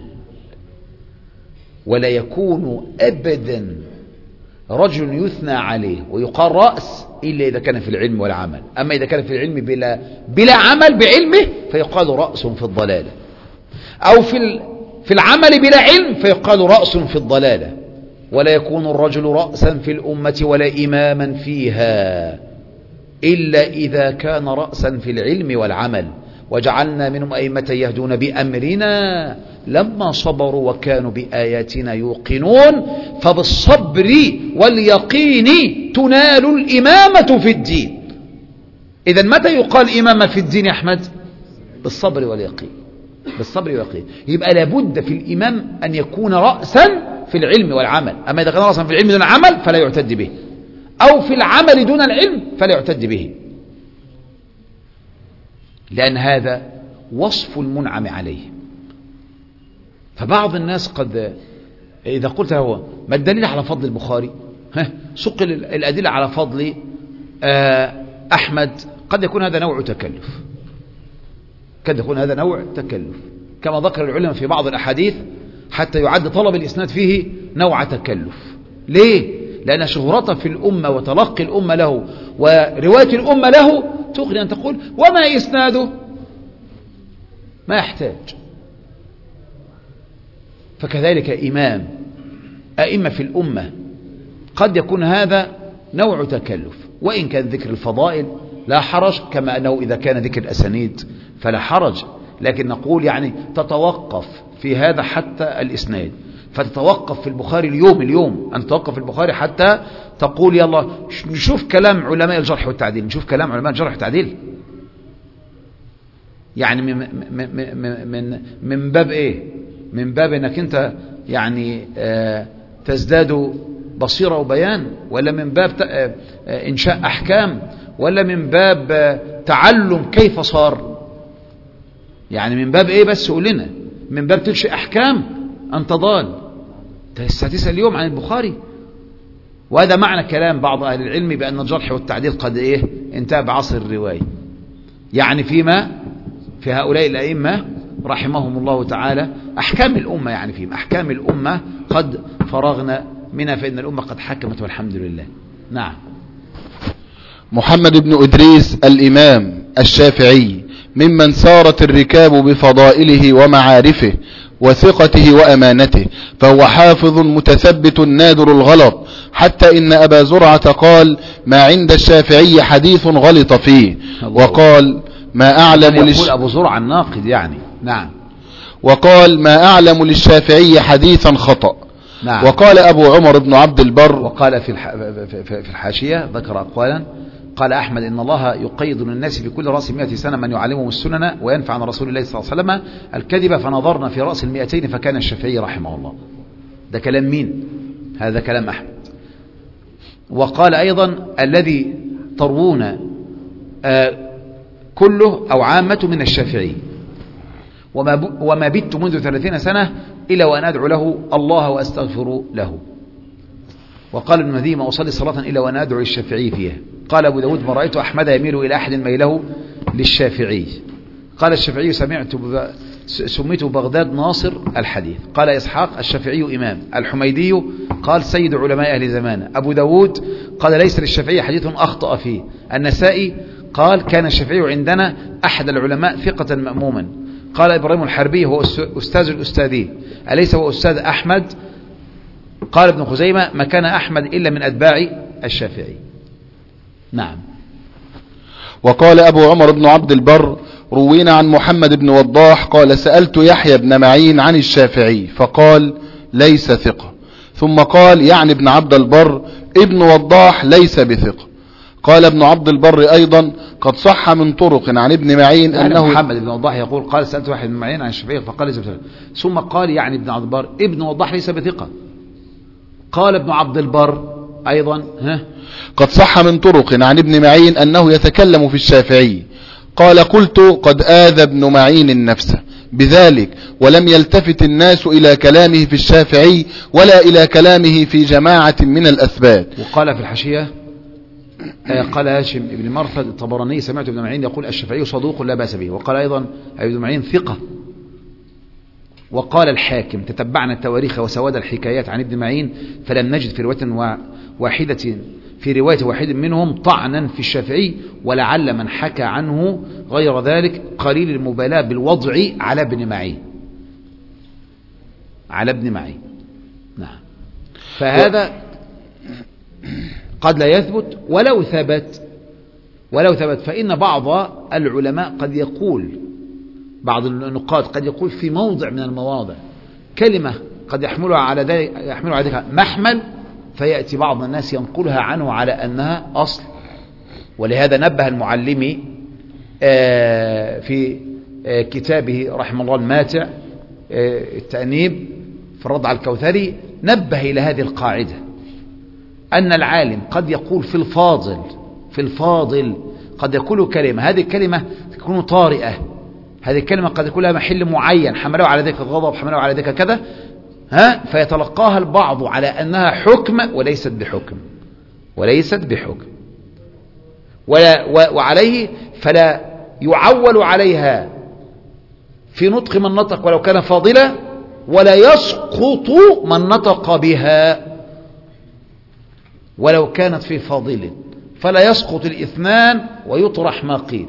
ولا يكون أبدا رجل يثنى عليه ويقال رأس إلا إذا كان في العلم والعمل. أما إذا كان في العلم بلا عمل بعلمه فيقال رأس في الضلالة، أو في العمل بلا علم فيقال رأس في الضلالة. ولا يكون الرجل رأسا في الأمة ولا إماما فيها إلا إذا كان رأسا في العلم والعمل. وجعلنا منهم أئمة يهدون بأمرنا لما صبروا وكانوا بآياتنا يوقنون. فبالصبر واليقين تنال الإمامة في الدين. إذن متى يقال إمامة في الدين يا أحمد؟ بالصبر واليقين. بالصبر واليقين. يبقى لابد في الإمام أن يكون رأسا في العلم والعمل. أما إذا كان رأسا في العلم دون العمل فلا يعتد به، أو في العمل دون العلم فلا يعتد به، لأن هذا وصف المنعم عليه. فبعض الناس قد إذا قلت له ما الدليل على فضل البخاري؟ سق الأدلة على فضل أحمد قد يكون هذا نوع تكلف، قد يكون هذا نوع تكلف كما ذكر العلماء في بعض الأحاديث حتى يعد طلب الإسناد فيه نوع تكلف. ليه؟ لأن شهرته في الأمة وتلقي الأمة له ورواية الأمة له تغني أن تقول وما إسناده، ما يحتاج. فكذلك أئمة في الأمة قد يكون هذا نوع تكلف، وإن كان ذكر الفضائل لا حرج، كما أنه إذا كان ذكر الأسانيد فلا حرج، لكن نقول يعني تتوقف في هذا حتى الإسناد. فتتوقف في البخاري اليوم أن تتوقف في البخاري حتى تقول يلا نشوف كلام علماء الجرح والتعديل، نشوف كلام علماء الجرح والتعديل. يعني من باب إيه؟ من باب أنك أنت يعني تزداد بصيرة وبيان، ولا من باب إنشاء أحكام، ولا من باب تعلم كيف صار؟ يعني من باب إيه بس قول لنا؟ من باب تنشئ أحكام أنت ضال تسأل اليوم عن البخاري. وهذا معنى كلام بعض أهل العلم بأن الجرح والتعديل قد إيه انتهى بعصر الرواية. يعني في هؤلاء الأئمة رحمهم الله تعالى أحكام الأمة، يعني فيهم أحكام الأمة قد فرغنا منها، فإن الأمة قد حكمت والحمد لله. نعم. محمد بن إدريس الإمام الشافعي ممن سارت الركاب بفضائله ومعارفه وثقته وأمانته، فهو حافظ متثبت نادر الغلط، حتى إن أبا زرعة قال ما عند الشافعي حديث غلط فيه، وقال ما أعلم يقول أبو زرعة الناقد يعني. نعم. وقال ما أعلم للشافعي حديثا خطأ. نعم. وقال أبو عمر بن عبد البر، وقال في الحاشية ذكر أقوالا، قال أحمد إن الله يقيد للناس في كل رأس 100 سنة من يعلمهم السنن وينفع عن رسول الله صلى الله عليه وسلم الكذب، فنظرنا في رأس 200 فكان الشافعي رحمه الله. ده كلام مين؟ هذا كلام أحمد. وقال أيضا الذي تروون كله أو عامة من الشافعي، وما بت منذ 30 سنة إلا وأن أدعو له الله وأستغفر له. وقال ابن مهدي ما أصلي صلاة إلا وأنا أدعو للشافعي فيها. قال أبو داود ما رأيت أحمد يميل إلى أحد ميله للشافعي. قال الشافعي سميت بغداد ناصر الحديث. قال إسحاق الشافعي إمام. الحميدي قال سيد علماء أهل زمانه. أبو داود قال ليس للشافعي حديث أخطأ فيه. النسائي قال كان الشافعي عندنا أحد العلماء ثقة مأموما. قال إبراهيم الحربي هو أستاذ الأستاذين أليس هو أستاذ أحمد؟ قال ابن خزيمة ما كان أحمد إلا من أتباع الشافعي. نعم. وقال أبو عمر بن عبد البر روينا عن محمد بن وضاح قال سألت يحيى بن معين عن الشافعي فقال ليس ثقة، ثم قال يعني ابن عبد البر ابن وضاح ليس بثقة. قال ابن عبد البر أيضا قد صح من طرق عن ابن معين أنه محمد بن وضاح يقول قال سألت يحيى بن معين عن الشافعي فقال ليس بثقة، ثم قال يعني ابن عبد البر ابن وضاح ليس بثقة. قال ابن عبد البر أيضا قد صح من طرق عن ابن معين أنه يتكلم في الشافعي. قال قلت قد آذى ابن معين نفسه بذلك ولم يلتفت الناس إلى كلامه في الشافعي ولا إلى كلامه في جماعة من الأثبات. وقال في الحاشية قال هاشم بن مرثد الطبراني سمعت ابن معين يقول الشافعي صدوق لا بأس به. وقال أيضا ابن معين ثقة. وقال الحاكم تتبعنا التواريخ وسواد الحكايات عن ابن معين فلم نجد في رواية واحد منهم طعنا في الشافعي، ولعل من حكى عنه غير ذلك قليل المبالاة بالوضع على ابن معين. نعم. فهذا قد لا يثبت ولو ثبت فإن بعض العلماء قد يقول، بعض النقاد قد يقول في موضع من المواضع كلمة قد يحملها على ذلك محمل، فيأتي بعض الناس ينقلها عنه على أنها أصل. ولهذا نبه المعلمي في كتابه رحمه الله الماتع التأنيب في الرد على الكوثري، نبه إلى هذه القاعدة أن العالم قد يقول في الفاضل قد يقول كلمة، هذه الكلمة تكون طارئة، هذه الكلمة قد يكون لها محل معين حمله على ذلك الغضب حمله على ذلك كذا فيتلقاها البعض على أنها حكم وليست بحكم. وعليه فلا يعول عليها في نطق من نطق ولو كان فاضلا، ولا يسقط من نطق بها ولو كانت في فاضل، فلا يسقط الإثمان ويطرح ما قيل،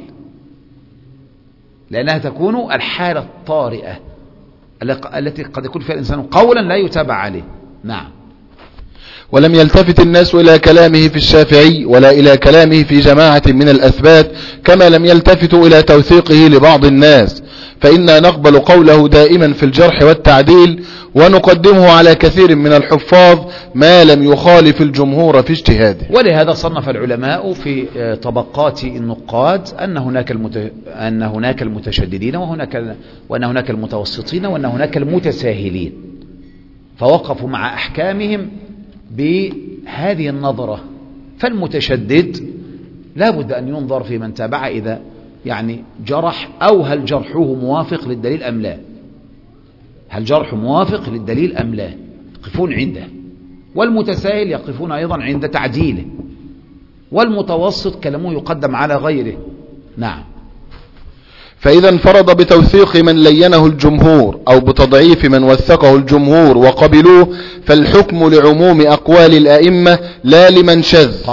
لأنها تكون الحالة الطارئة التي قد يكون فيها الإنسان قولا لا يتابع عليه. نعم. ولم يلتفت الناس إلى كلامه في الشافعي ولا إلى كلامه في جماعة من الأثبات، كما لم يلتفتوا إلى توثيقه لبعض الناس، فإنا نقبل قوله دائما في الجرح والتعديل، ونقدمه على كثير من الحفاظ ما لم يخالف الجمهور في اجتهاده. ولهذا صنف العلماء في طبقات النقاد أن هناك المتشددين وأن هناك المتوسطين وأن هناك المتساهلين، فوقفوا مع أحكامهم بهذه النظرة. فالمتشدد لا بد أن ينظر في من تابع إذا يعني جرح، أو هل جرحه موافق للدليل أم لا، هل جرح موافق للدليل أم لا، يقفون عنده. والمتساهل يقفون أيضا عند تعديله، والمتوسط كلامه يقدم على غيره. نعم. فإذا انفرد بتوثيق من لينه الجمهور أو بتضعيف من وثقه الجمهور وقبلوه، فالحكم لعموم أقوال الأئمة لا لمن شذ.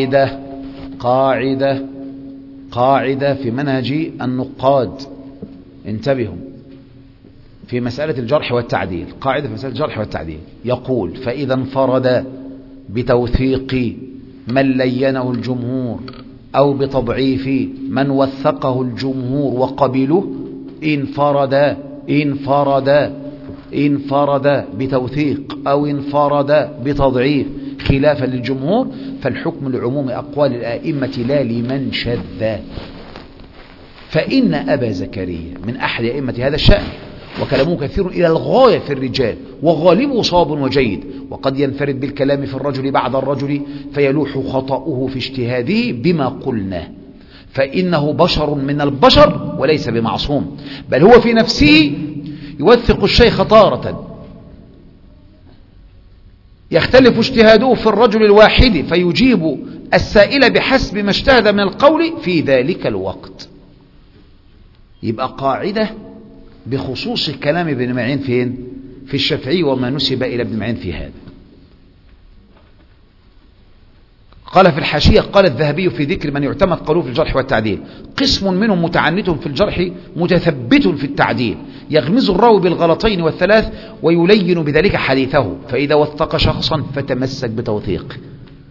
قاعدة في منهج النقاد، انتبهوا، في مسألة الجرح والتعديل، قاعدة في مسألة الجرح والتعديل يقول: فإذا انفرد بتوثيق من لينه الجمهور أو بتضعيف من وثقه الجمهور وقبله، انفرد بتوثيق أو انفرد بتضعيف خلافا للجمهور، فالحكم لعموم أقوال الآئمة لا لمن شذ. فإن أبا زكريا من أحد أئمة هذا الشأن، وكلامه كثير إلى الغاية في الرجال، وغالبه صواب وجيد، وقد ينفرد بالكلام في الرجل بعد الرجل فيلوح خطأه في اجتهاده بما قلنا، فإنه بشر من البشر وليس بمعصوم، بل هو في نفسه يوثق الشيخ تارة، يختلف اجتهاده في الرجل الواحد فيجيب السائل بحسب ما اجتهد من القول في ذلك الوقت. يبقى قاعدة بخصوص كلام ابن معين فين؟ في الشافعي وما نسب إلى ابن معين في هذا. قال في الحاشية: قال الذهبي في ذكر من يعتمد قوله في الجرح والتعديل: قسم منهم متعنت في الجرح متثبت في التعديل، يغمز الراوي بالغلطين والثلاث ويلين بذلك حديثه، فإذا وثق شخصا فتمسك بتوثيق،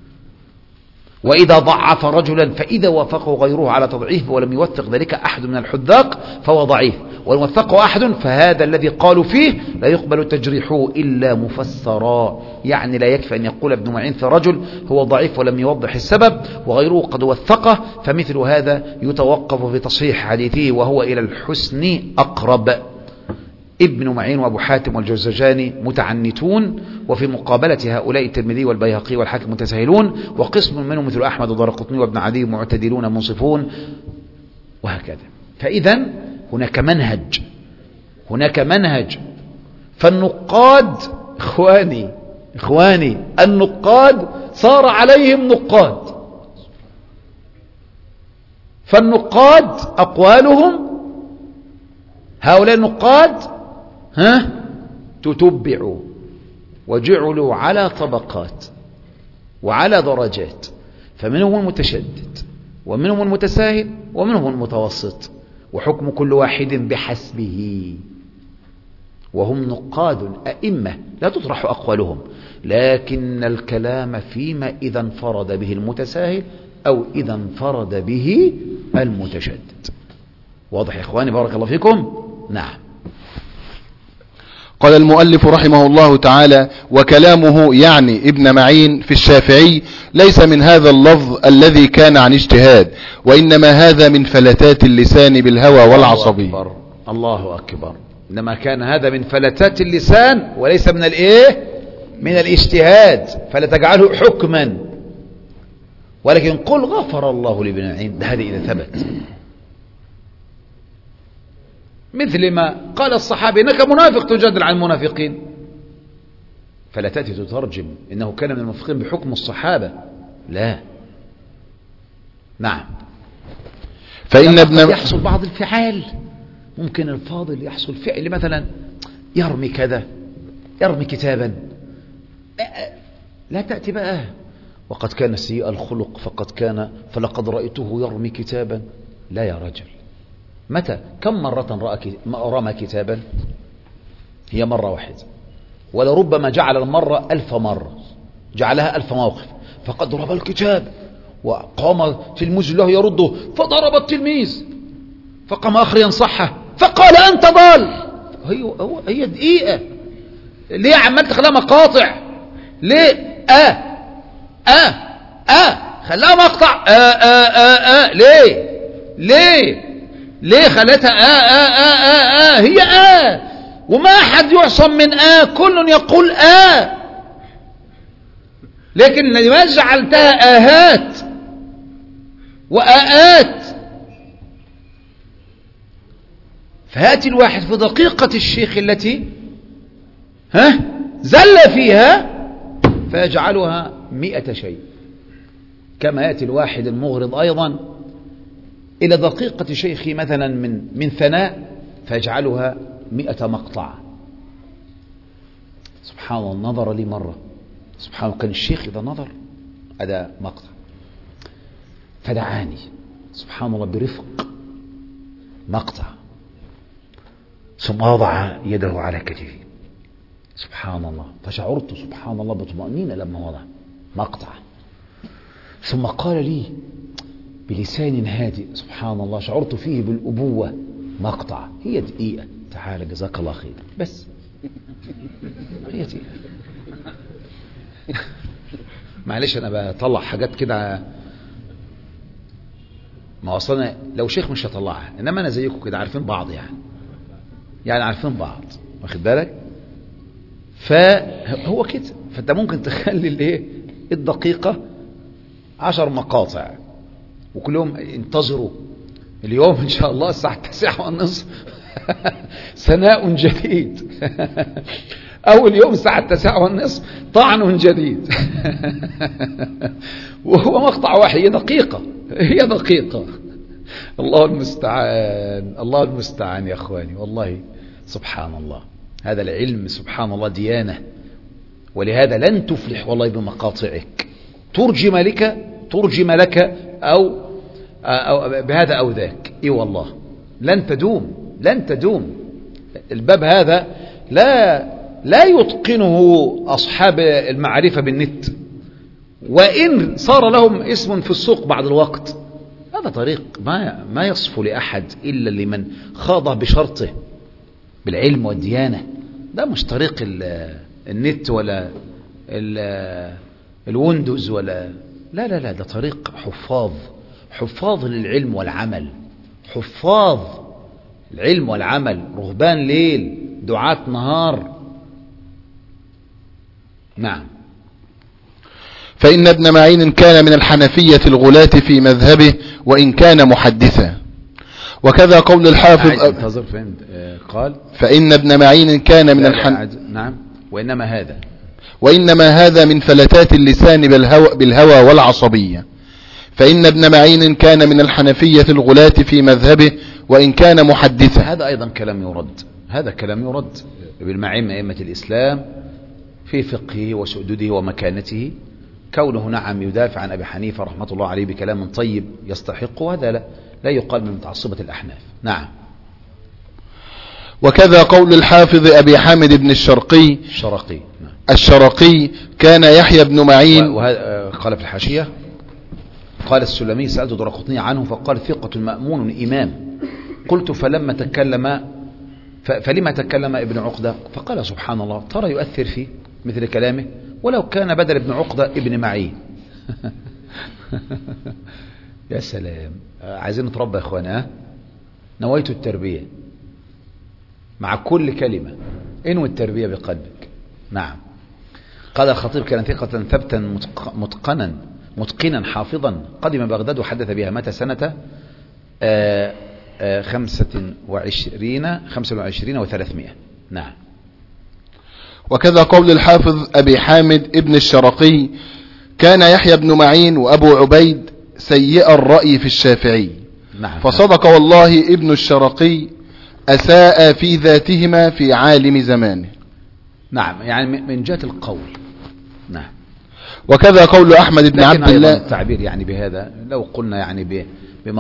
وإذا ضعف رجلا فإذا وافقه غيره على تضعيف ولم يوثق ذلك أحد من الحذاق فهو ضعيف، وإن وثقه أحد فهذا الذي قالوا فيه لا يقبل تجريحه إلا مفسرا. يعني لا يكفي أن يقول ابن معين في رجل هو ضعيف ولم يوضح السبب وغيره قد وثقه، فمثل هذا يتوقف في تصحيح حديثه وهو إلى الحسن أقرب. ابن معين وأبو حاتم والجوزجاني متعنتون، وفي مقابلة هؤلاء الترمذي والبيهقي والحاكم متساهلون، وقسم منهم مثل أحمد ودارقطني وابن عدي معتدلون منصفون، وهكذا. فإذا هناك منهج. فالنقاد إخواني النقاد صار عليهم نقاد، فالنقاد أقوالهم هؤلاء النقاد تتبعوا وجعلوا على طبقات وعلى درجات، فمنهم المتشدد ومنهم المتساهل ومنهم المتوسط، وحكم كل واحد بحسبه، وهم نقاد أئمة لا تطرح أقوالهم، لكن الكلام فيما إذا انفرد به المتساهل أو إذا انفرد به المتشدد. واضح يا إخواني؟ بارك الله فيكم. نعم. قال المؤلف رحمه الله تعالى: وكلامه يعني ابن معين في الشافعي ليس من هذا اللفظ الذي كان عن اجتهاد، وإنما هذا من فلتات اللسان بالهوى والعصبي. الله أكبر. إنما كان هذا من فلتات اللسان وليس من من الاجتهاد، فلا تجعله حكما، ولكن قل غفر الله لابن معين، هذا إذا ثبت، مثل ما قال الصحابي: إنك منافق تجادل عن المنافقين، فلا تأتي تترجم إنه كان من المنافقين بحكم الصحابة، لا، نعم. فإن ابن يحصل بعض الفعال، ممكن الفاضل يحصل فعل مثلا يرمي كذا، يرمي كتابا، لا تأتي بقى وقد كان سيء الخلق فلقد رأيته يرمي كتابا. لا يا رجل، متى كم مرة رمى كتابا؟ هي مرة واحدة، ولربما جعل المرة 1000 مرة، جعلها 1000 موقف. فقد ضرب الكتاب وقام تلميذ له يرده فضرب التلميذ، فقام آخر ينصحه فقال أنت ضال. هي دقيقة، ليه عمال تخليها مقاطع؟ ليه خلاها مقطع؟ ليه خلتها هي وما أحد يعصم من كل يقول لكن لماذا جعلتها آهات وآآت؟ فهاتي الواحد في دقيقة الشيخ التي زل فيها فيجعلها 100 شيء، كما يأتي الواحد المغرض أيضا إلى دقيقة شيخي مثلا من ثناء فيجعلها 100 مقطع. سبحان الله، نظر لي مرة، سبحان الله، كان الشيخ إذا نظر هذا مقطع، فدعاني سبحان الله برفق مقطع، ثم وضع يده على كتفي سبحان الله، فشعرت سبحان الله بطمأنينة لما وضع مقطع، ثم قال لي بلسان هادئ سبحان الله، شعرت فيه بالأبوة مقطع. هي دقيقة، تعال جزاك الله خير، بس هي دقيقة. معلش أنا بطلع حاجات كده، ما وصلنا لو شيخ مش هطلعها، إنما أنا زيكم كده عارفين بعض، يعني عارفين بعض، واخد بالك؟ فهو كده، فأنت ممكن تخلي الدقيقة 10 مقاطع، وكلهم انتظروا اليوم إن شاء الله الساعة 9:30 ثناء جديد أول يوم الساعة 9:30 طعن جديد وهو مقطع واحد، هي دقيقة. الله المستعان يا أخواني، والله سبحان الله، هذا العلم سبحان الله ديانة، ولهذا لن تفلح والله بمقاطعك ترجم لك أو بهذا أو ذاك، والله لن تدوم. الباب هذا لا يتقنه أصحاب المعرفة بالنت، وإن صار لهم اسم في السوق بعد الوقت. هذا طريق ما يصف لأحد إلا لمن خاض بشرطه بالعلم والديانة. ده مش طريق النت ولا الويندوز ولا لا، ده طريق حفاظ للعلم والعمل، حفاظ العلم والعمل، رهبان ليل، دعاة نهار. نعم. فإن ابن معين كان من الحنفية الغلاة في مذهبه وإن كان محدثا. وكذا قول الحافظ انتظر، فهمت. قال فإن ابن معين كان من نعم. وإنما هذا من فلتات اللسان بالهوى والعصبية. فإن ابن معين كان من الحنفية الغلاة في مذهبه وإن كان محدثا. هذا أيضا كلام يرد بالمعين أئمة الإسلام في فقهه وسؤدده ومكانته، كونه نعم يدافع عن أبي حنيفة رحمة الله عليه بكلام طيب يستحق، وهذا لا يقال من متعصبة الأحناف. نعم. وكذا قول الحافظ أبي حامد بن الشرقي كان يحيى بن معين. قال في الحاشية، قال السلمي سألت درقطني عنه فقال ثقة مأمون إمام. قلت فلما تكلم ابن عقدة؟ فقال سبحان الله، ترى يؤثر فيه مثل كلامه ولو كان بدل ابن عقدة ابن معين. يا سلام، عايزين نتربى يا اخوانا. نويت التربية مع كل كلمة، انوي التربية بقلبك. نعم. قال الخطيب كان ثقة ثبتا متقنا حافظا، قدم بغداد وحدث بها، متى سنة 25 و300. نعم. وكذا قول الحافظ أبي حامد ابن الشرقي كان يحيى بن معين وأبو عبيد سيء الرأي في الشافعي. نعم. فصدق والله ابن الشرقي أساء في ذاتهما في عالم زمانه. نعم، يعني من جهة القول. نعم. وكذا قول أحمد بن عبد الله. التعبير يعني بهذا لو قلنا يعني بما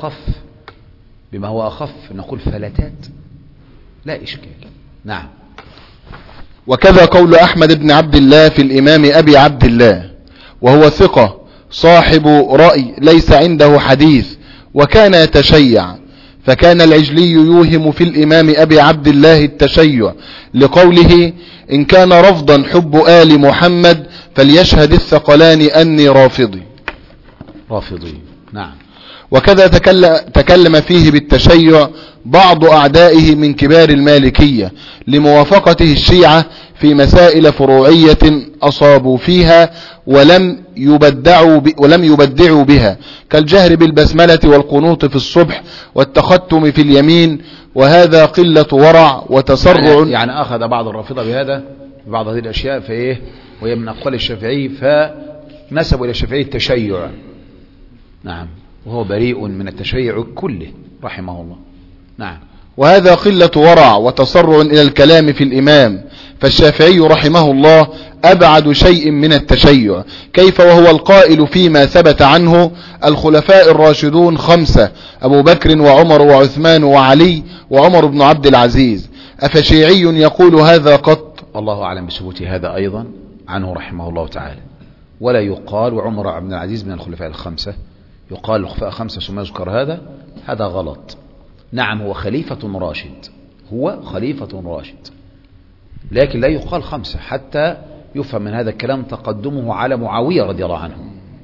هو أخف نقول فلتات لا إشكال. نعم. وكذا قول أحمد بن عبد الله في الإمام أبي عبد الله، وهو ثقة صاحب رأي ليس عنده حديث وكان يتشيع، فكان العجلي يوهم في الإمام أبي عبد الله التشيع لقوله إن كان رفضا حب آل محمد فليشهد الثقلان أني رافضي. نعم. وكذا تكلم فيه بالتشيع بعض أعدائه من كبار المالكية لموافقته الشيعة في مسائل فروعية أصابوا فيها ولم يبدعوا بها، كالجهر بالبسملة والقنوط في الصبح والتختم في اليمين، وهذا قلة ورع وتسرع. يعني أخذ بعض الرافضة بهذا بعض هذه الأشياء فإيه، وهي من أقوال الشافعي، فنسبوا إلى الشافعي التشيع. نعم. وهو بريء من التشيع كله رحمه الله. نعم. وهذا قلة ورع وتسرع إلى الكلام في الإمام، فالشافعي رحمه الله أبعد شيء من التشيع، كيف وهو القائل فيما ثبت عنه الخلفاء الراشدون 5 أبو بكر وعمر وعثمان وعلي وعمر بن عبد العزيز، أفشيعي يقول هذا قط؟ الله أعلم بثبوت هذا أيضا عنه رحمه الله تعالى. ولا يقال وعمر بن العزيز من الخلفاء 5، يقال الخلفاء 5 ثم يذكر هذا غلط. نعم هو خليفة راشد، لكن لا يقال 5 حتى يفهم من هذا الكلام تقدمه على معاوية رضي الله عنه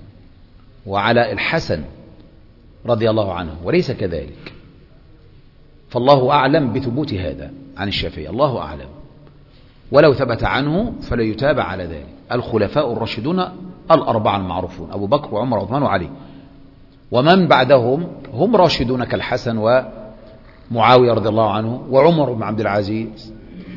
وعلى الحسن رضي الله عنه، وليس كذلك. فالله أعلم بثبوت هذا عن الشافعي، الله أعلم. ولو ثبت عنه فلا يتابع على ذلك. الخلفاء الراشدون 4 المعروفون أبو بكر وعمر وعثمان وعلي، ومن بعدهم هم راشدون كالحسن ومعاوية رضي الله عنه وعمر بن عبد العزيز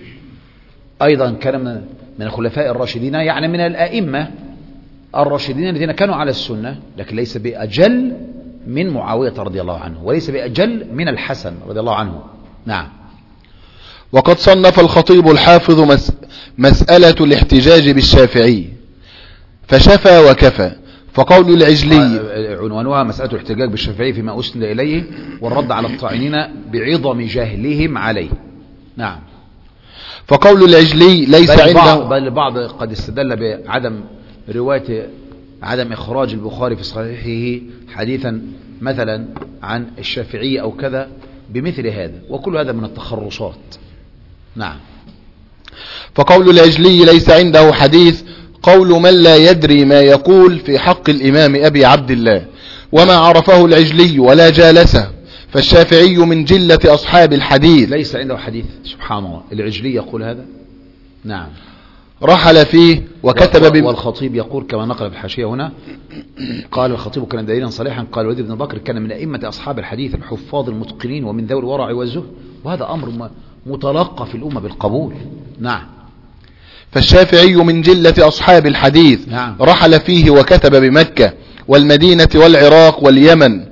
أيضا كان من الخلفاء الراشدين، يعني من الأئمة الراشدين الذين كانوا على السنة، لكن ليس بأجل من معاوية رضي الله عنه وليس بأجل من الحسن رضي الله عنه. نعم. وقد صنف الخطيب الحافظ مسألة الاحتجاج بالشافعي فشفى وكفى، فقول العجلي عنوانها مسألة الاحتجاج بالشافعي فيما أسند إليه والرد على الطاعنين بعظم جهلهم عليه. نعم. فقول العجلي ليس عنده، بل البعض قد استدل بعدم رواية عدم إخراج البخاري في صحيحه حديثا مثلا عن الشافعي أو كذا بمثل هذا، وكل هذا من التخرصات. نعم. فقول العجلي ليس عنده حديث قول من لا يدري ما يقول في حق الإمام أبي عبد الله، وما عرفه العجلي ولا جالسه، فالشافعي من جلة أصحاب الحديث. ليس عنده حديث، سبحان الله، العجلي يقول هذا. نعم. رحل فيه وكتب والخطيب يقول كما نقل في الحاشية هنا، قال الخطيب كان دليلا صالحا، قال الوليد بن بكر كان من أئمة أصحاب الحديث الحفاظ المتقنين ومن ذوي الورع والزهد، وهذا أمر متلقى في الأمة بالقبول. نعم. فالشافعي من جلة أصحاب الحديث. نعم. رحل فيه وكتب بمكة والمدينة والعراق واليمن،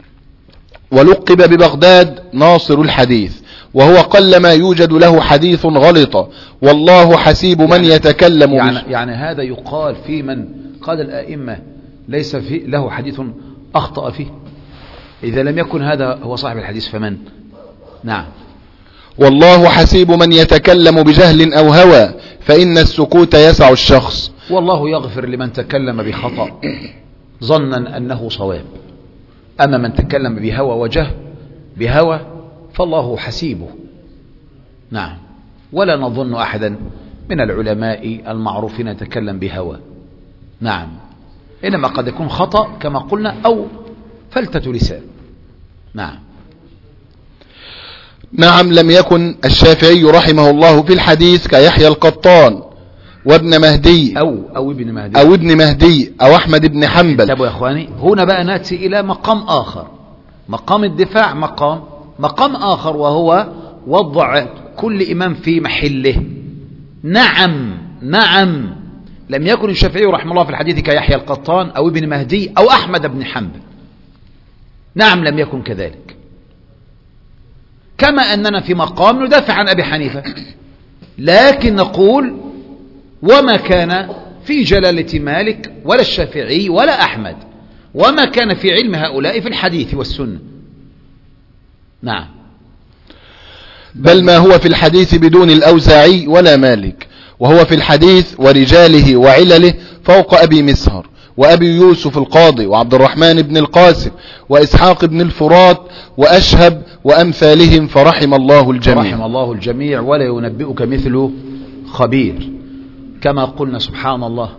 ولقب ببغداد ناصر الحديث، وهو قلما يوجد له حديث غلط، والله حسيب من يتكلم يعني هذا يقال في من قال الأئمة ليس له حديث أخطأ فيه. إذا لم يكن هذا هو صاحب الحديث فمن؟ نعم. والله حسيب من يتكلم بجهل أو هوى، فإن السكوت يسع الشخص. والله يغفر لمن تكلم بخطأ ظنا أنه صواب، أما من تكلم بهوى وجهل بهوى فالله حسيبه. نعم. ولا نظن أحدا من العلماء المعروفين يتكلم بهوى. نعم. إنما قد يكون خطأ كما قلنا أو فلتة لسان. نعم. نعم. لم يكن الشافعي رحمه الله في الحديث كيحيى القطان وابن مهدي أو ابن مهدي أو أحمد بن حنبل. انتبهوا يا إخواني، هنا بقى نأتي إلى مقام آخر، مقام الدفاع، مقام آخر، وهو وضع كل إمام في محله. نعم لم يكن الشافعي رحمه الله في الحديث كيحيى القطان أو ابن مهدي أو أحمد بن حنبل. نعم لم يكن كذلك. كما أننا في مقام ندافع عن أبي حنيفة، لكن نقول وما كان في جلالة مالك ولا الشافعي ولا أحمد، وما كان في علم هؤلاء في الحديث والسنة. نعم. بل ما هو في الحديث بدون الأوزاعي ولا مالك، وهو في الحديث ورجاله وعلله فوق أبي مسهر وأبي يوسف القاضي وعبد الرحمن بن القاسم وإسحاق بن الفرات وأشهب وأمثالهم، فرحم الله الجميع. فرحم الله الجميع، ولا ينبئك مثل خبير. كما قلنا سبحان الله،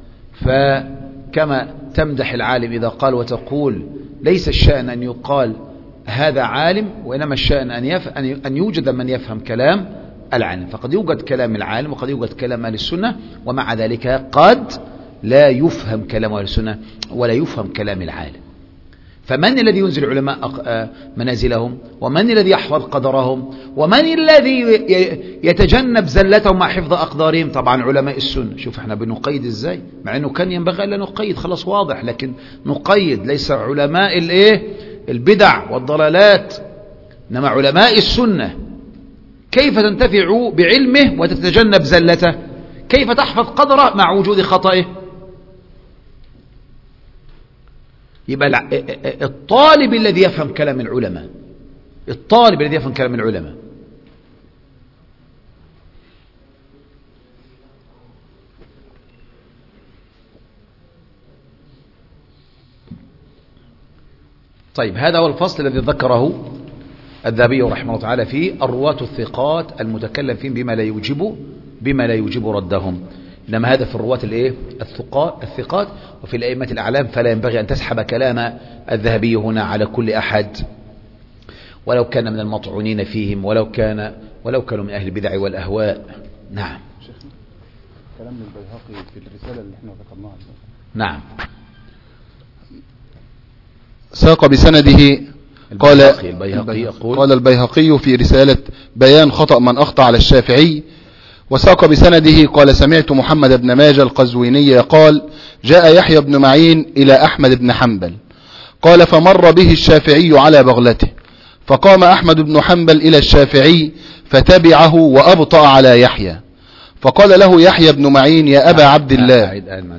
فكما تمدح العالم إذا قال وتقول ليس الشأن أن يقال هذا عالم، وإنما الشأن أن يوجد من يفهم كلام العالم. فقد يوجد كلام العالم وقد يوجد كلام أهل السنة، ومع ذلك قد لا يفهم كلام أهل السنة ولا يفهم كلام العالم. فمن الذي ينزل العلماء منازلهم؟ ومن الذي يحفظ قدرهم؟ ومن الذي يتجنب زلتهم مع حفظ أقدارهم؟ طبعا علماء السنة. شوف احنا بنقيد ازاي، مع انه كان ينبغي أن نقيد، خلاص واضح، لكن نقيد. ليس علماء البدع والضلالات، إنما علماء السنة. كيف تنتفع بعلمه وتتجنب زلته؟ كيف تحفظ قدره مع وجود خطئه؟ يبقى الطالب الذي يفهم كلام العلماء، الطالب الذي يفهم كلام العلماء. طيب، هذا هو الفصل الذي ذكره الذهبي رحمه الله تعالى فيه الرواة الثقات المتكلم فيهم بما لا يوجب ردهم. إنما هذا في الرواة الثقات، وفي الأئمة الأعلام فلا ينبغي أن تسحب كلام الذهبي هنا على كل أحد، ولو كان من المطعونين فيهم، ولو كانوا من أهل البدع والأهواء. نعم. كلام البيهقي في الرسالة اللي احنا ذكرناها. نعم. ساق بسنده قال البيهقي في رسالة بيان خطأ من أخطأ على الشافعي، وساق بسنده قال سمعت محمد بن ماجه القزويني قال جاء يحيى بن معين إلى أحمد بن حنبل قال فمر به الشافعي على بغلته، فقام أحمد بن حنبل إلى الشافعي فتبعه وأبطأ على يحيى، فقال له يحيى بن معين يا أبا عبد الله،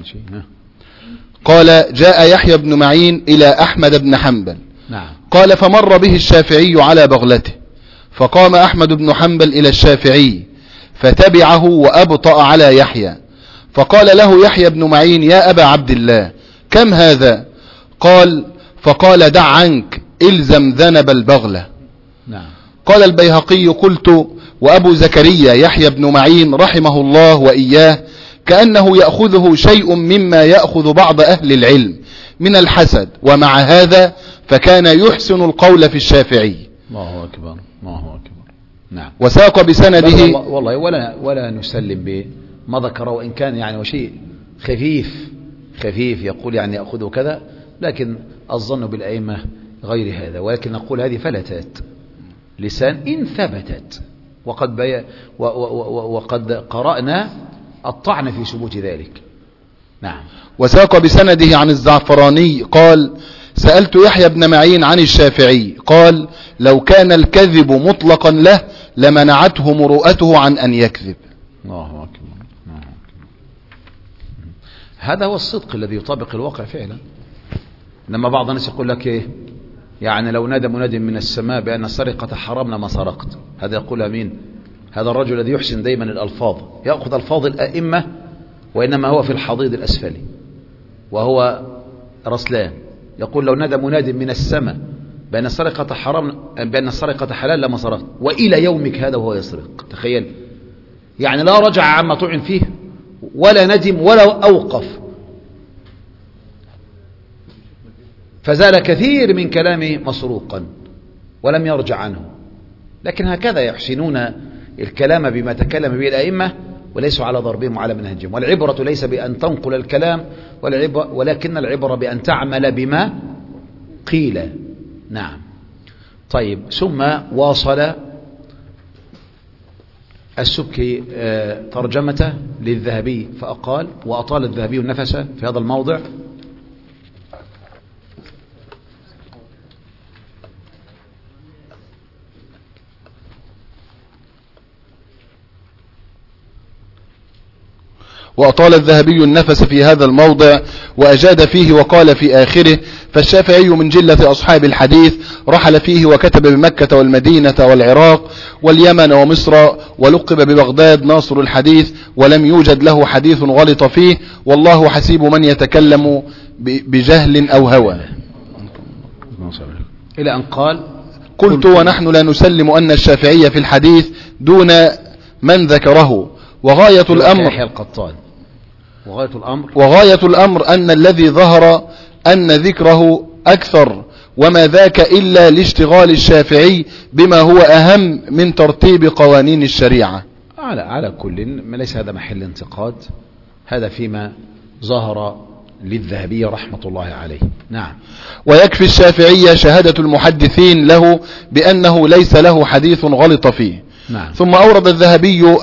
قال جاء يحيى بن معين إلى أحمد بن حنبل قال فمر به الشافعي على بغلته، فقام أحمد بن حنبل إلى الشافعي فتبعه وأبطأ على يحيى، فقال له يحيى بن معين يا أبا عبد الله كم هذا؟ فقال دع عنك إلزم ذنب البغلة. قال البيهقي قلت وأبو زكريا يحيى بن معين رحمه الله وإياه كأنه يأخذه شيء مما يأخذ بعض أهل العلم من الحسد، ومع هذا فكان يحسن القول في الشافعي. الله أكبر الله أكبر. نعم. وساق بسنده والله ولا نسلم بما ذكره، وإن كان يعني وشيء خفيف يقول يعني يأخذه كذا، لكن الظن بالأئمة غير هذا. ولكن نقول هذه فلتات لسان إن ثبتت، وقد قرأنا الطعن في ثبوت ذلك. نعم. وساق بسنده عن الزعفراني قال سألت يحيى بن معين عن الشافعي قال لو كان الكذب مطلقا له لمنعته مروءته عن أن يكذب. الله أكبر. هذا هو الصدق الذي يطابق الواقع فعلا. لما بعض الناس يقول لك إيه يعني لو نادى مناد من السماء بأن السرقة حرام لما سرقت، هذا يقول مين؟ هذا الرجل الذي يحسن دايما الألفاظ، يأخذ ألفاظ الأئمة وإنما هو في الحضيض الأسفلي، وهو رسلان. يقول لو نادى مناد من السماء بأن السرقة حرام بأن السرقة حلال لما سرقت، وإلى يومك هذا وهو يسرق. تخيل، يعني لا رجع عما طعن فيه ولا ندم ولا أوقف، فزال كثير من كلامه مسروقا ولم يرجع عنه. لكن هكذا يحسنون الكلام بما تكلم به الأئمة، وليسوا على ضربهم وعلى منهجهم. والعبرة ليس بأن تنقل الكلام، ولكن العبرة بأن تعمل بما قيل. نعم. طيب، ثم واصل السبكي ترجمته للذهبي فأقال وأطال الذهبي النفس في هذا الموضع. وأطال الذهبي النفس في هذا الموضع وأجاد فيه وقال في آخره: فالشافعي من جلة أصحاب الحديث، رحل فيه وكتب بمكة والمدينة والعراق واليمن ومصر، ولقب ببغداد ناصر الحديث، ولم يوجد له حديث غلط فيه، والله حسيب من يتكلم بجهل أو هوى. إلى أن قال: قلت ونحن لا نسلم أن الشافعي في الحديث دون من ذكره، وغاية الأمر أن الذي ظهر أن ذكره أكثر، وما ذاك إلا لاشتغال الشافعي بما هو أهم من ترتيب قوانين الشريعة. على كل ليس هذا محل انتقاد، هذا فيما ظهر للذهبي رحمة الله عليه. نعم. ويكفي الشافعي شهادة المحدثين له بأنه ليس له حديث غلط فيه. نعم. ثم أورد الذهبي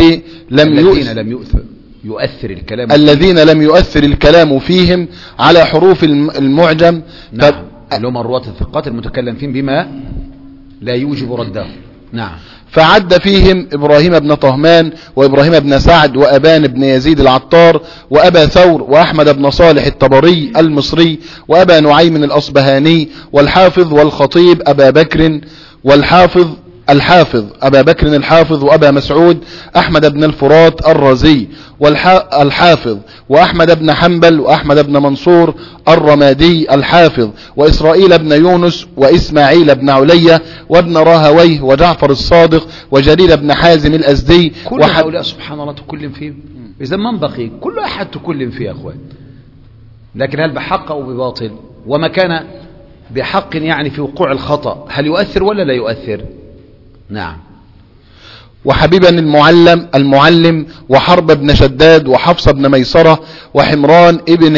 الذين لم يؤثر الكلام فيهم على حروف المعجم. نعم. اللي هم الرواة الثقات المتكلم فيهم بما لا يوجب رده. نعم. فعد فيهم إبراهيم بن طهمان وإبراهيم بن سعد وأبان بن يزيد العطار وأبا ثور وأحمد بن صالح الطبري المصري وأبا نعيم الأصبهاني والحافظ والخطيب أبا بكر الحافظ أبا بكر الحافظ وأبا مسعود أحمد بن الفرات الرازي الحافظ وأحمد بن حنبل وأحمد بن منصور الرمادي الحافظ وإسرائيل بن يونس وإسماعيل بن علية وابن راهويه وجعفر الصادق وجرير بن حازم الأزدي. كل هؤلاء سبحان الله تكلم فيهم. إذا من بقي كل أحد تكلم فيه يا أخوان، لكن هل بحق أو بباطل؟ وما كان بحق يعني في وقوع الخطأ هل يؤثر ولا لا يؤثر؟ نعم. وحبيبا المعلم وحرب بن شداد وحفص بن ميسرة وحمران ابن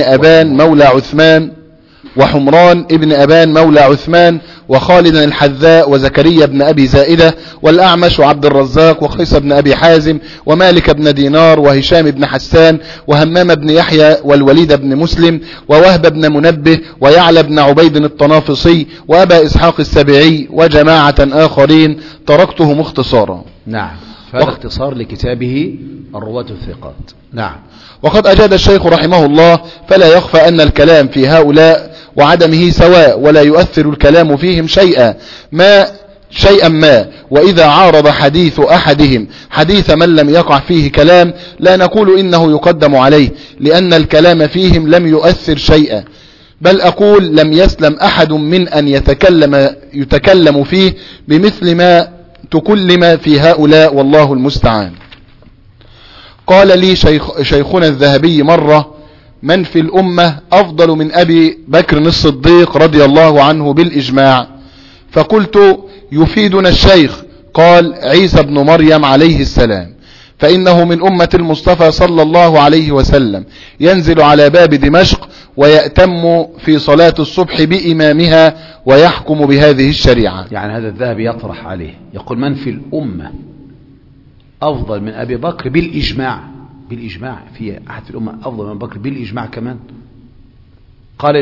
أبان مولى عثمان وخالد الحذاء وزكريا بن أبي زائدة والأعمش وعبد الرزاق وقيس بن أبي حازم ومالك بن دينار وهشام بن حسان وهمام بن يحيى والوليد بن مسلم ووهب بن منبه ويعلى بن عبيد الطنافسي وأبا إسحاق السبيعي وجماعة آخرين تركتهم اختصارا. نعم. فهذا اختصار لكتابه الرواة الثقات. نعم. وقد أجاد الشيخ رحمه الله: فلا يخفى أن الكلام في هؤلاء وعدمه سواء، ولا يؤثر الكلام فيهم شيئا ما، وإذا عارض حديث أحدهم حديث من لم يقع فيه كلام لا نقول إنه يقدم عليه، لأن الكلام فيهم لم يؤثر شيئا، بل أقول لم يسلم أحد من أن يتكلم فيه بمثل ما تكلم في هؤلاء، والله المستعان. قال لي شيخنا الذهبي مرة: من في الأمة أفضل من أبي بكر الصديق رضي الله عنه بالإجماع؟ فقلت: يفيدنا الشيخ. قال: عيسى بن مريم عليه السلام، فإنه من أمة المصطفى صلى الله عليه وسلم، ينزل على باب دمشق ويأتم في صلاة الصبح بإمامها ويحكم بهذه الشريعة. يعني هذا الذهبي يطرح عليه، يقول: من في الأمة أفضل من أبي بكر بالإجماع في أحد في الأمة أفضل من أبي بكر بالإجماع كمان؟ قال: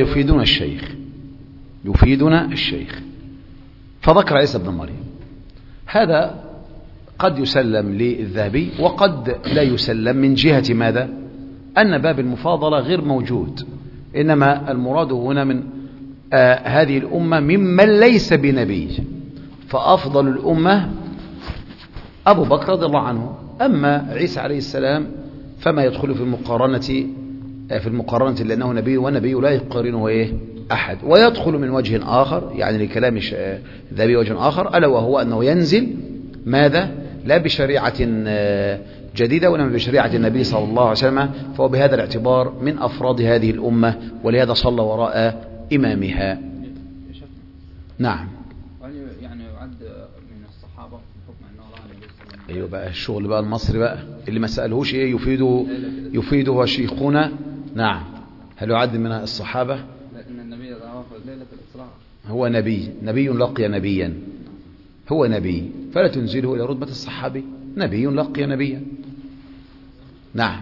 يفيدنا الشيخ. فذكر عيسى بن مريم. هذا قد يسلم للذهبي وقد لا يسلم، من جهة ماذا؟ أن باب المفاضلة غير موجود، إنما المراد هنا من هذه الأمة ممن ليس بنبي، فأفضل الأمة أبو بكر رضي الله عنه. أما عيسى عليه السلام فما يدخل في المقارنة لأنه نبي، ونبي لا يقارنه أحد. ويدخل من وجه آخر، يعني لكلام الذهبي وجه آخر، ألا وهو أنه ينزل ماذا؟ لا بشريعة جديدة وإنما بشريعة النبي صلى الله عليه وسلم، فهو بهذا الاعتبار من أفراد هذه الأمة، ولهذا صلى وراء إمامها. نعم. يعني يعد من الصحابة حكم أنه رأى النبي صلى الله عليه وسلم. أيوة بقى الشغل بقى المصري بقى اللي ما سألهوش يفيده شيخنا. نعم. هل يعد من الصحابة؟ لأن النبي رأى ليلة الإسراء. هو نبي لقي نبيا، هو نبي، فلا تنزله إلى رتبة الصحابي. نبي لقي نبيا. نعم.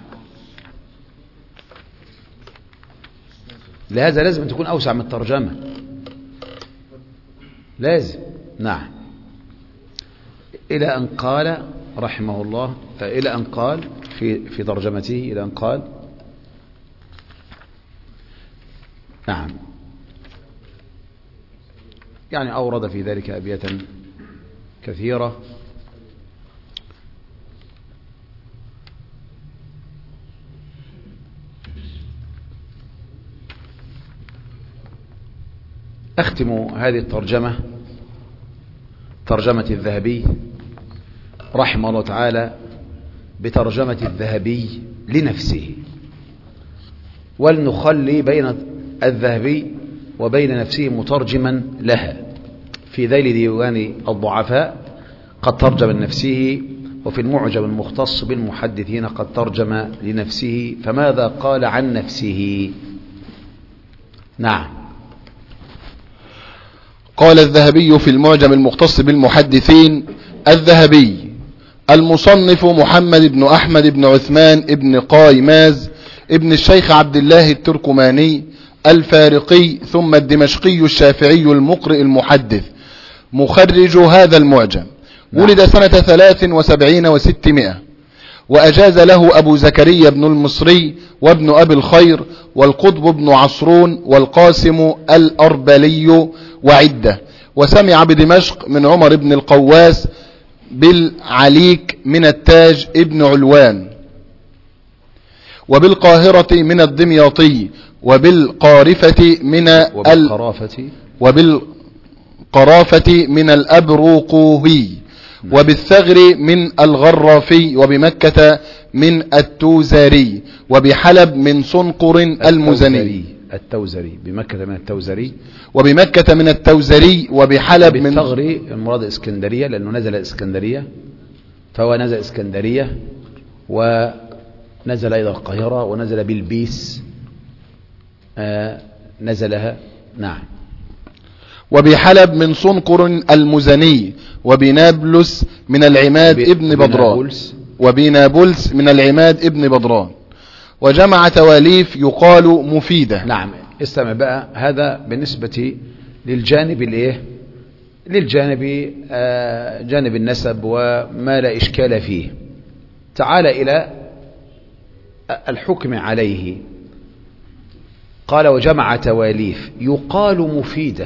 لهذا لازم تكون أوسع من الترجمة، لازم. نعم. إلى أن قال رحمه الله، إلى أن قال في ترجمته، إلى أن قال نعم، يعني أورد في ذلك أبياتا كثيرة. أختم هذه الترجمة، ترجمة الذهبي رحمه الله تعالى، بترجمة الذهبي لنفسه، ولنخلي بين الذهبي وبين نفسه مترجما لها. في ذيل ديوان الضعفاء قد ترجم لنفسه، وفي المعجم المختص بالمحدثين قد ترجم لنفسه. فماذا قال عن نفسه؟ نعم. قال الذهبي في المعجم المختص بالمحدثين: الذهبي المصنف محمد بن أحمد بن عثمان بن قايماز ابن الشيخ عبد الله التركماني الفارقي ثم الدمشقي الشافعي المقرئ المحدث، مخرج هذا المعجم. ولد سنة 73 و600، وأجاز له أبو زكريا بن المصري وابن أبي الخير والقطب بن عصرون والقاسم الأربلي وعدة. وسمع بدمشق من عمر بن القواس بالعليك من التاج ابن علوان، وبالقاهرة من الدمياطي، وبالقرافة من الأبروقوهي، وبالثغر من الغرافي، وبمكة من التوزاري، وبحلب من صنقر المزني. التوزري بمكة من التوزري، وبمكة من التوزري، وبحلب من بالثغر المراد اسكندرية، لأنه نزل اسكندرية، فهو نزل اسكندرية ونزل أيضا القاهرة، ونزل بالبيس نزلها. نعم. وبحلب من صنقر المزني، وبنابلس من العماد ابن بدران، وبنابلس من العماد ابن بدران. وجمع تواليف يقال مفيدة. نعم. استمع بقى، هذا بالنسبة للجانب الايه، للجانب جانب النسب وما لا إشكال فيه. تعال إلى الحكم عليه. قال: وجمع تواليف يقال مفيدة.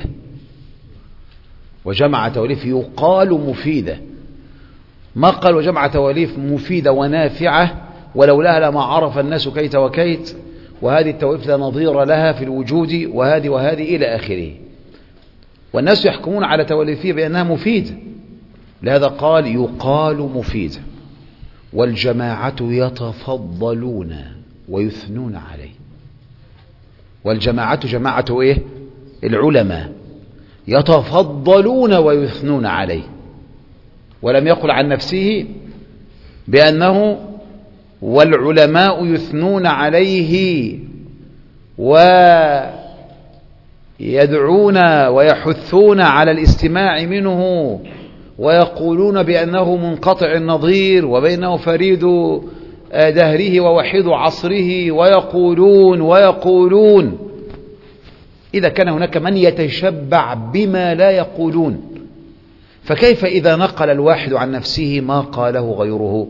وجمع تواليف يقال مفيدة، ما قال وجمع تواليف مفيدة ونافعة، ولولاها لما عرف الناس كيت وكيت، وهذه التواليف لا نظير لها في الوجود، وهذه إلى آخره. والناس يحكمون على تواليفه بأنها مفيدة، لهذا قال يقال مفيدة. والجماعة يتفضلون ويثنون عليه. والجماعة جماعة ايه؟ العلماء يتفضلون ويثنون عليه. ولم يقل عن نفسه بأنه والعلماء يثنون عليه ويدعون ويحثون على الاستماع منه، ويقولون بأنه منقطع النظير وبأنه فريد دهره ووحيد عصره، ويقولون إذا كان هناك من يتشبع بما لا يقولون، فكيف إذا نقل الواحد عن نفسه ما قاله غيره؟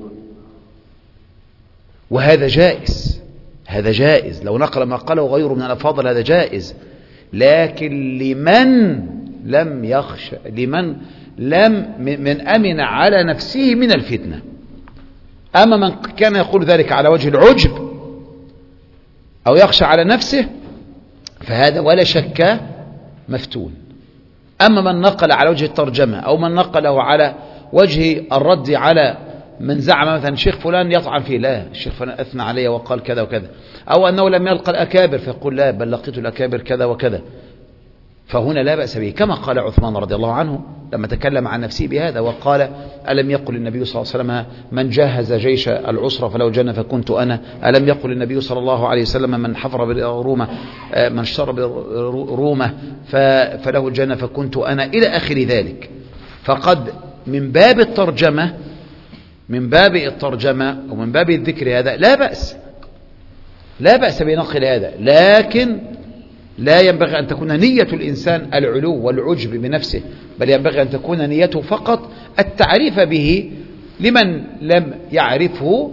وهذا جائز، هذا جائز، لو نقل ما قاله غيره من الأفاضل هذا جائز. لكن لمن لم يخشى، لمن من أمن على نفسه من الفتنة. أما من كان يقول ذلك على وجه العجب أو يخشى على نفسه فهذا ولا شك مفتون. أما من نقل على وجه الترجمة، أو من نقله على وجه الرد على من زعم مثلا شيخ فلان يطعن فيه، لا، الشيخ فلان أثنى عليه وقال كذا وكذا، أو أنه لم يلقى الأكابر فيقول لا بل لقيت الأكابر كذا وكذا، فهنا لا بأس به. كما قال عثمان رضي الله عنه لما تكلم عن نفسه بهذا وقال: ألم يقل النبي صلى الله عليه وسلم من جهز جيش العسرة فله الجنة فكنت أنا؟ ألم يقل النبي صلى الله عليه وسلم من حفر بالرومة، من اشترى بالرومة فله الجنة فكنت أنا، إلى آخر ذلك. فقد من باب الترجمة من باب الترجمة ومن باب الذكر هذا لا بأس بنقل هذا، لكن لا ينبغي أن تكون نية الإنسان العلو والعجب بنفسه، بل ينبغي أن تكون نيته فقط التعريف به لمن لم يعرفه،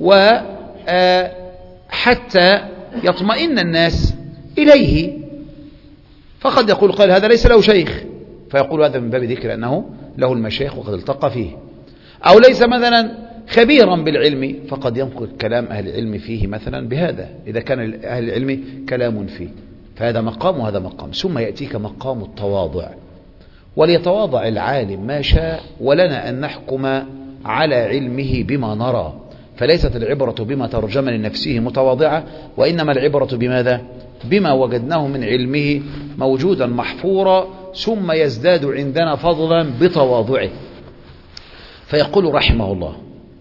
وحتى يطمئن الناس إليه. فقد يقول قال هذا ليس له شيخ، فيقول هذا من باب ذكر أنه له المشايخ وقد التقى فيه، أو ليس مثلا خبيرا بالعلم، فقد ينقل كلام أهل العلم فيه مثلا بهذا إذا كان أهل العلم كلام فيه، فهذا مقام وهذا مقام. ثم يأتيك مقام التواضع، وليتواضع العالم ما شاء، ولنا أن نحكم على علمه بما نرى، فليست العبرة بما ترجم لنفسه متواضعة، وإنما العبرة بماذا؟ بما وجدناه من علمه موجودا محفورا، ثم يزداد عندنا فضلا بتواضعه. فيقول رحمه الله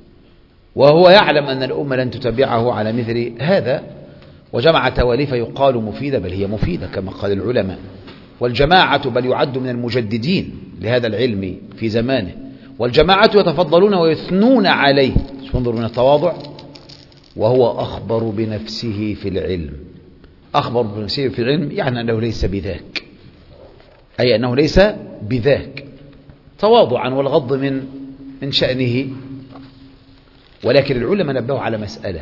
وهو يعلم أن الأمة لن تتبعه على مثل هذا، وجمع تواليف يقال مفيدة، بل هي مفيدة كما قال العلماء، والجماعة بل يعد من المجددين لهذا العلم في زمانه، والجماعة يتفضلون ويثنون عليه. انظر من التواضع، وهو أخبر بنفسه في العلم. أخبر بنفسه في العلم يعني أنه ليس بذاك، أي أنه ليس بذاك، تواضعا والغض من شأنه. ولكن العلماء نبهوا على مسألة،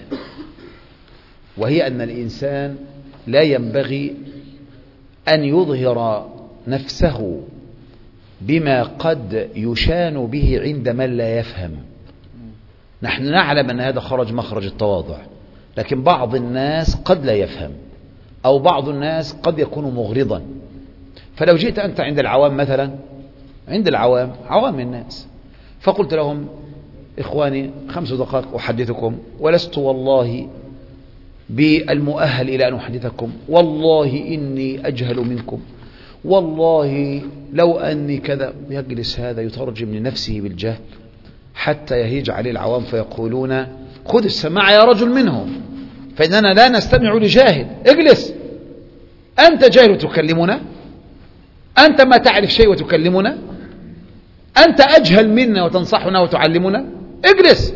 وهي أن الإنسان لا ينبغي أن يظهر نفسه بما قد يشان به عند من لا يفهم. نحن نعلم أن هذا خرج مخرج التواضع، لكن بعض الناس قد لا يفهم، أو بعض الناس قد يكون مغرضا. فلو جئت أنت عند العوام مثلا، عند العوام عوام الناس، فقلت لهم إخواني 5 دقائق أحدثكم، ولست والله بالمؤهل إلى أن أحدثكم، والله إني أجهل منكم، والله لو أني كذا، يجلس هذا يترجم لنفسه بالجهل حتى يهيج عليه العوام فيقولون خذ السماع يا رجل منهم، فإننا لا نستمع لجاهل. اجلس، أنت جاهل تكلمنا، أنت ما تعرف شيء وتكلمنا، أنت أجهل منا وتنصحنا وتعلمنا، اجلس.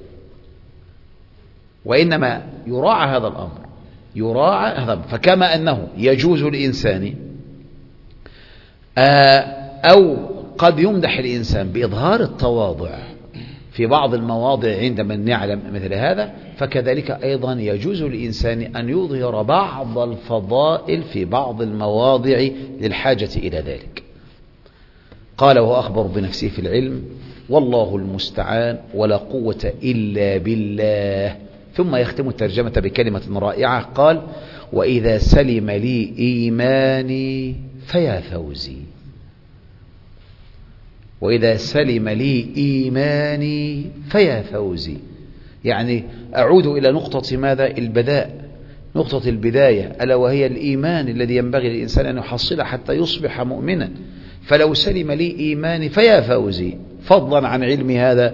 وإنما يراعى هذا الأمر، يراعى هذا. فكما أنه يجوز الإنسان أو قد يمدح الإنسان بإظهار التواضع في بعض المواضع عند من يعلم مثل هذا، فكذلك أيضا يجوز الإنسان أن يظهر بعض الفضائل في بعض المواضع للحاجة إلى ذلك. قال وهو أخبر بنفسه في العلم، والله المستعان، ولا قوة إلا بالله. ثم يختم الترجمة بكلمة رائعة، قال وإذا سلم لي إيماني فيا فوزي. وإذا سلم لي إيماني فيا فوزي، يعني أعود إلى نقطة ماذا؟ البداء، نقطة البداية، ألا وهي الإيمان الذي ينبغي للإنسان أن يحصله حتى يصبح مؤمنا. فلو سلم لي إيماني فيا فوزي، فضلا عن علمي هذا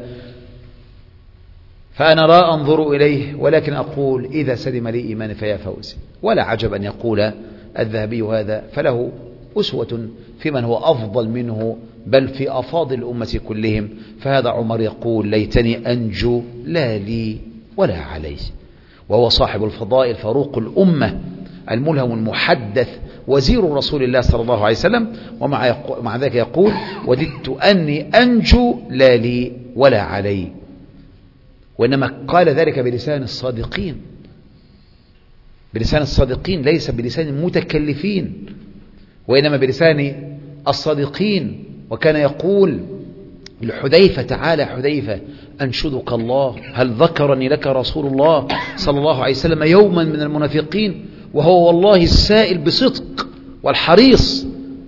فأنا لا أنظر إليه، ولكن أقول إذا سلم لي إيماني فيا فوزي. ولا عجب أن يقول الذهبي هذا، فله أسوة في من هو أفضل منه، بل في أفاضل الأمة كلهم. فهذا عمر يقول ليتني أنجو لا لي ولا علي، وهو صاحب الفضائل فاروق الأمة الملهم المحدث وزير رسول الله صلى الله عليه وسلم. ومع ذلك يقول وددت أني أنجو لا لي ولا علي، وإنما قال ذلك بلسان الصادقين، بلسان الصادقين، ليس بلسان المتكلفين، وإنما بلسان الصادقين. وكان يقول لحذيفة تعالى حذيفة أنشدك الله هل ذكرني لك رسول الله صلى الله عليه وسلم يوما من المنافقين، وهو والله السائل بصدق والحريص.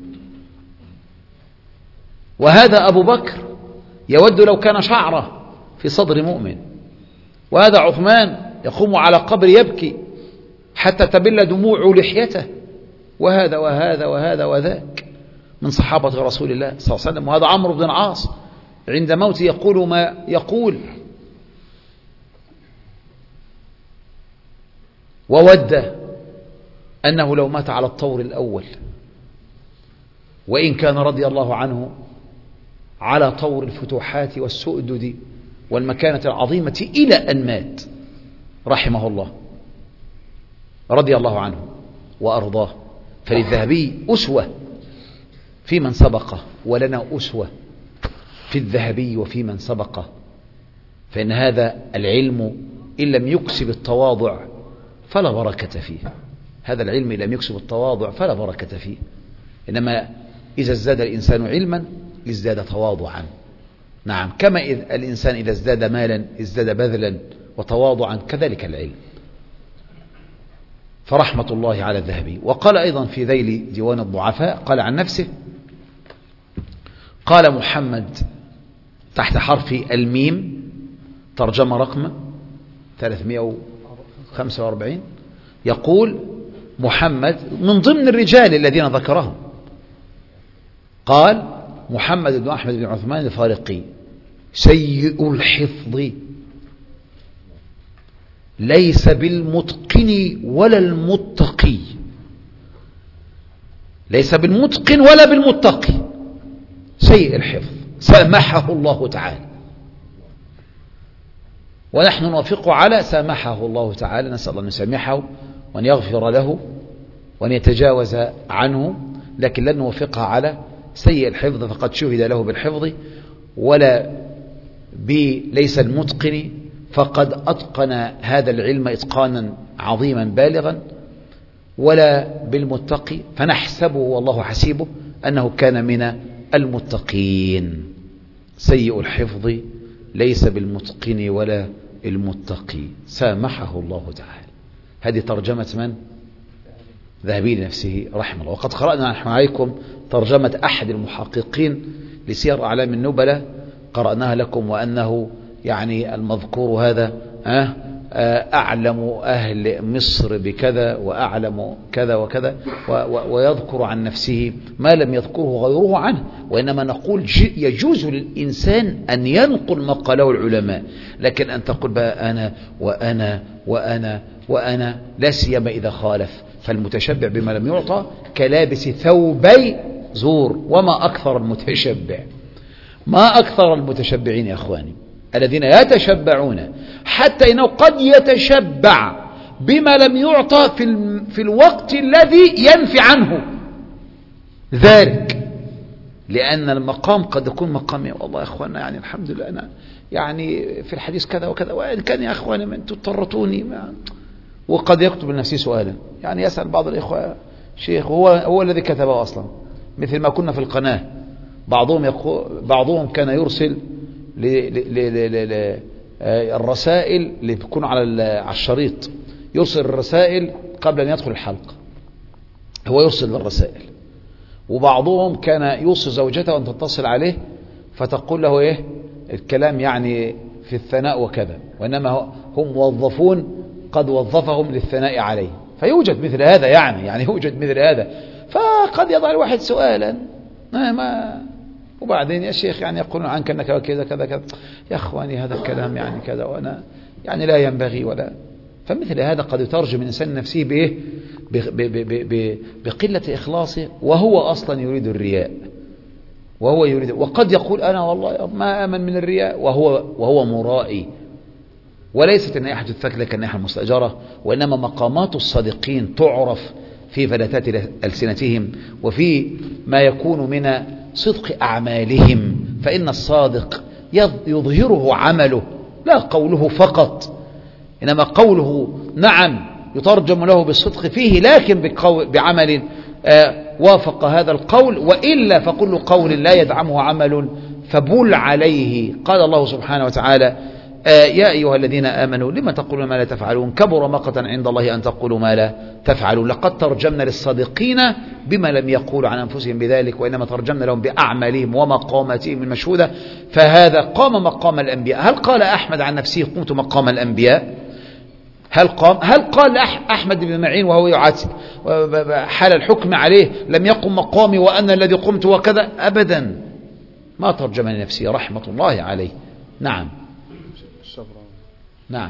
وهذا أبو بكر يود لو كان شعره في صدر مؤمن، وهذا عثمان يقوم على قبر يبكي حتى تبل دموع لحيته، وهذا وهذا وهذا وذاك من صحابة رسول الله صلى الله عليه وسلم. وهذا عمرو بن العاص عند موته يقول ما يقول، وود أنه لو مات على الطور الأول، وإن كان رضي الله عنه على طور الفتوحات والسؤدد والمكانة العظيمة إلى أن مات رحمه الله رضي الله عنه وأرضاه. فللذهبي أسوة في من سبقه، ولنا أسوة في الذهبي وفي من سبقه. فإن هذا العلم إن لم يكسب التواضع فلا بركة فيه. هذا العلم إن لم يكسب التواضع فلا بركة فيه. إنما إذا ازداد الإنسان علما ازداد تواضعا. نعم، كما الإنسان إذا ازداد مالا ازداد بذلا وتواضعا، كذلك العلم. فرحمة الله على الذهبي. وقال أيضا في ذيل ديوان الضعفاء، قال عن نفسه، قال محمد تحت حرف الميم، ترجمة رقم 345، يقول محمد من ضمن الرجال الذين ذكرهم، قال محمد بن أحمد بن عثمان الفارقي سيء الحفظ ليس بالمتقن ولا المتقي. ليس بالمتقن ولا بالمتقي، سيء الحفظ، سامحه الله تعالى. ونحن نوافق على سامحه الله تعالى، نسأل الله أن يسامحه وأن يغفر له وأن يتجاوز عنه، لكن لن نوافقها على سيء الحفظ، فقد شهد له بالحفظ، ولا ليس المتقن فقد أتقن هذا العلم إتقانا عظيما بالغا، ولا بالمتقي فنحسبه والله حسيبه أنه كان من المتقين. سيء الحفظ ليس بالمتقن ولا المتقي، سامحه الله تعالى. هذه ترجمة من؟ ذهبي لنفسه رحمه الله. وقد قرأنا نحن عليكم ترجمة أحد المحققين لسير أعلام النبلة، قرأناها لكم، وأنه يعني المذكور هذا أعلم أهل مصر بكذا وأعلم كذا وكذا، ويذكر عن نفسه ما لم يذكره غيره عنه. وإنما نقول يجوز للإنسان أن ينقل ما قاله العلماء، لكن أن تقول بقى أنا وأنا وأنا وأنا، لا سيما إذا خالف. فالمتشبع بما لم يعطى كلابس ثوبي زور. وما أكثر المتشبع، ما أكثر المتشبعين يا أخواني الذين يتشبعون، حتى إنه قد يتشبع بما لم يعطى في الوقت الذي ينفي عنه ذلك، لأن المقام قد يكون مقام والله يا أخوانا يعني الحمد لله أنا يعني في الحديث كذا وكذا، وإن كان يا أخواني من تضطرتوني وقد يكتب لنفسه سؤالا، يعني يسأل بعض الإخوة شيخ هو الذي كتبه أصلا، مثل ما كنا في القناة بعضهم كان يرسل الرسائل اللي بتكون على الشريط، يرسل الرسائل قبل أن يدخل الحلقة، هو يرسل الرسائل. وبعضهم كان يوصي زوجته أن تتصل عليه فتقول له إيه الكلام يعني في الثناء وكذا، وإنما هم موظفون قد وظفهم للثناء عليه. فيوجد مثل هذا، يعني يوجد مثل هذا. فقد يضع الواحد سؤالا وبعدين يا شيخ يعني يقولون عنك أنك كذا كذا كذا، يا أخواني هذا الكلام يعني كذا، وأنا يعني لا ينبغي ولا. فمثل هذا قد يترجم الإنسان نفسه بإيه؟ بقلة إخلاصه، وهو أصلا يريد الرياء، وقد يقول أنا والله ما آمن من الرياء وهو مرائي. وليست النائحة الثكلة كالنائحة المستأجرة، وإنما مقامات الصادقين تعرف في فلتات ألسنتهم وفي ما يكون من صدق أعمالهم. فإن الصادق يظهره عمله لا قوله فقط، إنما قوله نعم يترجم له بالصدق فيه، لكن بعمل وافق هذا القول، وإلا فكل قول لا يدعمه عمل فبل عليه. قال الله سبحانه وتعالى يا أيها الذين آمنوا لما تقولون ما لا تفعلون كبر مقتا عند الله أن تقولوا ما لا تفعلون. لقد ترجمنا للصادقين بما لم يقولوا عن أنفسهم بذلك، وإنما ترجمنا لهم بأعمالهم ومقاماتهم المشهودة. فهذا قام مقام الأنبياء. هل قال أحمد عن نفسه قمت مقام الأنبياء؟ هل قال أحمد بن معين وهو يعاتب حال الحكم عليه لم يقم مقامي وأنا الذي قمت وكذا؟ أبدا، ما ترجم لنفسه رحمة الله عليه. نعم.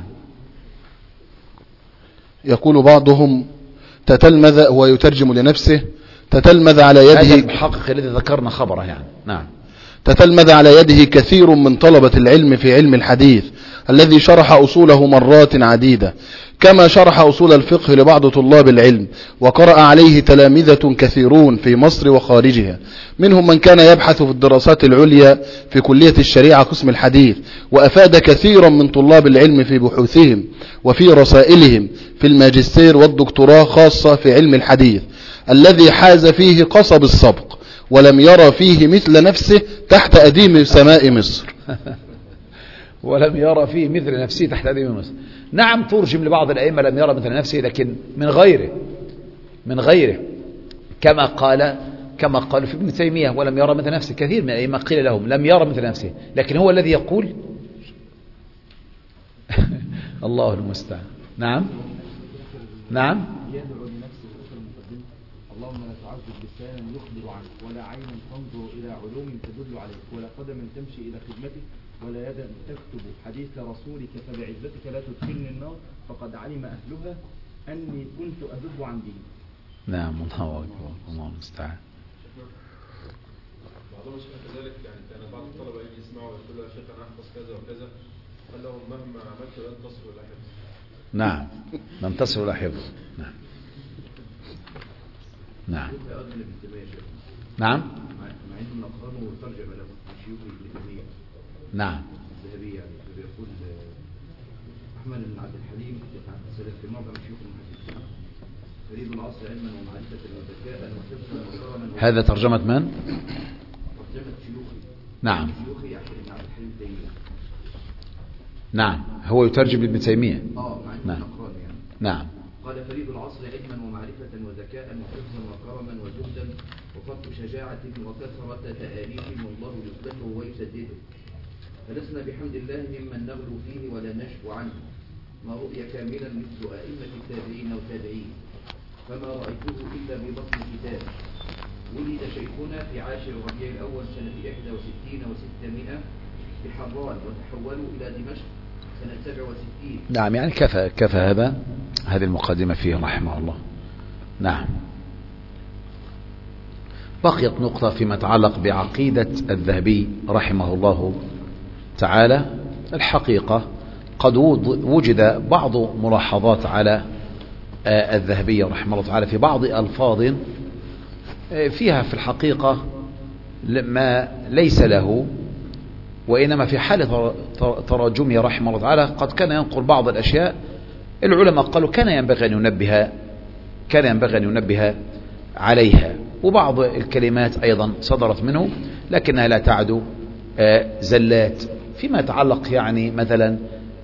يقول بعضهم تتلمذ ويترجم لنفسه، تتلمذ على يده. هذا المحقق الذي ذكرنا خبره يعني. نعم. تتلمذ على يده كثير من طلبة العلم في علم الحديث الذي شرح أصوله مرات عديدة، كما شرح أصول الفقه لبعض طلاب العلم، وقرأ عليه تلامذة كثيرون في مصر وخارجها، منهم من كان يبحث في الدراسات العليا في كلية الشريعة قسم الحديث، وأفاد كثيرا من طلاب العلم في بحوثهم وفي رسائلهم في الماجستير والدكتوراه، خاصة في علم الحديث الذي حاز فيه قصب السبق، ولم يرى فيه مثل نفسه تحت أديم سماء مصر. ولم يرى فيه مثل نفسه تحت أديم مصر. نعم، ترجم لبعض الأئمة لم يرى مثل نفسه، لكن من غيره كما قال في ابن تيمية ولم يرى مثل نفسه. كثير من الأئمة قيل لهم لم يرى مثل نفسه، لكن هو الذي يقول الله المستعان. نعم يدعو لنفسه أخرى مقدمة: اللهم لا تعذب لسانا يخبر عنك، ولا عينا تنظر إلى علوم تدل عليك، ولا قدما تمشي إلى خدمتك، ولا يدا تكتب حديث رسولك، فبعزتك لا تدخلني النار فقد علم أهلها أني كنت أذب عن ديني. نعم، الله أكبر، الله المستعان. بعضهم شيخ كذلك، يعني كان بعض الطلبة يجي يسمعوا ويقول له يا شيخ أنا أحفظ كذا وكذا، قال لهم مهما عملت لن تصل إلى حفظ. نعم، لم تصل إلى حفظ. نعم مع أنهم نقرنوا وترجم له شيوخ الذهبية. نعم، الذهبية يعني بيقول أحمد بن عبد الحليم في معظم شيوخ المحدثين: فريد العصر علما ومعرفة وذكاء وحفظا وكرما. هذا ترجمة من؟ ترجمة شيوخي. نعم، شيوخي أحمد بن عبد الحليم تيمية. نعم، هو يترجم لابن تيمية. مع أنهم نقران يعني. نعم. قال: فريد العصر علما ومعرفة وذكاء وحفظا وكرما وزهدا وفرط شجاعة وكثرة تآليف، والله يثبته ويسدده، فلسنا بحمد الله ممن نغلو فيه ولا نشكو عنه، ما رؤي كاملا مثل أئمة التابعين والتابعين، فما رأيته إلا ببطن كتاب. ولد شيخنا في 10 ربيع الأول سنة 61 و600 بحران، وتحولوا إلى دمشق سنة 67. نعم، يعني كفى هذه المقدمة فيه رحمه الله. نعم. بقيت نقطة فيما يتعلق بعقيدة الذهبي رحمه الله تعالى. الحقيقة قد وجد بعض ملاحظات على الذهبي رحمه الله تعالى في بعض ألفاظ فيها في الحقيقة ما ليس له، وإنما في حالة تراجمه رحمه الله تعالى قد كان ينقل بعض الأشياء العلماء قالوا كان ينبغي أن ينبه عليها، وبعض الكلمات أيضا صدرت منه لكنها لا تعد زلات فيما يتعلق يعني مثلا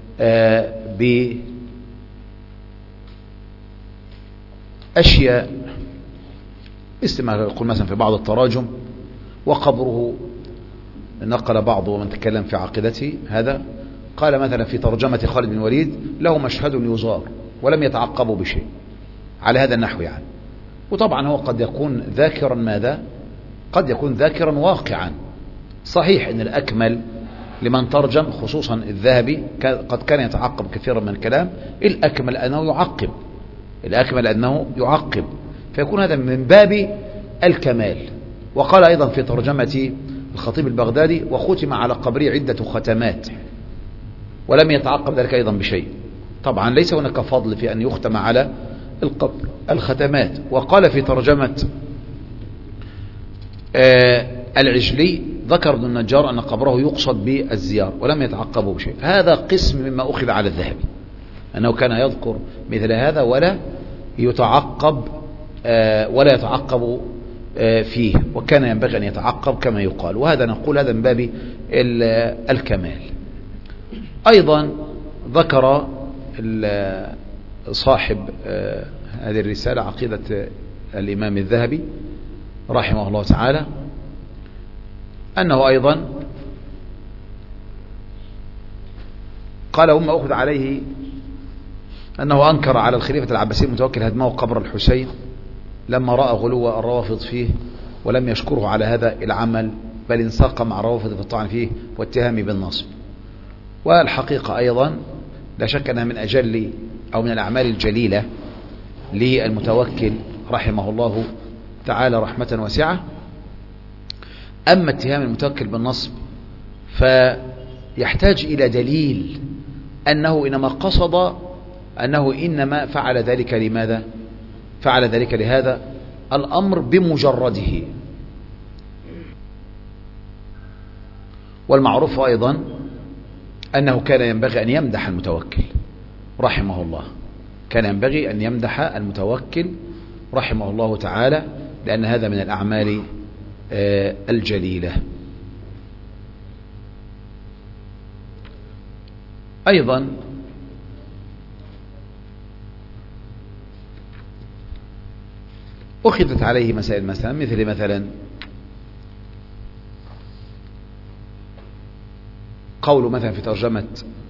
بأشياء مثل ما يقول مثلا في بعض التراجم: وقبره، نقل بعض ومن تكلم في عقيدته هذا قال مثلا في ترجمة خالد بن الوليد: له مشهد يزار ولم يتعقبوا بشيء، على هذا النحو يعني. وطبعا هو قد يكون ذاكرا ماذا؟ قد يكون ذاكرا واقعا. صحيح ان الأكمل لمن ترجم خصوصا الذهبي قد كان يتعقب كثيرا من الكلام، الأكمل أنه يعقب، فيكون هذا من باب الكمال. وقال أيضا في ترجمة الخطيب البغدادي: وختم على قبره عدة ختمات ولم يتعقب ذلك أيضا بشيء. طبعا ليس هناك فضل في أن يختم على القبر الختمات. وقال في ترجمة العجلي: ذكر ابن النجار أن قبره يقصد بالزيار ولم يتعقبه بشيء. هذا قسم مما أخذ على الذهبي، أنه كان يذكر مثل هذا ولا يتعقب فيه، وكان ينبغي أن يتعقب كما يقال. وهذا نقول هذا من باب الكمال. أيضا ذكر صاحب هذه الرسالة عقيدة الإمام الذهبي رحمه الله تعالى أنه أيضا قال: وما أخذ عليه أنه أنكر على الخليفة العباسي المتوكل هدمه قبر الحسين لما رأى غلو الروافض فيه، ولم يشكره على هذا العمل، بل انساق مع الروافض في الطعن فيه واتهامه بالنصب. والحقيقة أيضا لا شك أنها من أجل أو من الأعمال الجليلة للمتوكل رحمه الله تعالى رحمة واسعة أما اتهام المتوكل بالنصب فيحتاج إلى دليل أنه إنما قصد أنه إنما فعل ذلك لماذا؟ فعل ذلك لهذا الأمر بمجرده. والمعروف أيضا أنه كان ينبغي أن يمدح المتوكل رحمه الله، كان ينبغي أن يمدح المتوكل رحمه الله تعالى، لأن هذا من الأعمال الجليلة. أيضا أخذت عليه مسائل مثلا قول مثلا في ترجمة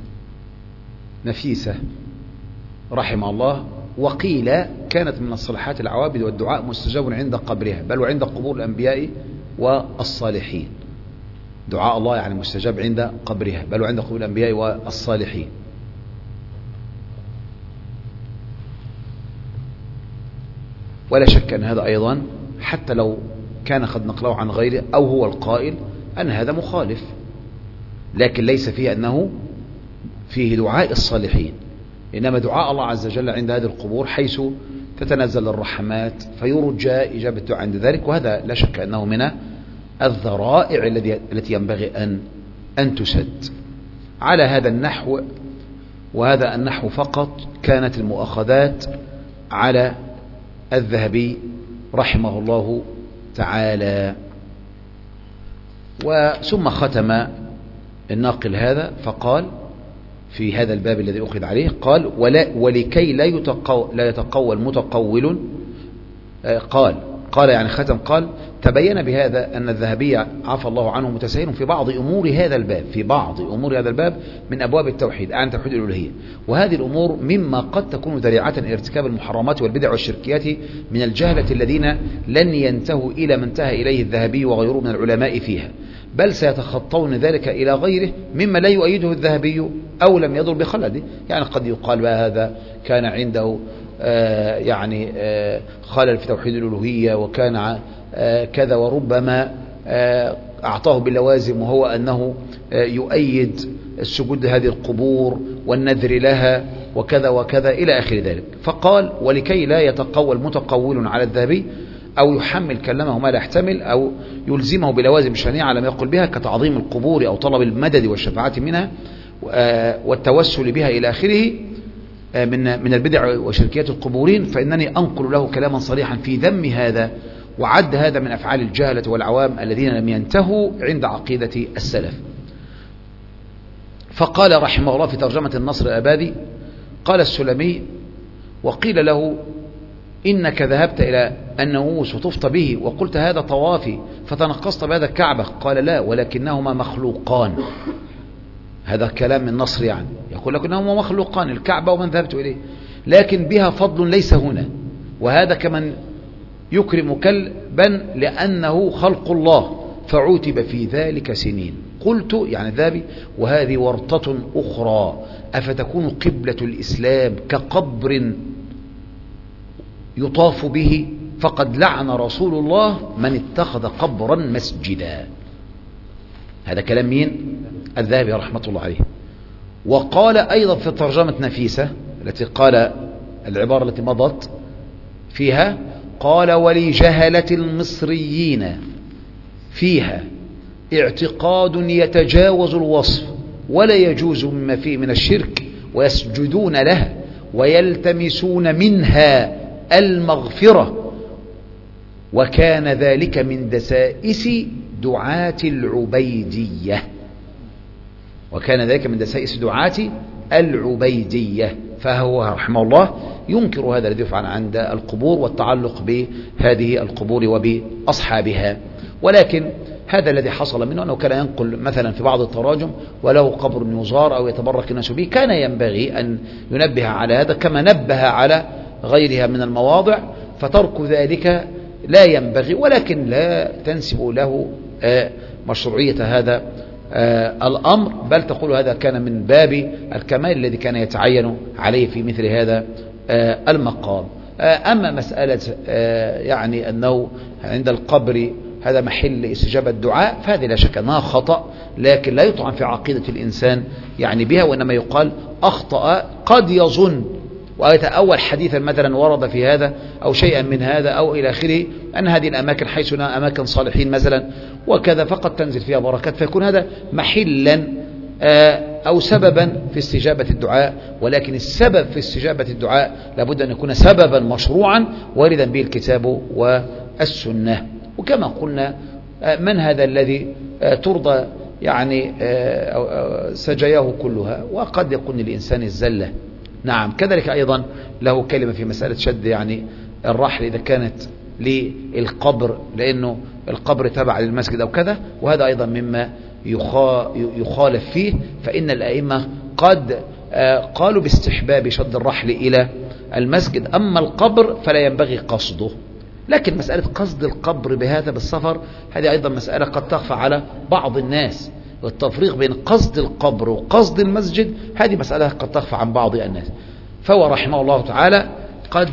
نفيسة رحمه الله: وقيل كانت من الصالحات العوابد والدعاء مستجاب عند قبرها، بل وعند قبور الأنبياء والصالحين. دعاء الله يعني مستجاب عند قبرها، بل وعند قبور الأنبياء والصالحين. ولا شك أن هذا أيضا حتى لو كان قد نقله عن غيره أو هو القائل أن هذا مخالف، لكن ليس فيه أنه فيه دعاء الصالحين، إنما دعاء الله عز وجل عند هذه القبور حيث تتنزل الرحمات فيرجى إجابة الدعاء عند ذلك، وهذا لا شك أنه من الذرائع التي ينبغي أن تسد. على هذا النحو وهذا النحو فقط كانت المؤاخذات على الذهبي رحمه الله تعالى. وثم ختم الناقل هذا فقال في هذا الباب الذي أخذ عليه، قال: ولكي لا يتقوى المتقول، قال يعني ختم، قال: تبين بهذا أن الذهبي عفى الله عنه متساهل في بعض أمور هذا الباب من أبواب التوحيد عن توحيد الألوهية، وهذه الأمور مما قد تكون ذريعة ارتكاب المحرمات والبدع والشركيات من الجهلة الذين لن ينتهوا إلى ما انتهى إليه الذهبي وغيره من العلماء فيها، بل سيتخطون ذلك إلى غيره مما لا يؤيده الذهبي أو لم يضر بخلده. يعني قد يقال بقى هذا كان عنده خلل في توحيد الألوهية وكان كذا، وربما أعطاه باللوازم وهو أنه يؤيد السجود هذه القبور والنذر لها وكذا وكذا إلى آخر ذلك. فقال: ولكي لا يتقول متقول على الذهبي أو يحمل كلامه ما لا يحتمل أو يلزمه بلوازم شنيعة لم يقل بها كتعظيم القبور أو طلب المدد والشفاعة منها والتوسل بها إلى آخره من البدع وشركيات القبورين، فإنني أنقل له كلاما صريحا في ذم هذا وعد هذا من أفعال الجهلة والعوام الذين لم ينتهوا عند عقيدة السلف. فقال رحمه الله في ترجمة النصر الأبادي: قال السلمي: وقيل له إنك ذهبت إلى الناموس وطفت به وقلت هذا طوافي فتنقصت بهذا الكعبة. قال: لا، ولكنهما مخلوقان. هذا كلام من نصر، يعني يقول لك إنهما مخلوقان، الكعبة ومن ذهبت إليه، لكن بها فضل ليس هنا، وهذا كمن يكرم كلبا لأنه خلق الله فعوتب في ذلك سنين. قلت يعني الذهبي: وهذه ورطة أخرى، أفتكون قبلة الإسلام كقبر يطاف به؟ فقد لعن رسول الله من اتخذ قبرا مسجدا. هذا كلام مين؟ الذهبي رحمة الله عليه. وقال أيضا في ترجمة نفيسة التي قال العبارة التي مضت فيها، قال: ولجهلة المصريين فيها اعتقاد يتجاوز الوصف ولا يجوز مما فيه من الشرك، ويسجدون لها ويلتمسون منها المغفرة، وكان ذلك من دسائس دعاة العبيدية. فهو رحمه الله ينكر هذا الذي يفعل عند القبور والتعلق بهذه القبور وبأصحابها. ولكن هذا الذي حصل منه أنه كان ينقل مثلا في بعض التراجم: وله قبر يزار أو يتبرك الناس به. كان ينبغي أن ينبه على هذا كما نبه على غيرها من المواضع، فترك ذلك لا ينبغي، ولكن لا تنسب له مشروعية هذا الأمر، بل تقول هذا كان من باب الكمال الذي كان يتعين عليه في مثل هذا المقام. أما مسألة يعني أنه عند القبر هذا محل استجابة الدعاء، فهذه لا شك أنها خطأ، لكن لا يطعن في عقيدة الإنسان يعني بها، وإنما يقال أخطأ قد يظن ويتأول حديثا مثلا ورد في هذا أو شيئا من هذا أو إلى آخره، أن هذه الأماكن حيث أماكن صالحين مثلا وكذا فقد تنزل فيها بركات، فيكون هذا محلا أو سببا في استجابة الدعاء. ولكن السبب في استجابة الدعاء لابد أن يكون سببا مشروعا واردا به الكتاب والسنة. وكما قلنا من هذا الذي ترضى يعني سجاياه كلها، وقد يكون الإنسان الزلة. نعم. كذلك أيضا له كلمة في مسألة شد يعني الرحل إذا كانت للقبر، لأنه القبر تبع للمسجد أو كذا، وهذا أيضا مما يخالف فيه، فإن الأئمة قد قالوا باستحباب شد الرحل إلى المسجد، أما القبر فلا ينبغي قصده. لكن مسألة قصد القبر بهذا بالسفر هذه أيضا مسألة قد تخفى على بعض الناس، والتفريق بين قصد القبر وقصد المسجد هذه مسألة قد تخفى عن بعض الناس. فهو رحمه الله تعالى قد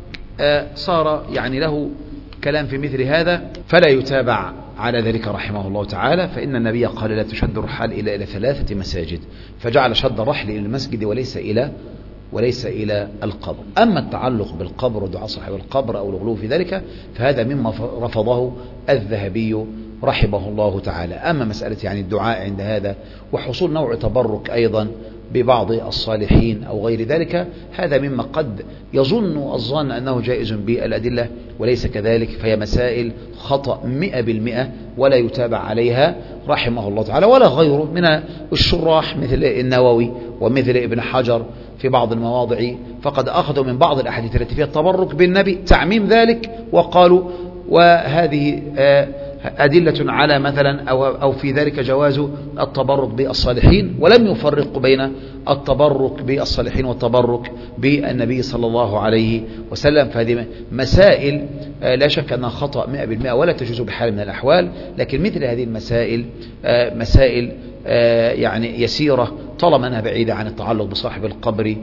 صار يعني له كلام في مثل هذا، فلا يتابع على ذلك رحمه الله تعالى، فإن النبي قال لا تشد الرحال إلى 3 مساجد، فجعل شد الرحل إلى المسجد وليس إلى القبر. أما التعلق بالقبر ودعاء صاحب القبر أو الغلو في ذلك فهذا مما رفضه الذهبي رحمه الله تعالى. أما مسألة يعني الدعاء عند هذا وحصول نوع تبرك أيضا ببعض الصالحين أو غير ذلك، هذا مما قد يظن الظن أنه جائز بالأدلة وليس كذلك، فهي مسائل خطأ 100% ولا يتابع عليها رحمه الله تعالى ولا غيره من الشراح مثل النووي ومثل ابن حجر في بعض المواضع، فقد أخذوا من بعض الأحاديث التي فيها التبرك بالنبي تعميم ذلك، وقالوا وهذه أدلة على مثلا أو في ذلك جواز التبرك بالصالحين، ولم يفرقوا بين التبرك بالصالحين والتبرك بالنبي صلى الله عليه وسلم. فهذه مسائل لا شك أنها خطأ 100% ولا تجوز بحال من الأحوال، لكن مثل هذه المسائل مسائل يعني يسيرة طالما أنها بعيدة عن التعلق بصاحب القبر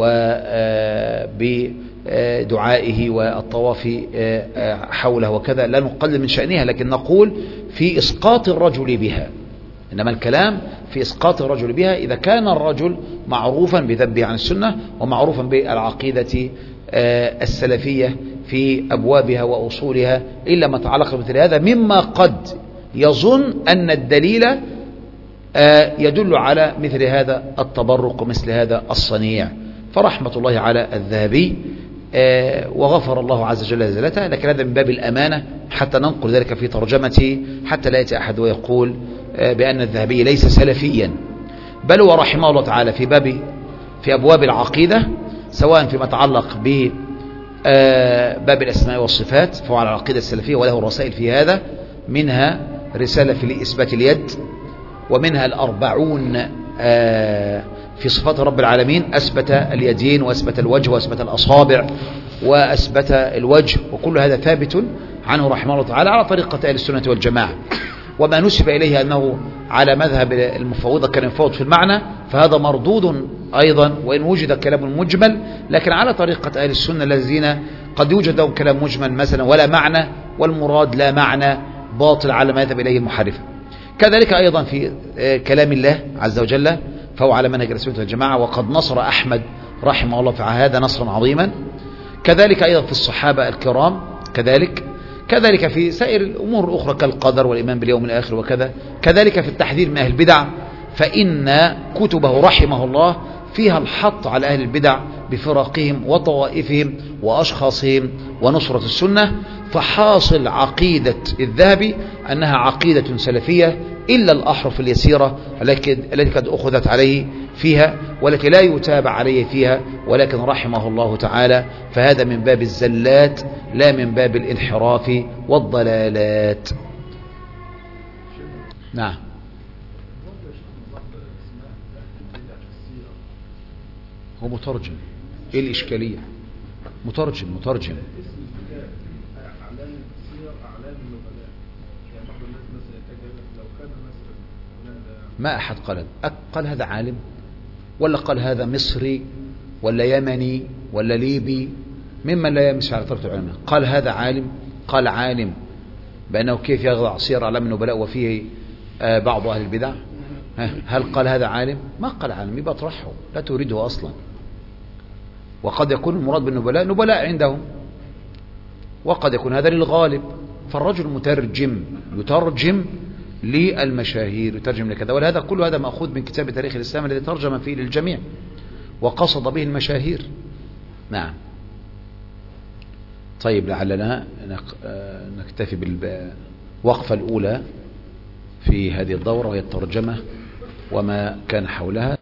وبدعائه والطواف حوله وكذا، لا نقلل من شأنها، لكن نقول في إسقاط الرجل بها. إنما الكلام في إسقاط الرجل بها إذا كان الرجل معروفا بذبه عن السنة ومعروفا بالعقيدة السلفية في أبوابها وأصولها، إلا ما تعلق بمثل هذا مما قد يظن أن الدليل يدل على مثل هذا التبرك ومثل هذا الصنيع. فرحمة الله على الذهبي وغفر الله عز وجل زلته، لكن هذا من باب الأمانة حتى ننقل ذلك في ترجمته، حتى لا يأتي أحد ويقول بأن الذهبي ليس سلفيا، بل هو رحمه الله تعالى في أبواب العقيدة سواء فيما يتعلق بباب الأسماء والصفات فهو على العقيدة السلفية، وله رسائل في هذا، منها رسالة في إثبات اليد، ومنها 40 في صفات رب العالمين، أثبت اليدين وأثبت الوجه وأثبت الأصابع وأثبت الوجه، وكل هذا ثابت عنه رحمه الله تعالى على طريقة أهل السنة والجماعة. وما نسب إليه أنه على مذهب المفوضة كان يفوض في المعنى فهذا مردود أيضا، وإن وجد كلام مجمل، لكن على طريقة أهل السنة الذين قد يوجد لهم كلام مجمل مثلا ولا معنى، والمراد لا معنى باطل على ما يذهب إليه المحرفة. كذلك أيضا في كلام الله عز وجل فهو على منهج السنة والجماعة، وقد نصر أحمد رحمه الله في هذا نصرا عظيما. كذلك أيضا في الصحابة الكرام، كذلك في سائر الأمور الأخرى كالقدر والإيمان باليوم الآخر وكذا، كذلك في التحذير من أهل البدع، فإن كتبه رحمه الله فيها الحط على أهل البدع بفرقهم وطوائفهم وأشخاصهم ونصرة السنة. فحاصل عقيدة الذهبي أنها عقيدة سلفية إلا الأحرف اليسيرة التي قد أخذت عليه فيها والتي لا يتابع عليه فيها، ولكن رحمه الله تعالى فهذا من باب الزلات لا من باب الانحراف والضلالات. نعم. هو مترجم، ايه الاشكاليه؟ مترجم ما احد قال هذا عالم ولا قال هذا مصري ولا يمني ولا ليبي ممن لا يمشي على طريقة العلماء، قال هذا عالم، قال عالم بأنه كيف يخضع سير أعلام النبلاء وفيه بعض أهل البدع؟ هل قال هذا عالم؟ ما قال عالم، يبقى اطرحه، لا تريده أصلا. وقد يكون المراد بالنبلاء نبلاء عندهم، وقد يكون هذا للغالب. فالرجل مترجم يترجم للمشاهير، يترجم لكذا، ولهذا كل هذا مأخوذ من كتاب تاريخ الإسلام الذي ترجم فيه للجميع وقصد به المشاهير. نعم. طيب لعلنا نكتفي بالوقفة الأولى في هذه الدورة، وهي الترجمة وما كان حولها.